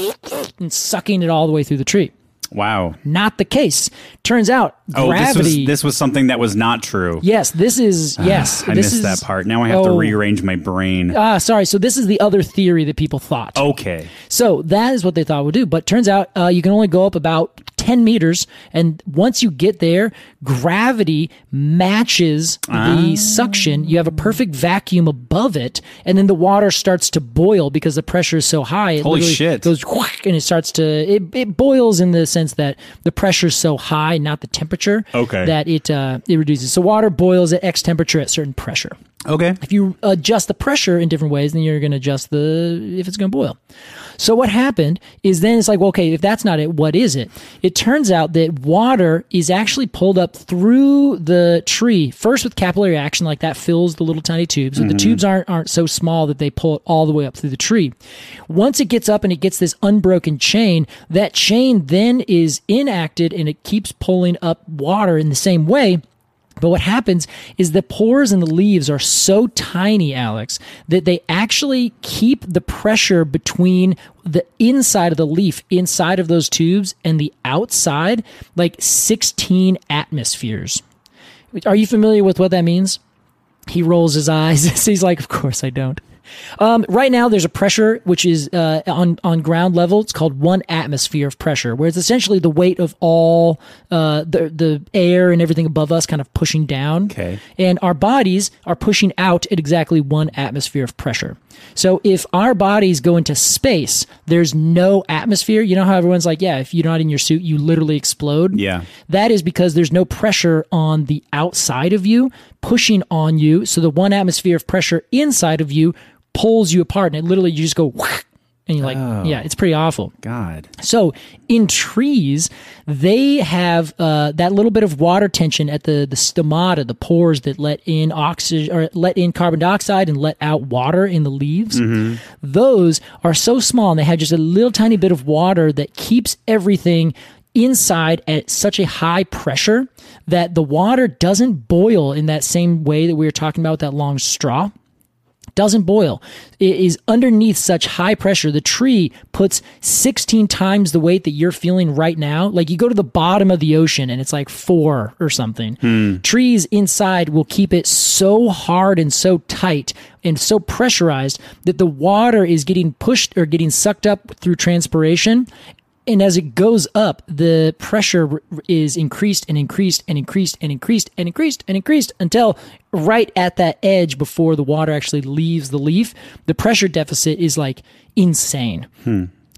[SPEAKER 4] and sucking it all the way through the tree.
[SPEAKER 3] Wow.
[SPEAKER 4] Not the case. Turns out
[SPEAKER 3] oh,
[SPEAKER 4] gravity...
[SPEAKER 3] This was, this was something that was not true.
[SPEAKER 4] Yes, this is... Yes.
[SPEAKER 3] I
[SPEAKER 4] this
[SPEAKER 3] missed
[SPEAKER 4] is,
[SPEAKER 3] that part. Now I have oh, to rearrange my brain.
[SPEAKER 4] Ah, sorry. So this is the other theory that people thought.
[SPEAKER 3] Okay.
[SPEAKER 4] So that is what they thought would do. But turns out uh, you can only go up about ten meters. And once you get there, gravity matches
[SPEAKER 3] ah.
[SPEAKER 4] the suction. You have a perfect vacuum above it. And then the water starts to boil because the pressure is so high. It
[SPEAKER 3] Holy shit.
[SPEAKER 4] goes whack, and it starts to... It, it boils in the sense that the pressure is so high, not the temperature,
[SPEAKER 3] okay.
[SPEAKER 4] that it uh, it reduces. So water boils at X temperature at certain pressure.
[SPEAKER 3] Okay.
[SPEAKER 4] If you adjust the pressure in different ways, then you're going to adjust the if it's going to boil. So what happened is then it's like, well, okay, if that's not it, what is it? It turns out that water is actually pulled up through the tree, first with capillary action, like that fills the little tiny tubes. So mm-hmm. the tubes aren't aren't so small that they pull it all the way up through the tree. Once it gets up and it gets this unbroken chain, that chain then is enacted and it keeps pulling up water in the same way. But what happens is the pores in the leaves are so tiny, Alex, that they actually keep the pressure between the inside of the leaf, inside of those tubes, and the outside, like sixteen atmospheres. Are you familiar with what that means? He rolls his eyes. He's like, of course I don't. Um, right now, there's a pressure which is uh, on on ground level. It's called one atmosphere of pressure, where it's essentially the weight of all uh, the the air and everything above us, kind of pushing down.
[SPEAKER 3] Okay.
[SPEAKER 4] And our bodies are pushing out at exactly one atmosphere of pressure. So if our bodies go into space, there's no atmosphere. You know how everyone's like, yeah, if you're not in your suit, you literally explode.
[SPEAKER 3] Yeah.
[SPEAKER 4] That is because there's no pressure on the outside of you pushing on you. So the one atmosphere of pressure inside of you pulls you apart, and it literally, you just go whack, and you're like,
[SPEAKER 3] oh,
[SPEAKER 4] yeah, it's pretty awful.
[SPEAKER 3] God.
[SPEAKER 4] So in trees, they have uh, that little bit of water tension at the, the stomata, the pores that let in oxygen or let in carbon dioxide and let out water in the leaves.
[SPEAKER 3] Mm-hmm.
[SPEAKER 4] Those are so small, and they have just a little tiny bit of water that keeps everything inside at such a high pressure that the water doesn't boil in that same way that we were talking about with that long straw. Doesn't boil. It is underneath such high pressure. The tree puts sixteen times the weight that you're feeling right now. Like you go to the bottom of the ocean and it's like four or something.
[SPEAKER 3] Hmm.
[SPEAKER 4] Trees inside will keep it so hard and so tight and so pressurized that the water is getting pushed or getting sucked up through transpiration. And as it goes up, the pressure is increased and increased and increased and increased and increased and increased until right at that edge before the water actually leaves the leaf, the pressure deficit is like insane.
[SPEAKER 3] Hmm.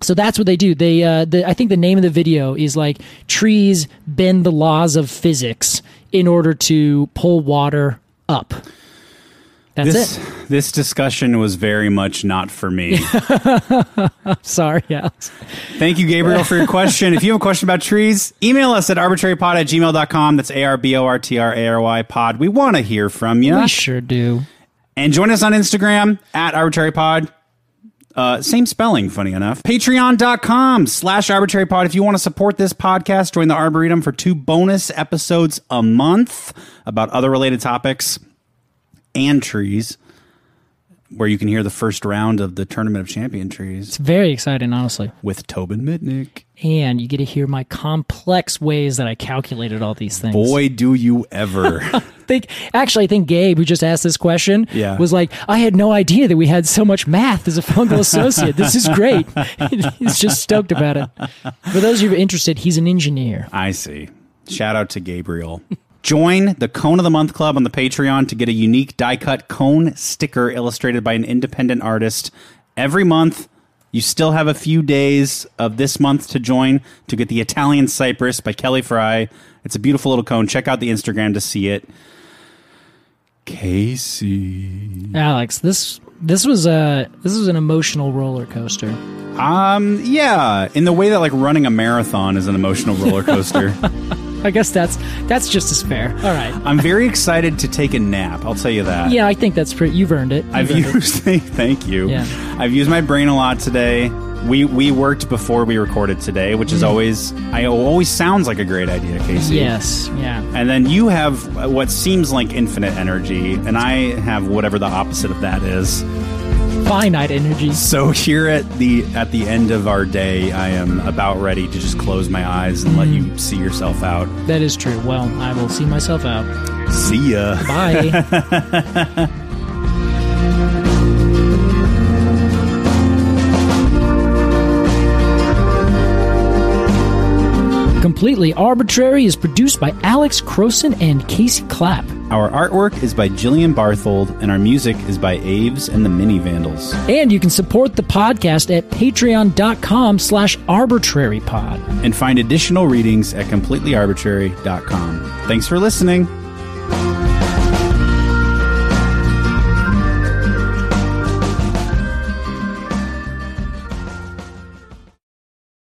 [SPEAKER 4] So that's what they do. They, uh, the, I think the name of the video is like trees bend the laws of physics in order to pull water up. That's
[SPEAKER 3] this,
[SPEAKER 4] it.
[SPEAKER 3] This discussion was very much not for me.
[SPEAKER 4] Sorry, Alex.
[SPEAKER 3] Thank you, Gabriel, for your question. If you have a question about trees, email us at arbitrarypod at gmail dot com. That's A R B O R T R A R Y pod. We want to hear from you.
[SPEAKER 4] We sure do.
[SPEAKER 3] And join us on Instagram at arbitrarypod. Uh, same spelling, funny enough. Patreon.com slash arbitrarypod. If you want to support this podcast, join the Arboretum for two bonus episodes a month about other related topics and trees, where you can hear the first round of the Tournament of Champion Trees.
[SPEAKER 4] It's very exciting, honestly.
[SPEAKER 3] With Tobin Mitnick.
[SPEAKER 4] And you get to hear my complex ways that I calculated all these things.
[SPEAKER 3] Boy, do you ever.
[SPEAKER 4] think Actually, I think Gabe, who just asked this question,
[SPEAKER 3] yeah.
[SPEAKER 4] was like, I had no idea that we had so much math as a fungal associate. This is great. He's just stoked about it. For those of you who are interested, he's an engineer.
[SPEAKER 3] I see. Shout out to Gabriel. Join the Cone of the Month Club on the Patreon to get a unique die-cut cone sticker illustrated by an independent artist every month. You still have a few days of this month to join to get the Italian Cypress by Kelly Fry. It's a beautiful little cone. Check out the Instagram to see it. Casey.
[SPEAKER 4] Alex, this this was a this was an emotional roller coaster.
[SPEAKER 3] Um, yeah, in the way that like running a marathon is an emotional roller coaster.
[SPEAKER 4] I guess that's that's just as fair. All right.
[SPEAKER 3] I'm very excited to take a nap. I'll tell you that.
[SPEAKER 4] Yeah, I think that's pretty. You've earned it. You've
[SPEAKER 3] I've
[SPEAKER 4] earned
[SPEAKER 3] used.
[SPEAKER 4] It.
[SPEAKER 3] Thank you.
[SPEAKER 4] Yeah.
[SPEAKER 3] I've used my brain a lot today. We we worked before we recorded today, which is always I always sounds like a great idea, Casey.
[SPEAKER 4] Yes. Yeah.
[SPEAKER 3] And then you have what seems like infinite energy, and I have whatever the opposite of that is.
[SPEAKER 4] Finite energy.
[SPEAKER 3] So here at the at the end of our day, I am about ready to just close my eyes and let you see yourself out.
[SPEAKER 4] That is true. Well, I will see myself out.
[SPEAKER 3] See ya.
[SPEAKER 4] Bye. Completely Arbitrary is produced by Alex Croson and Casey Clapp.
[SPEAKER 3] Our artwork is by Jillian Barthold, and our music is by Aves and the Mini Vandals.
[SPEAKER 4] And you can support the podcast at patreon.com slash arbitrarypod.
[SPEAKER 3] And find additional readings at completely arbitrary dot com. Thanks for listening.